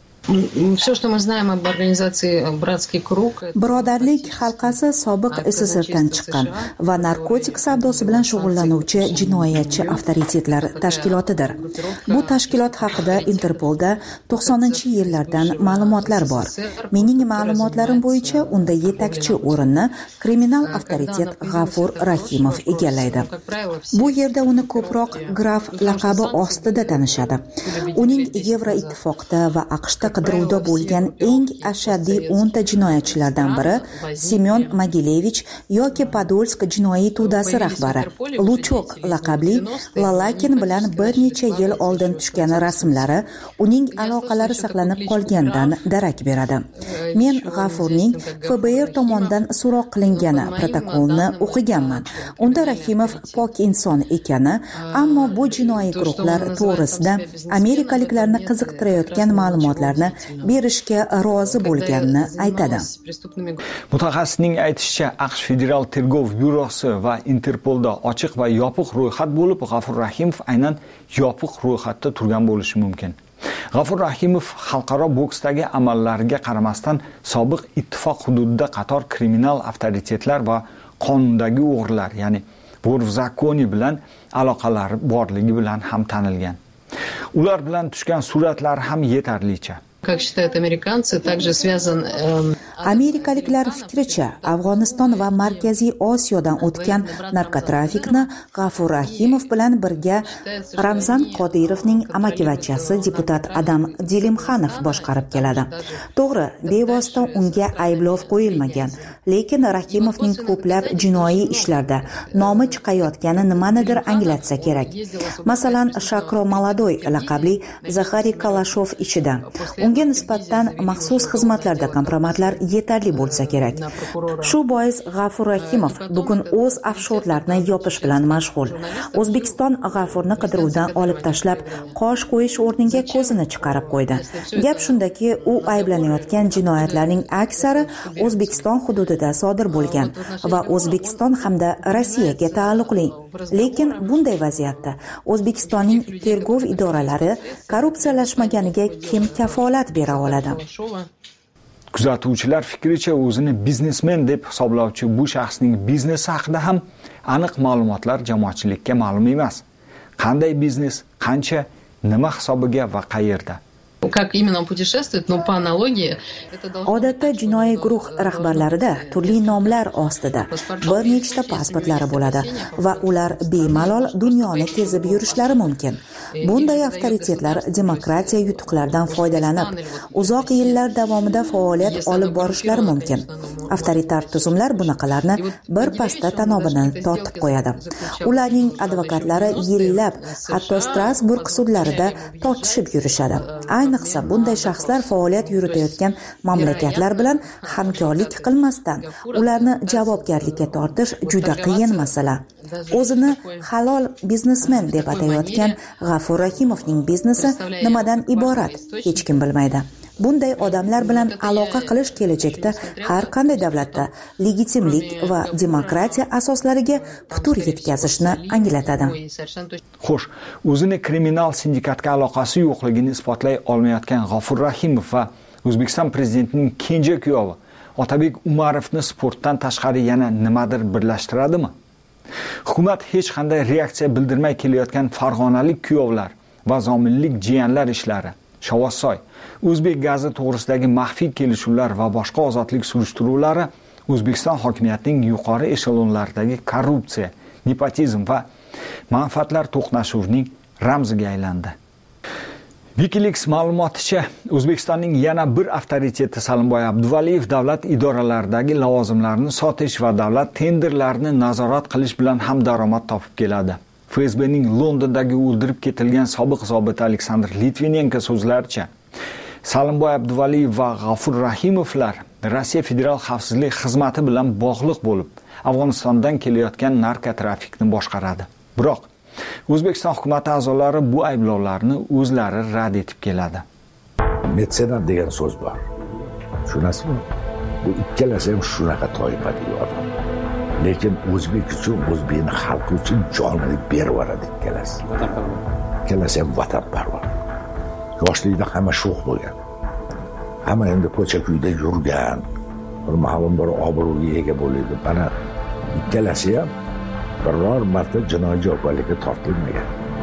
Все, что мы знаем об организации «Братский круг». Birodarlik halqasi sobiq S S R dan chiqqan va narkotik savdosi bilan shug'ullanuvchi jinoyatchi avtoritetlar tashkilotidir. Bu tashkilot haqida Interpolda to'qsoninchi yillardan ma'lumotlar bor. Mening ma'lumotlarim bo'yicha unda yetakchi o'rinni kriminal avtoritet G'afur Rahimov egallaydi. Bu yerda uni ko'proq graf laqabi ostida tanishadi. Uning Yevroittifoqda va AQShda qidiruvda bo'lgan eng ashaddiy o'nta jinoyatchilardan biri Semyon Mogilevich yoki Podolsk jinoiy to'dasi rahbari Luchok laqabli Lalakin bilan bir necha yil oldin tushgan rasmlari uning aloqalari saqlanib qolgandan darak beradi. Men G'afurning F B R tomonidan so'roq qilingani protokolni o'qiganman. Unda Rahimov pok inson ekani, ammo bu jinoiy guruhlar to'g'risida amerikaliklarni qiziqtirayotgan ma'lumotlarni berishga rozi bo'lganini aytadi. Mutaxassisning aytishicha, AQSh Federal tergov byurosi va Interpolda ochiq va yopiq ro'yxat bo'lib, G'afur Rahimov aynan yopiq ro'yxatda turgan bo'lishi mumkin. G'afur Rahimov xalqaro boksdagi amallariga qaramasdan sobiq ittifoq hududida qator kriminal avtoritetlar va qonundagi o'g'rilar, ya'ni vor v zakoni bilan aloqalari borligi bilan ham tanilgan. Ular bilan tushgan suratlar ham yetarlicha. Как считают американцы, также связан... Amerikaliklar fikricha, Afg'oniston va Markaziy Osiyodan o'tgan narkotrafikni G'afur Rahimov bilan birga Ramzan Qodirovning amakivachchasi deputat Adam Dilimxanov boshqarib keladi. To'g'ri, bevosita unga ayblov qo'yilmagan, lekin Rahimovning ko'plab jinoiy ishlarda nomi chiqayotgani nimanidir anglatsa kerak. Masalan, Shakro Maladoy laqabli Zaxariy Kalashov ichida. Unga unga nisbatan maxsus xizmatlarda kompromatlar yetarli bo'lsa kerak. Shu bois G'afur Rahimov bugun o'z afshorlarini yopish bilan mashg'ul. O'zbekiston G'afurni qidiruvdan olib tashlab, qosh qo'yish o'rniga ko'zini chiqarib qo'ydi. Gap shundaki, u ayblanayotgan jinoyatlarning aksari O'zbekiston hududida sodir bo'lgan va O'zbekiston hamda Rossiyaga taalluqli. Lekin bunday vaziyatda O'zbekistonning tergov idoralari korrupsiyalashmaganiga kim kafolat bera oladi? Kuzatuvchilar fikricha, o'zini biznesmen deb hisoblovchi bu shaxsning biznesi haqida ham aniq ma'lumotlar jamoatchilikka ma'lum emas. Qanday biznes, qancha, nima hisobiga va qayerda? Как именно он путешествует, но по аналогии Odatda jinoiy guruh rahbarlarida turli nomlar ostida bir nechta pasportlari bo'ladi va ular bemalol dunyoni kezib yurishlari mumkin. Bunday avtoritetlar demokratiya yutuqlaridan foydalanib, uzoq yillar davomida faoliyat olib borishlari mumkin. Avtoritar tuzumlar bunaqalarni bir pasda tanobini tortib qo'yadi. Ularning advokatlari yillab, hatto Strasburg sudlarida tortishib yurishadi. Ayniqsa bunday shaxslar faoliyat yuritayotgan mamlakatlar bilan hamkorlik qilmasdan ularni javobgarlikka tortish juda qiyin masala. O'zini halol biznesmen deb atayotgan G'afur Rahimovning biznesi nimadan iborat, hech kim bilmaydi. Bunday odamlar bilan aloqa qilish kelajakda har qanday davlatda legitimlik va demokratiya asoslariga putur yetkazishni anglatadi. Xo'sh, o'zini kriminal sindikatga aloqasi yo'qligini isbotlay olmayotgan G'afur Rahimov va O'zbekiston prezidentining kenja kuyovi Otabek Umarovni sportdan tashqari yana nimadir birlashtiradimi? Hukumat hech qanday reaksiya bildirmay kelayotgan farg'onalik kuyovlar va zominlik jiyanlar ishlari, Shovossoy, O'zbek gazi to'g'risidagi maxfiy kelishuvlar va boshqa ozodlik surishtiruvlari O'zbekiston hokimiyatining yuqori eshelonlaridagi korrupsiya, nepotizm va manfaatlar to'qnashuvining ramziga aylandi. WikiLeaks ma'lumoticha, O'zbekistonning yana bir avtoriteti Salimboy Abduvaliyev davlat idoralaridagi lavozimlarni sotish va davlat tenderlarini nazorat qilish bilan ham daromad topib keladi. F S B'ning Londondagi o'ldirib ketilgan sobiq zobit Aleksandr Litvinenko so'zlaricha, Salimboy Abduvaliyev va G'afur Rahimovlar Rossiya Federal xavfsizlik xizmati bilan bog'liq bo'lib, Afg'onistondan kelayotgan narkotrafikni boshqaradi. Biroq O'zbekiston hukumati a'zolari bu ayblovlarni o'zlari rad etib keladi. Metsenat degan so'z bor. Tushunasizmi? Bu ikkalasi ham shunaqa toifadagi odam. Lekin o'zbek uchun, o'zbekning xalqi uchun jonini berib yuboradi ikkalasi. Ikkalasi ham vatanparvar. Yoshlikda hamma sho'x bo'lgan. Hamma endi ko'cha-kuyda yurgan, bir ma'lum bir obro'ga ega bo'ladi. Mana ikkalasi ham biror marta jinoiy javobgarlikka tortilmagan.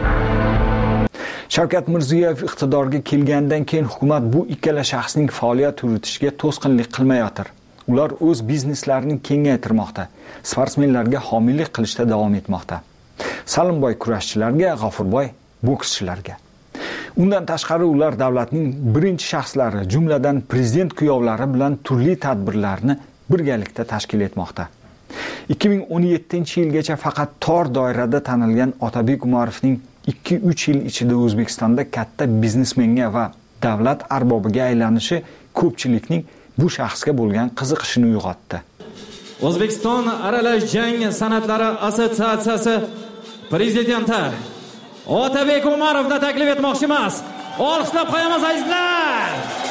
Shavkat Mirziyoyev iqtidorga kelgandan keyin hukumat bu ikkala shaxsning faoliyat yuritishiga to'sqinlik qilmayotir. Ular o'z bizneslarini kengaytirmoqda, sportsmenlarga homiylik qilishda davom etmoqda. Salimboy kurashchilarga, G'afurboy bokschilarga. Undan tashqari ular davlatning birinchi shaxslari, jumladan prezident kuyovlari bilan turli tadbirlarni birgalikda tashkil etmoqda. ikki ming o'n yettinchi yilgacha faqat tor doirada tanilgan Otabek Umarovning ikki uch yil ichida O'zbekistonda katta biznesmenga va davlat arbobiga aylanishi ko'pchilikning bu shaxsga bo'lgan qiziqishini uyg'otdi. O'zbekiston aralash jang san'atlari assotsiatsiyasi prezidenti Otabek Umarovni taklif etmoqchimiz. Olqishlab qo'yamiz azizlar.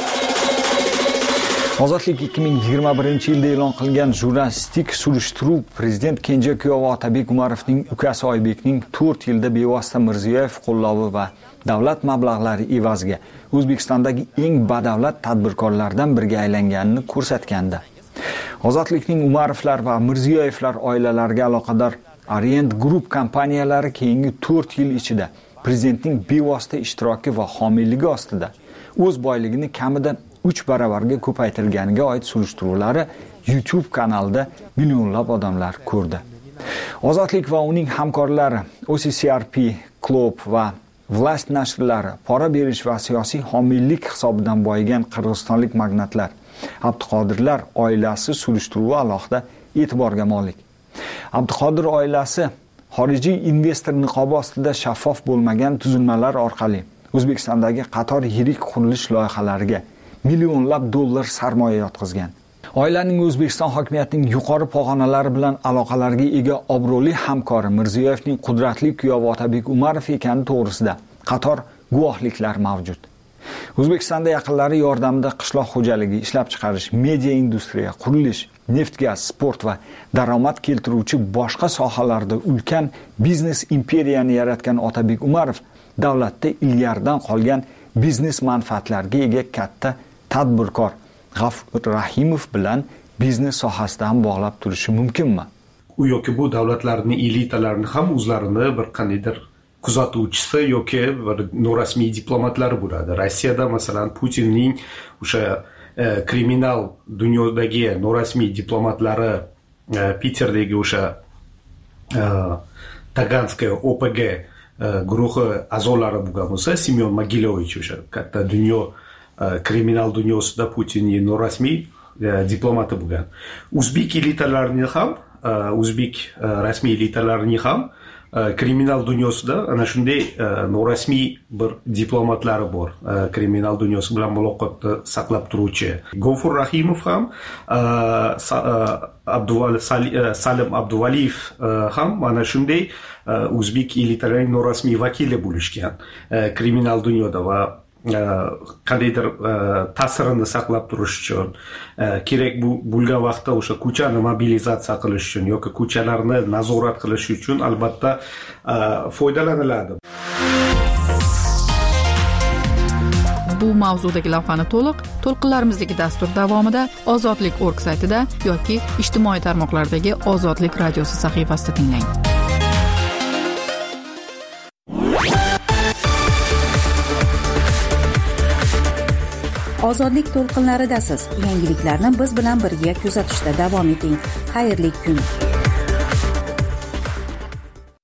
Ozodlik ikki ming yigirma birinchi yilda e'lon qilgan jurnalistik surishtiruv prezident kenja kuyovi Otabek Umarovning ukasi Oybekning to'rt yilda bevosita Mirziyoyev qo'llovi va davlat mablag'lari evaziga O'zbekistondagi eng badavlat tadbirkorlardan biriga aylanganini ko'rsatgandi. Ozodlikning Umarovlar va Mirziyoyevlar oilalariga aloqador Orient Group kompaniyalari keyingi to'rt yil ichida prezidentning bevosita ishtiroki va homiyligi ostida o'z boyligini kamida uch baravarga ko'paytirganiga oid surishtiruvlari YouTube kanalida millionlab odamlar ko'rdi. Ozodlik va uning hamkorlari O C C R P, Club va Vlast nashrlari pora berish va siyosiy homiylik hisobidan boyigan qirg'izistonlik magnatlar, Abduqodirlar oilasi surishtiruvi alohida e'tiborga molik. Abduqodir oilasi xorijiy investor niqobi ostida shaffof bo'lmagan tuzilmalar orqali O'zbekistondagi qator yirik qurilish loyihalariga millionlab dollar sarmoya yotqizgan. Oilaning O'zbekiston hokimiyatining yuqori pog'onalari bilan aloqalarga ega obro'li hamkori Mirziyoyevning qudratli kuyovi Otabek Umarov ekani to'g'risida qator guvohliklar mavjud. O'zbekistonda yaqinlari yordamida qishloq xo'jaligi, ishlab chiqarish, media industriya, qurilish, neft gaz, sport va daromad keltiruvchi boshqa sohalarda ulkan biznes imperiyani yaratgan Otabek Umarov davlatda ilgaridan qolgan biznes manfaatlarga ega katta tadbirkor G'afur Rahimov bilan biznes sohasida ham bog'lab turishi mumkinmi? U yoki bu davlatlarning elitalarini ham o'zlarini bir qandaydir kuzatuvchisi yoki bir norasmiy diplomatlari bo'ladi. Rossiyada masalan Putinning o'sha e, kriminal dunyodagi norasmiy diplomatlari e, Piterdagi o'sha e, Taganskaya O P G e, guruhi a'zolari bo'lgan bo'lsa, Semyon Mogilovich o'sha katta dunyo e, kriminal dunyosida Putinning norasmiy e, diplomati bo'lgan. O'zbek elitalarini ham, e, o'zbek e, rasmiy elitalarini ham kriminal dunyosida ana shunday norasmiy bir diplomatlari bor. Kriminal dunyosi bilan muloqotni saqlab turuvchi. G'afur Rahimov ham, Salim Abduvaliyev ham mana shunday o'zbek elitalarining norasmiy vakili bo'lishgan kriminal dunyoda va qandaydir ta'sirini saqlab turish uchun kerak bo'lgan vaqtda o'sha ko'chani mobilizatsiya qilish uchun yoki ko'chalarni nazorat qilish uchun albatta foydalaniladi. Bu mavzudagi lavhani to'liq to'lqinlarimizdagi dastur davomida Ozodlik org saytida yoki ijtimoiy tarmoqlardagi Ozodlik radiosi sahifasida tinglang. Ozodlik to'lqinlaridasiz. Yangiliklarni biz bilan birga kuzatishda davom eting. Xayrli kun.